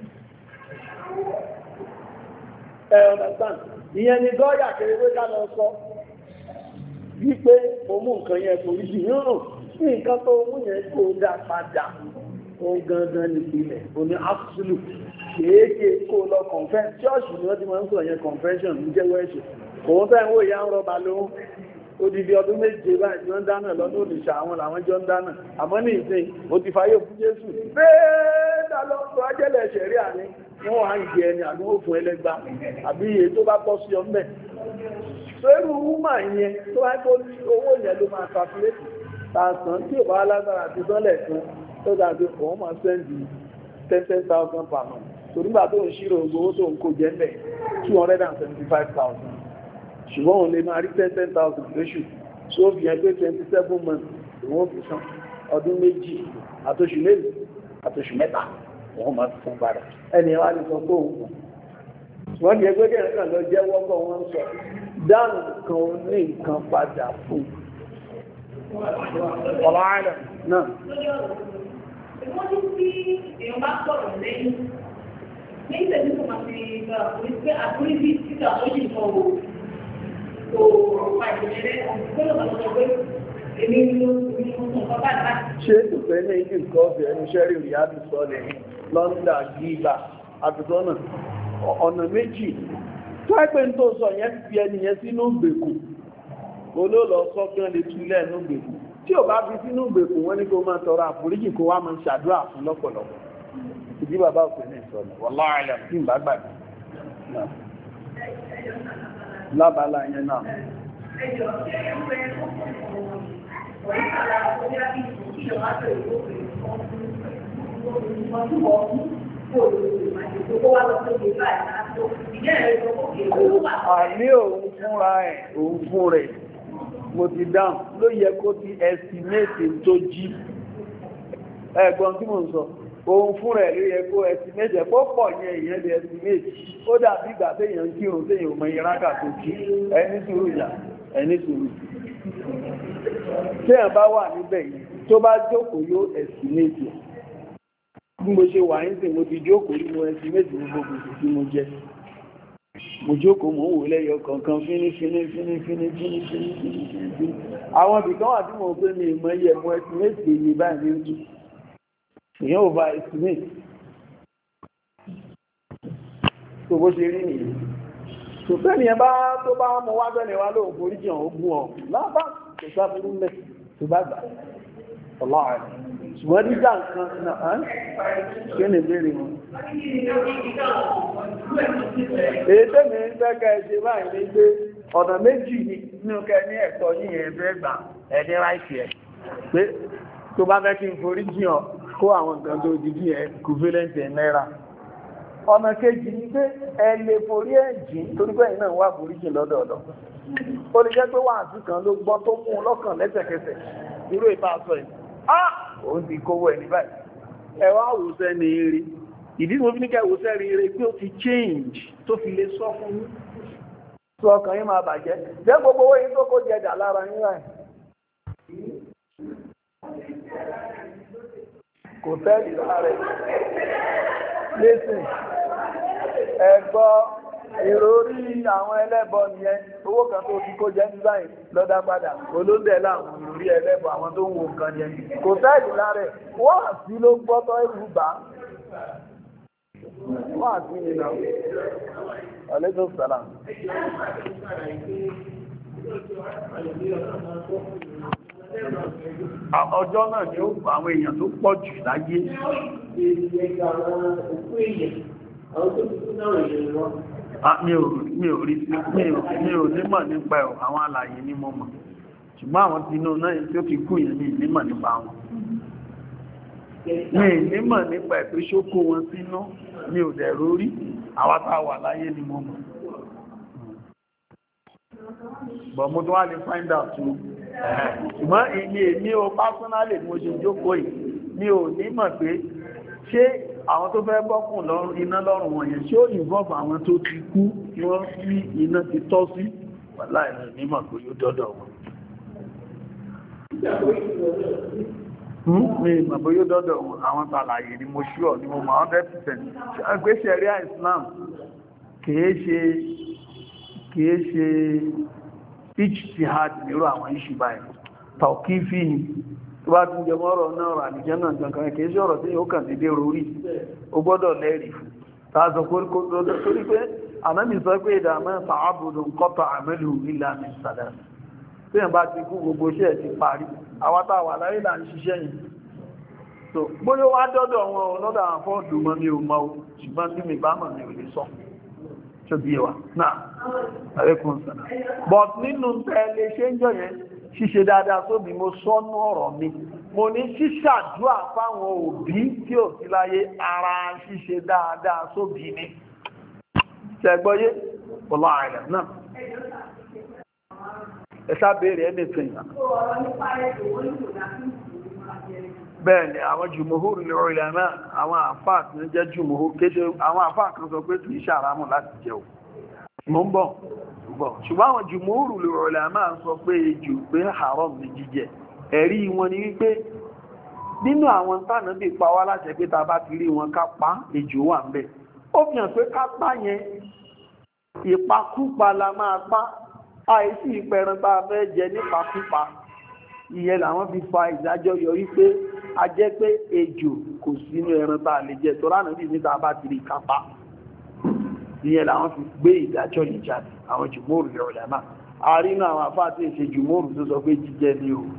ẹ understand ìyẹn ni gọ́ọ̀yà kéré pé ká lọ sọ wípé o mú nǹkan yẹn kò rí jù yóò ní nǹkan tó mú yẹn kó dá padà ó gangan nípìnlẹ̀ o ní absolute kéèké kó lọ confess ṣọ́ọ̀ṣì ni wọ́n ti máa ń sọ yẹn confession ń jẹ́wọ́ ẹ̀ṣẹ̀ òun fẹ́ ń wò ìyá ń rọba lóhùn odidi ọdún méje báyìí jọ ń dáná lọ́dún òrìṣà àwọn làwọn jọ ń dáná àmọ́ ní ìsìn ó ti fàyè fún Jésù bẹ́ẹ̀ dá lọ́pọ̀ ajẹ́lẹ̀ ṣẹ̀rí àní wọ́n wà ń jẹ ẹni àdúgbò fún ẹlẹ́gbà àbí iye tó bá bọ́ sí ọmọ ẹ̀ sórí wúmà yẹn tó wáyé kó owó yẹn ló máa kàfúlẹ́tì tààsán tí ò bá lágbára àti sọ́lẹ̀ kan tó dàbí òun máa sẹ́ndì ten ten thousand per month torígbà tó ń ṣírò owó tó ń kó jẹ́ mẹ́ two hundred and seventy five thousand ṣùgbọ́n òun lè máa rí ten ten thousand lóṣù tó fi yẹn pé twenty seven months ìwọ̀n fi san ọdún méjì àtòṣù méjì àtòṣù mẹ́ta wọ́n máa fún padà ẹni wá ní sọ pé òun kù wọ́n ní ẹgbẹ́ kẹrin kan lọ jẹ́ wọ́pọ̀ wọn sọ dáhùn kan ní nǹkan padà fún ọ̀rọ̀ àìlẹ̀ náà. Wọ́n ní tí èèyàn bá sọ̀rọ̀ lẹ́yìn ní ìtẹ̀jú tó máa fi gba àkórí pé àkórí bí títà ó sì sọ wò tó ọ̀pá ìṣẹ̀lẹ̀ ọ̀gbọ́n náà sọ pé èmi ló ń sọ ọ̀pá bàbá. Ṣé ìtòfẹ́ ní ìdí nǹkan ọ̀fẹ́ ẹnu ṣẹ́rí ìyáàbí sọ́lẹ̀ lọ́ndà gíga àtùtọ́nà ọ̀nà méjì tó ẹgbẹ́ tó sọ yẹn fi ẹni yẹn sínú ìgbèkùn olóòlọ sọ́gbọ́n lè túlẹ̀ nínú ìgbèkùn tí ò bá fi sínú ìgbèkùn wọ́n ní kó máa tọrọ àforíjì kó wá máa ṣàdúrà fún lọ́pọ̀lọpọ̀ ìdí bàbá òfin ní ìsọ̀nà wallahu a'lam tí ń bá gbàgbé lábàlá yẹn náà. Ẹjọ́ ṣé ẹgbẹ́ ọ̀rẹ́ kàlá ọjọ́ bí ìjọba tó ìwé àní òun fúnra ẹ̀ òun fún rẹ̀ mo ti dáhùn ló yẹ kó ti estimate tó jí ẹ̀gbọ́n tí mo ń sọ òun fún rẹ̀ ló yẹ kó estimate ẹ̀ pọ́pọ̀ yẹn ìyẹn lè estimate ó dàbí ìgbà téèyàn ń kírun téèyàn mọ ìrákà tó kí ẹni sùúrù ìyá ẹni sùúrù téèyàn bá wà níbẹ̀ yìí tó bá jókòó yóò estimate ẹ̀ bí mo ṣe wà ní sìn mo ti jókòó ní mo ẹsì méjì ní gbogbo tí mo jẹ mo jókòó mo ń wò lẹ́yọ kọ̀ọ̀kan fíní fíní fíní fíní fíní fíní fíní fíní àwọn ibìkan wà tí mo pé mi ìmọ̀ yẹ mo ẹsì méjì èyí báyìí ní ojú èyàn ò bá ẹsì méjì tó bó ṣe rí nìyí tó bẹ́ẹ̀ni ẹ bá tó bá mọ wá bẹ́ẹ̀ni wá lóhùn forí jàn ogun ọ̀ lábá kò sábúrú mẹ́ tó bá gbà ọlọ́run ṣùgbọ́n dídá nǹkan náà kí ni ìbéèrè wọn. èyí tẹ́mi ń fẹ́ kẹ́ ẹ ṣe báyìí ní pé ọ̀nà méjì nínú kẹ́ ní ẹ̀tọ́ yíyan ẹ̀fẹ́ gbà ẹ̀ní ráìtì ẹ̀ pé tó bá fẹ́ kí n forí jiyàn kó àwọn nǹkan tó di bí ẹ̀ equivalent ẹ̀ náírà ọ̀nà kejì ní pé ẹ lè forí ẹ̀jìn torí pé ìnáà wà foríjì lọ́dọọdọ ó lè jẹ́ pé wàásù kan ló gbọ́ tó mú un lọ́kàn lẹ́sẹ̀kẹsẹ̀ irú ìbá sọ yìí ah òun ti kówó ẹni báyìí ẹ wá wòsẹ́ ní eré ìdí tí mo fi ní kẹ́ wòsẹ́ rí eré pé ó ti change tó fi lè sọ fún yín tó ọkàn yín máa bàjẹ́ jẹ́ gbogbo owó yín tó kó jẹjà lára yín ráì kò tẹ́lì láàrẹ lẹ́sìn ẹgbọ́ ìròrí àwọn ẹlẹ́bọ nìyẹn owó kan tó ti kó jẹ́ ní báyìí lọ́dá padà olóńdẹ̀ láwọn ìròrí ẹlẹ́bọ àwọn tó ń wo nǹkan yẹn kò tẹ́lì láàrẹ wọ́n àti ló gbọ́tọ́ ẹrù bá wọ́n àti nìlọ ọ̀lẹ́gbẹ̀ sàlám ọjọ́ náà ni ó pa àwọn èèyàn tó pọ̀ jù láyé mi ò rí mi ò nímọ̀ nípa ẹ̀ àwọn alàyè ní mọ́ mọ̀ ṣùgbọ́n àwọn tí inú náà tí ó ti kú yẹn ní ìnímọ̀ nípa wọn mi ìnímọ̀ nípa ẹ̀ pé ṣókó wọn sínú mi ò dẹ̀ rórí àwọn tá wà láyé ní mọ́ mọ̀ but mo tó wá lè find out too ṣùgbọ́n èmi èmi o pásánálì mo ṣe jókòó yìí mi ò ní mọ̀ pé ṣé àwọn tó fẹ́ bọ́kùn lọ́rùn iná lọ́rùn wọ̀nyẹn ṣé ó involve àwọn tó ti kú kí wọ́n sí iná ti tọ́ sí láìní nímọ̀ pé yóò dọ́dọ̀ wọn mi ìmọ̀ pé yóò dọ́dọ̀ wọn àwọn tàlàyé ni mo ṣúọ̀ ni mo mọ̀ one hundred percent ẹgbẹ́ ṣẹ̀ríà Islam kìí ṣe kìí ṣe ijtihad nírò àwọn iṣu báyìí tawqifi ni tó bá tún jẹmọ́ ọ̀rọ̀ náà rà ní jẹ́nà kankan kìí ṣe ọ̀rọ̀ tí yóò kàn dédé rorí ó gbọ́dọ̀ lẹ́rìí fún tààzọ̀ kóríkó torí pé ànábì sọ pé ìdàmẹ́ fa'abudu qata amalu illa min salat tí yẹn bá ti kú gbogbo iṣẹ́ ti parí àwátá wà láyé là ń ṣiṣẹ́ yìí so bóyá wá dọ́dọ̀ wọn lọ́dọ̀ àwọn fọ́ọ̀dù mọ́ mi ò mọ́ ṣùgbọ́n tí mi bá mọ̀ mi ò lè sọ tó bí wa náà àrékún sànà but nínú tẹ́lẹ̀ ṣe ń jọ yẹn ṣíṣe dáadáa sóbi mo sọ́nú ọ̀rọ̀ mi mo ní ṣíṣàdúà fáwọn òbí tí ò sí láyé ara ṣíṣe dáadáa sóbi ni ṣẹgbọ́yé pọ̀lá àìlẹ̀ náà ẹ̀ṣá béèrè ẹnìtìn bẹ́ẹ̀ ni àwọn jùmọ̀húrù lè rọ̀ ilẹ̀ náà àwọn àfáà tí ó jẹ́ jùmọ̀húrù kéṣe àwọn àfáà kan sọ pé kìí ṣàrámù láti jẹ ò mọ́ ń bọ̀ ṣùgbọ́n àwọn jùmọ̀húrù lè rọ̀ ilẹ̀ náà sọ pé ejò pé haram ní jíjẹ ẹ̀rí wọn ni wípé nínú àwọn tánà bí pa wá láṣẹ pé ta bá ti rí wọn ká pa ejò wà ń bẹ̀ ó fi hàn pé ká pa yẹn ìpakúpa la máa pa àìsí ìpẹran tá a fẹ́ jẹ nípakúpa ìyẹn làwọn fi fa ìdájọ́ yọrí pé a jẹ́ pé ejò kò sínú ẹran tá a lè jẹ tó ránà bí níta bá ti rí kápá ìyẹn làwọn fi gbé ìdájọ́ yìí jáde àwọn jùmóòrù lọ́rọ̀ náà àrínú àwọn àfáà tí ìṣe jùmóòrù tó sọ pé jíjẹ ní o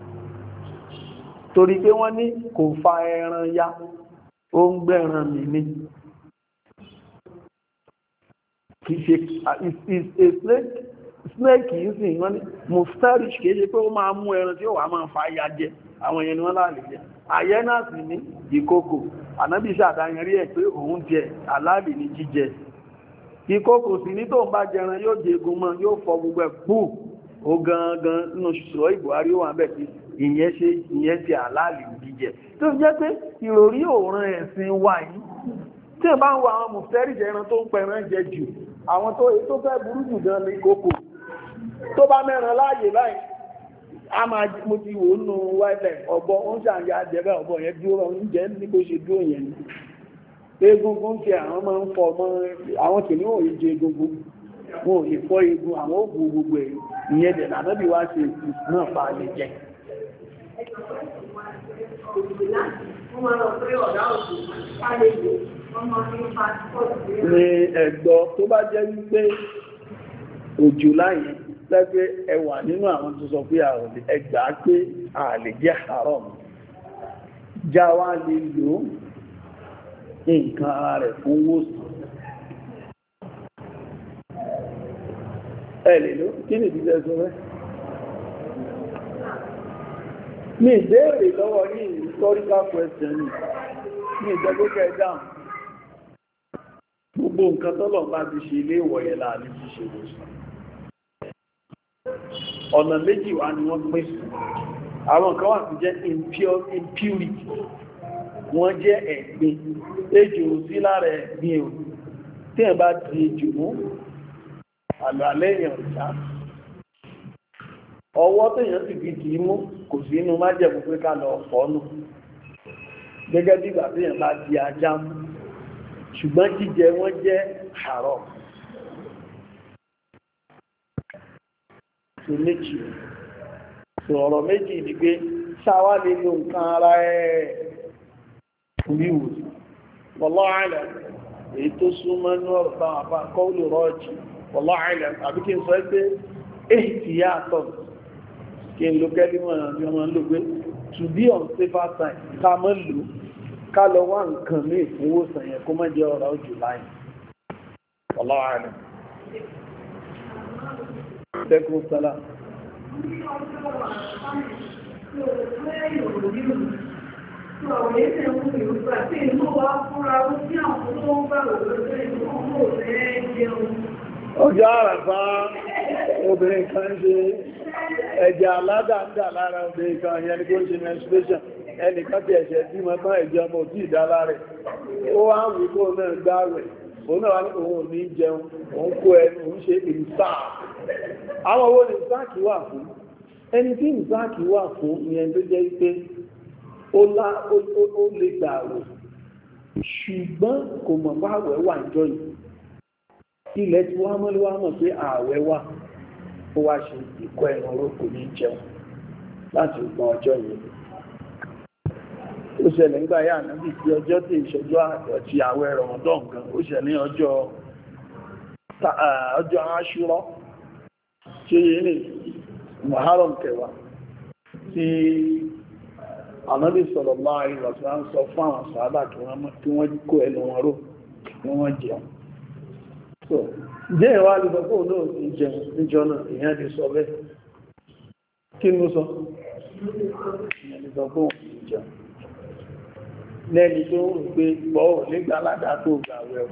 torí pé wọ́n ní kò fa ẹran ya ó ń gbẹ̀ran mi ní kìí ṣe snake yìí sì wọ́n ní mustarish kìí ṣe pé ó máa mú ẹran tí ó wà máa fa ya jẹ àwọn èèyàn ni wọ́n láàrin jẹ àyẹ́ náà sì ní ìkòkò ànábì ṣàdáyàn rí ẹ̀ pé òun jẹ aláàbì ní jíjẹ ìkòkò sì ní tó ń bá jẹran yóò jẹ egun mọ́ yóò fọ gbogbo ẹ̀ pù ó gangan nínú ṣùṣọ́ ìbùhárí ó wà bẹ̀ sí ìyẹn ṣe ìyẹn ti aláàbì ní jíjẹ tó jẹ́ pé ìròrí òòrùn ẹ̀sìn wà yìí tí ẹ bá ń wo àwọn mùsẹ́rì ẹran tó ń pẹran jẹ jù àwọn tó tó fẹ́ burú jù gan ní kòkò tó bá mẹ́ran láàyè báyìí a máa mo ti wò nù wáìlẹ̀ ọ̀bọ ń ṣàǹyà jẹ́bẹ̀ ọ̀bọ yẹn dúró oúnjẹ ní bó ṣe dúró yẹn ni egungun ti àwọn máa ń fọ ọmọ àwọn tèmi ò yí jẹ egungun wọn ò lè fọ egun àwọn ò bu gbogbo ẹ̀ ìyẹn dẹ̀ lànàbí wá ṣe náà pa lè jẹ. ní ẹ̀gbọ́ tó bá jẹ́ wípé òjò láyé lẹ́gbẹ́ ẹwà nínú àwọn tó sọ pé àwọn ẹgbà pé a lè jẹ́ haram já wá lè lò nǹkan ara rẹ̀ fún wòsàn ẹ lè lò kí ni ìdílé sọ rẹ̀ ní ìbéèrè lọ́wọ́ ní historical question ní ìjẹ́gbẹ́kẹ́ dáhùn gbogbo nǹkan tọ́lọ̀ bá ti ṣe ilé ìwọ̀ yẹn láàrin ti ṣe ìwòsàn. Ọ̀nà méjì wá ni wọ́n pín sí. Àwọn kan wà tó jẹ́ impurity, wọ́n jẹ́ ẹ̀gbin. Ejò sí lára ẹ̀gbin o. Tí ẹ bá di ejò mú, àlọ́ alẹ́ èèyàn ìjà. Ọwọ́ tèèyàn sì fi dì í mú kò sí inú májẹ̀mú pé ká lọ fọ́nù. Gẹ́gẹ́ bí ìgbà tèèyàn bá di ajá mú. Ṣùgbọ́n jíjẹ wọ́n jẹ́ haram. So méjì. So ọ̀rọ̀ méjì ni pé ṣáwá lè lo nǹkan ara ẹ̀ wíwò. Wallahu a'lam. Èyí tó súnmọ́ ní ọ̀rọ̀ táwọn àbá qawlu rajih. Wallahu a'lam. Àbí kí n sọ pé ihtiyatan. Kí n lo kẹ́límọ̀ bí wọ́n lò pé to be on safer side ká mọ́ lò ká lọ wá nǹkan ní ìfowósàn yẹn kó má jẹ́ ọ̀rọ̀ ojú láyìn. Wallahu a'lam. Alaikum salam. Ọjọ́ àràfá obìnrin kan ṣe ẹ̀jẹ̀ aládàndà lára obìnrin kan yẹn ni kó ń ṣe menstruation. Ẹnìkan tí ẹ̀ṣẹ̀ tí mọ́ tán ẹ̀jẹ̀ ọmọ òtí ìdálá rẹ̀. Ó wá ń wí kó náà gbáwẹ̀. Òun náà wá ní òun ò ní jẹun, òun kó ẹnu, òun ṣe ìsáà. Àwọn owó ni ìsáàkì wà fún. Ẹni tí ìsáàkì wà fún ni ẹni tó jẹ́ pé ó lè gbà àwẹ̀. Ṣùgbọ́n kò mọ̀ bá àwẹ̀ wà ń jọ yìí. Ilẹ̀ tí wá mọ́ ló wá mọ̀ pé àwẹ̀ wà. Ó wá ṣe ìkọ́ ẹnu oró kò ní jẹun láti gbọ́n ọjọ́ yìí. Ó ṣẹlẹ̀ nígbà yà náàbì tí ọjọ́ tí ìṣẹ́jọ́ àti àwẹ̀ Ramadan gan. Ó ṣẹlẹ̀ ọjọ́ ọjọ́ Àṣúrà tí yìí ní Muharram kẹwàá tí Ànábì sallallahu alaihi wasallam sọ fún àwọn sàhábà kí wọ́n kó ẹnu wọn ró kí wọ́n jẹun. So, jẹ́ ìwà alìsọ̀pọ̀ náà ti jẹun níjọ náà ìyẹn ti sọ bẹ́ẹ̀. Kí ni ó sọ? Alìsọ̀pọ̀ ti jẹun. Lẹ́ni tó ń pè gbọ́ nígbà aládá tó gbà wẹ̀.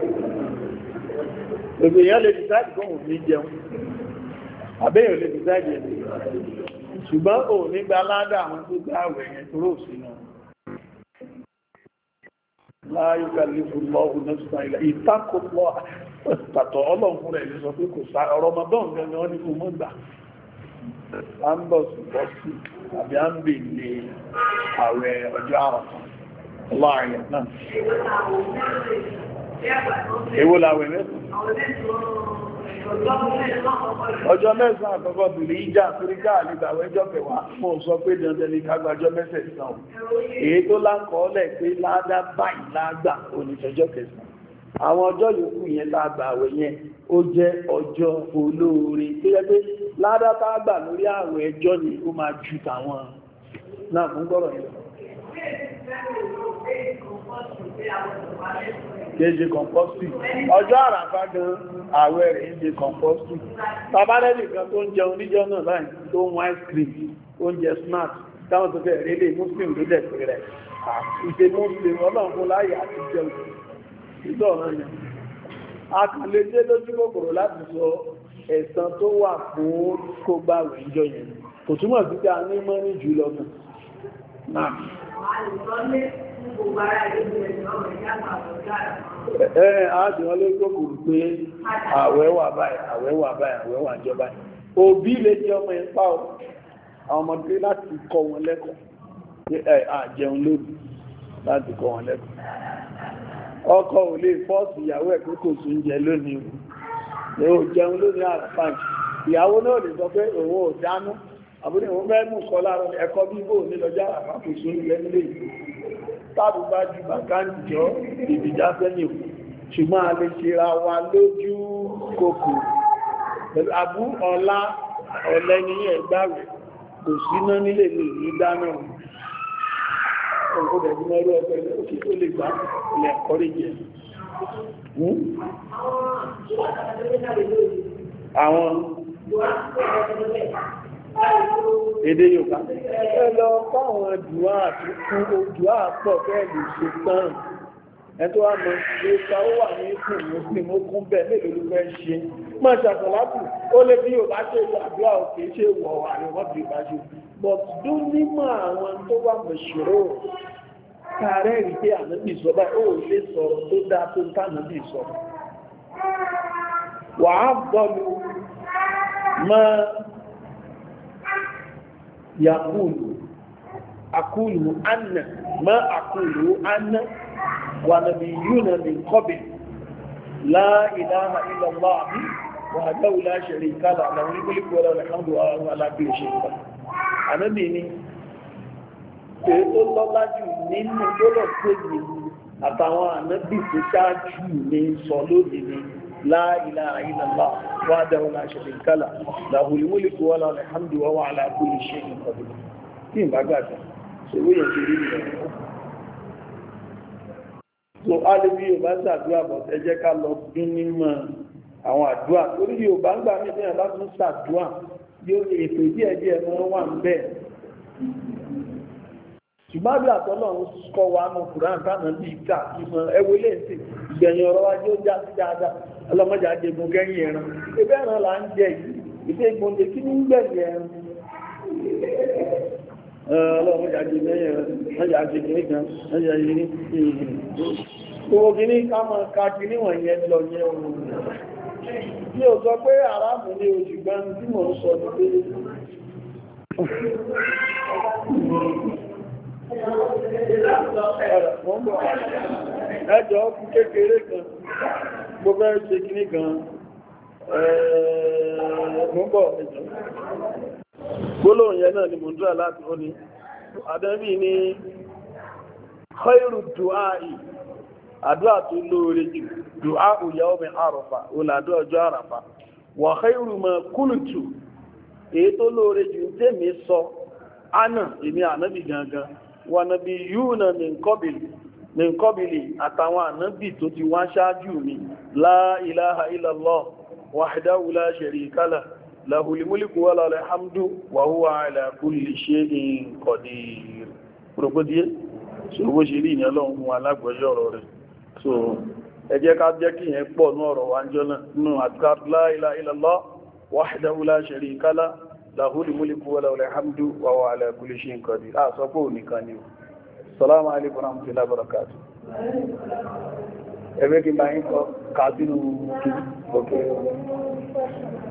Gbogbo èèyàn lè dìsáìdì kọ́ òun ní jẹun. Àbẹ́yàn lè dìsáìdì ẹ̀mí. Ṣùgbọ́n ò nígbà aládá àwọn tó gbà wẹ̀ yẹn tó rò sínú. La yukallifu Allahu nafsan illa ittaqullah. Tàtọ̀ ọlọ́run fún rẹ̀ lè sọ pé kò sá Ramadan gẹ́gẹ́ wọ́n ní kò mọ́ gbà. A ń bọ̀ sí bọ́ sí àbí a ń bè lè àwẹ̀ ọjọ́ Àrafà. Láàrin náà. Èwo làwẹ̀ mẹ́sàn? Ọjọ́ mẹ́sàn àkọ́kọ́ bìrì ìjà torí gáà nígbà ẹjọ́ kẹwàá mọ́ sọ pé dandan ní kágbàjọ́ mẹ́sẹ̀sàn. Èyí tó láńkọọ́lẹ̀ pé ládá báyìí lágbà oníṣẹ́jọ́ kẹsàn. Àwọn ọjọ́ yòókù yẹn tá gbà àwẹ̀ yẹn ó jẹ́ ọjọ́ olóore tó yẹ pé ládá tá gbà lórí àwẹ̀ ẹjọ́ ni ó máa ju tàwọn náà fún gbọ́rọ̀ yẹn. Kéje kọ̀mpọ́sì. Ọjọ́ àràfá gan àwẹ̀ rẹ̀ ń ṣe kọ̀mpọ́sì. Tàbálẹ́ nìkan tó ń jẹun níjọ́ náà láì tó ń wá ice cream, oúnjẹ smart, táwọn tó fẹ́ rí lè Muslim ló dẹ̀ pé rẹ̀. Ìṣe Muslim ọlọ́run fún láyé àti jẹun. Ìjọ́ ọ̀rọ̀ yẹn. A kàn lè dé lójú kòkòrò láti sọ ẹ̀san tó wà fún kó bá rẹ̀ ìjọ yẹn. Kò túmọ̀ sí pé a ní mọ́ ní jù lọ́nà. Náà. Ẹ́ àti wọ́n lé kòkòrò pé àwẹ̀ wà báyìí, àwẹ̀ wà báyìí, àwẹ̀ wà jọ báyìí. Òbí lè jẹ́ ọmọ ẹ̀pá ọ̀, àwọn ọmọdé láti kọ́ wọn lẹ́kọ̀ọ́, àjẹun lóbi láti kọ́ wọn lẹ́kọ̀ọ́. Ọkọ ò lè fọ́ọ̀sì ìyàwó ẹ̀ pé kò sún jẹ lónìí o, ò jẹun lónìí àràfáà. Ìyàwó náà lè sọ pé òun ò dáná, àbúrò ìwọ̀n fẹ́ mú kọ́ lára ẹ̀kọ́ bí bò ní lọ́jà àràfáà kò sún lẹ́nu tábù bá ju bàkáǹjọ́ ìdìjá sẹ́yìn ṣùgbọ́n a lè ṣe ra wa lójú kòkò àbú ọlá ọ̀lẹ́ni ẹgbà rẹ̀ kò síná nílé ní ìdáná ọ̀pọ̀dẹ̀bí mọ́rú ọ̀pẹ̀ òkè tó lè gbá ilẹ̀ ẹ̀kọ́rí jẹ àwọn èdè Yorùbá ẹ lọ fáwọn dùá àti fún dùá pọ̀ fẹ́ẹ̀lì ṣe tán ẹ̀tọ́ wà mọ̀ ìta ó wà ní ìkùn muslim ó kún bẹ́ẹ̀ mélòó ló fẹ́ ṣe máa ṣàtọ̀látù ó lé bí yóò bá ṣe àdúrà òkè ṣe wọ̀ wà ní wọ́n bí bá ṣe but dún nímọ̀ àwọn tó wà mọ̀ṣòro kààrẹ́ rí pé ànábì sọ báyìí ó lè sọ̀rọ̀ tó dáa tó ń tànábì sọ wà á bọ́lu máa yàkúlù akúlù anna máa akúlù anna wà nàbí yúnà ní kọ́bì la ilaha illallah wahdahu la sharika lahu lahul mulku wa lahul hamdu wa huwa ala kulli shay'in qadir ànábì ni pé ó lọ́lá jù nínú lọ́lọ́ péjì àtàwọn ànábì tó ṣáájú ní sọ lónìí ni la ilaha illallah wahdahu la sharika lahu lahul mulku wa lahul hamdu wa huwa ala kulli shay'in qadir tí ń bá gbàgbà ṣòwò yẹn ti rí nìyẹn. so alibi yóò bá ṣàdúrà bọ̀ ẹ jẹ́ ká lọ dún nímọ̀ àwọn àdúrà torí yóò bá ń gbà mí bí wọn bá tún ṣàdúrà yóò ètò díẹ̀díẹ̀ mọ́ wà ń bẹ́ẹ̀ ṣùgbọ́n bí àtọ́lọ̀ ń kọ́ wa mọ̀ kùrán tánà bí ìta ìmọ̀ ẹwọ ilé ìsìn ìgbẹ̀yìn ọ̀rọ̀ wájú ó já sí dáadáa ọlọ́mọdé àjẹgùn kẹ́yìn ẹran ẹgbẹ́ ẹran là ń jẹ yìí ìfẹ́ ìgbòǹde kí ní gbẹ̀yìn ẹran ọlọ́mọdé àjẹgùn kẹ́yìn ẹran ọjà àjẹgùn nìkan ọjà yìí ní owó kìíní ká mọ̀ ká kìíní wọ̀nyẹn lọ yẹn òun bí o sọ pé aráàmù ní oṣù gbọ́n tí mò ń sọ ní pé ẹjọ́ ọkùn kékeré kan gbogbo ẹ̀ ṣe kìíní kan ẹ̀ẹ̀mọ́bọ̀ ẹjọ́ gbólóhùn yẹn náà ni mo ń dúrà láti ó ní àdẹ́bì ní khairu du'ai àdúrà tó lóore jù du'a yawmi àràfà olàdó ọjọ́ àràfà wa khairu ma qultu èyí tó lóore jù tèmi sọ ánà èmi ànábì gangan wà nàbí yúnà ní kọ́bìlì àtàwọn ànábì tó ti wá ṣáájú mi la ilaha illallah wahdahu la sharika lahu lahul mulku wa lahul hamdu wa huwa ala kulli shay'in qadir propodie so bó ṣe rí ìyẹn lọ́hùn fún alágbẹ̀ẹ́jọ́ ọ̀rọ̀ rẹ̀ so ẹ jẹ́ ká jẹ́ kí yẹn pọ̀ ní ọ̀rọ̀ wájọ́ náà nínú adhkar la ilaha illallah wahdahu la sharika lahu lahul mulku wa lahul hamdu wa huwa ala kulli shay'in qadir ah sọ pé òníkan ni o salamu alaykum wa rahmatullahi wa barakatuh ẹgbẹ́ kí n bá yín kọ kàbínú kí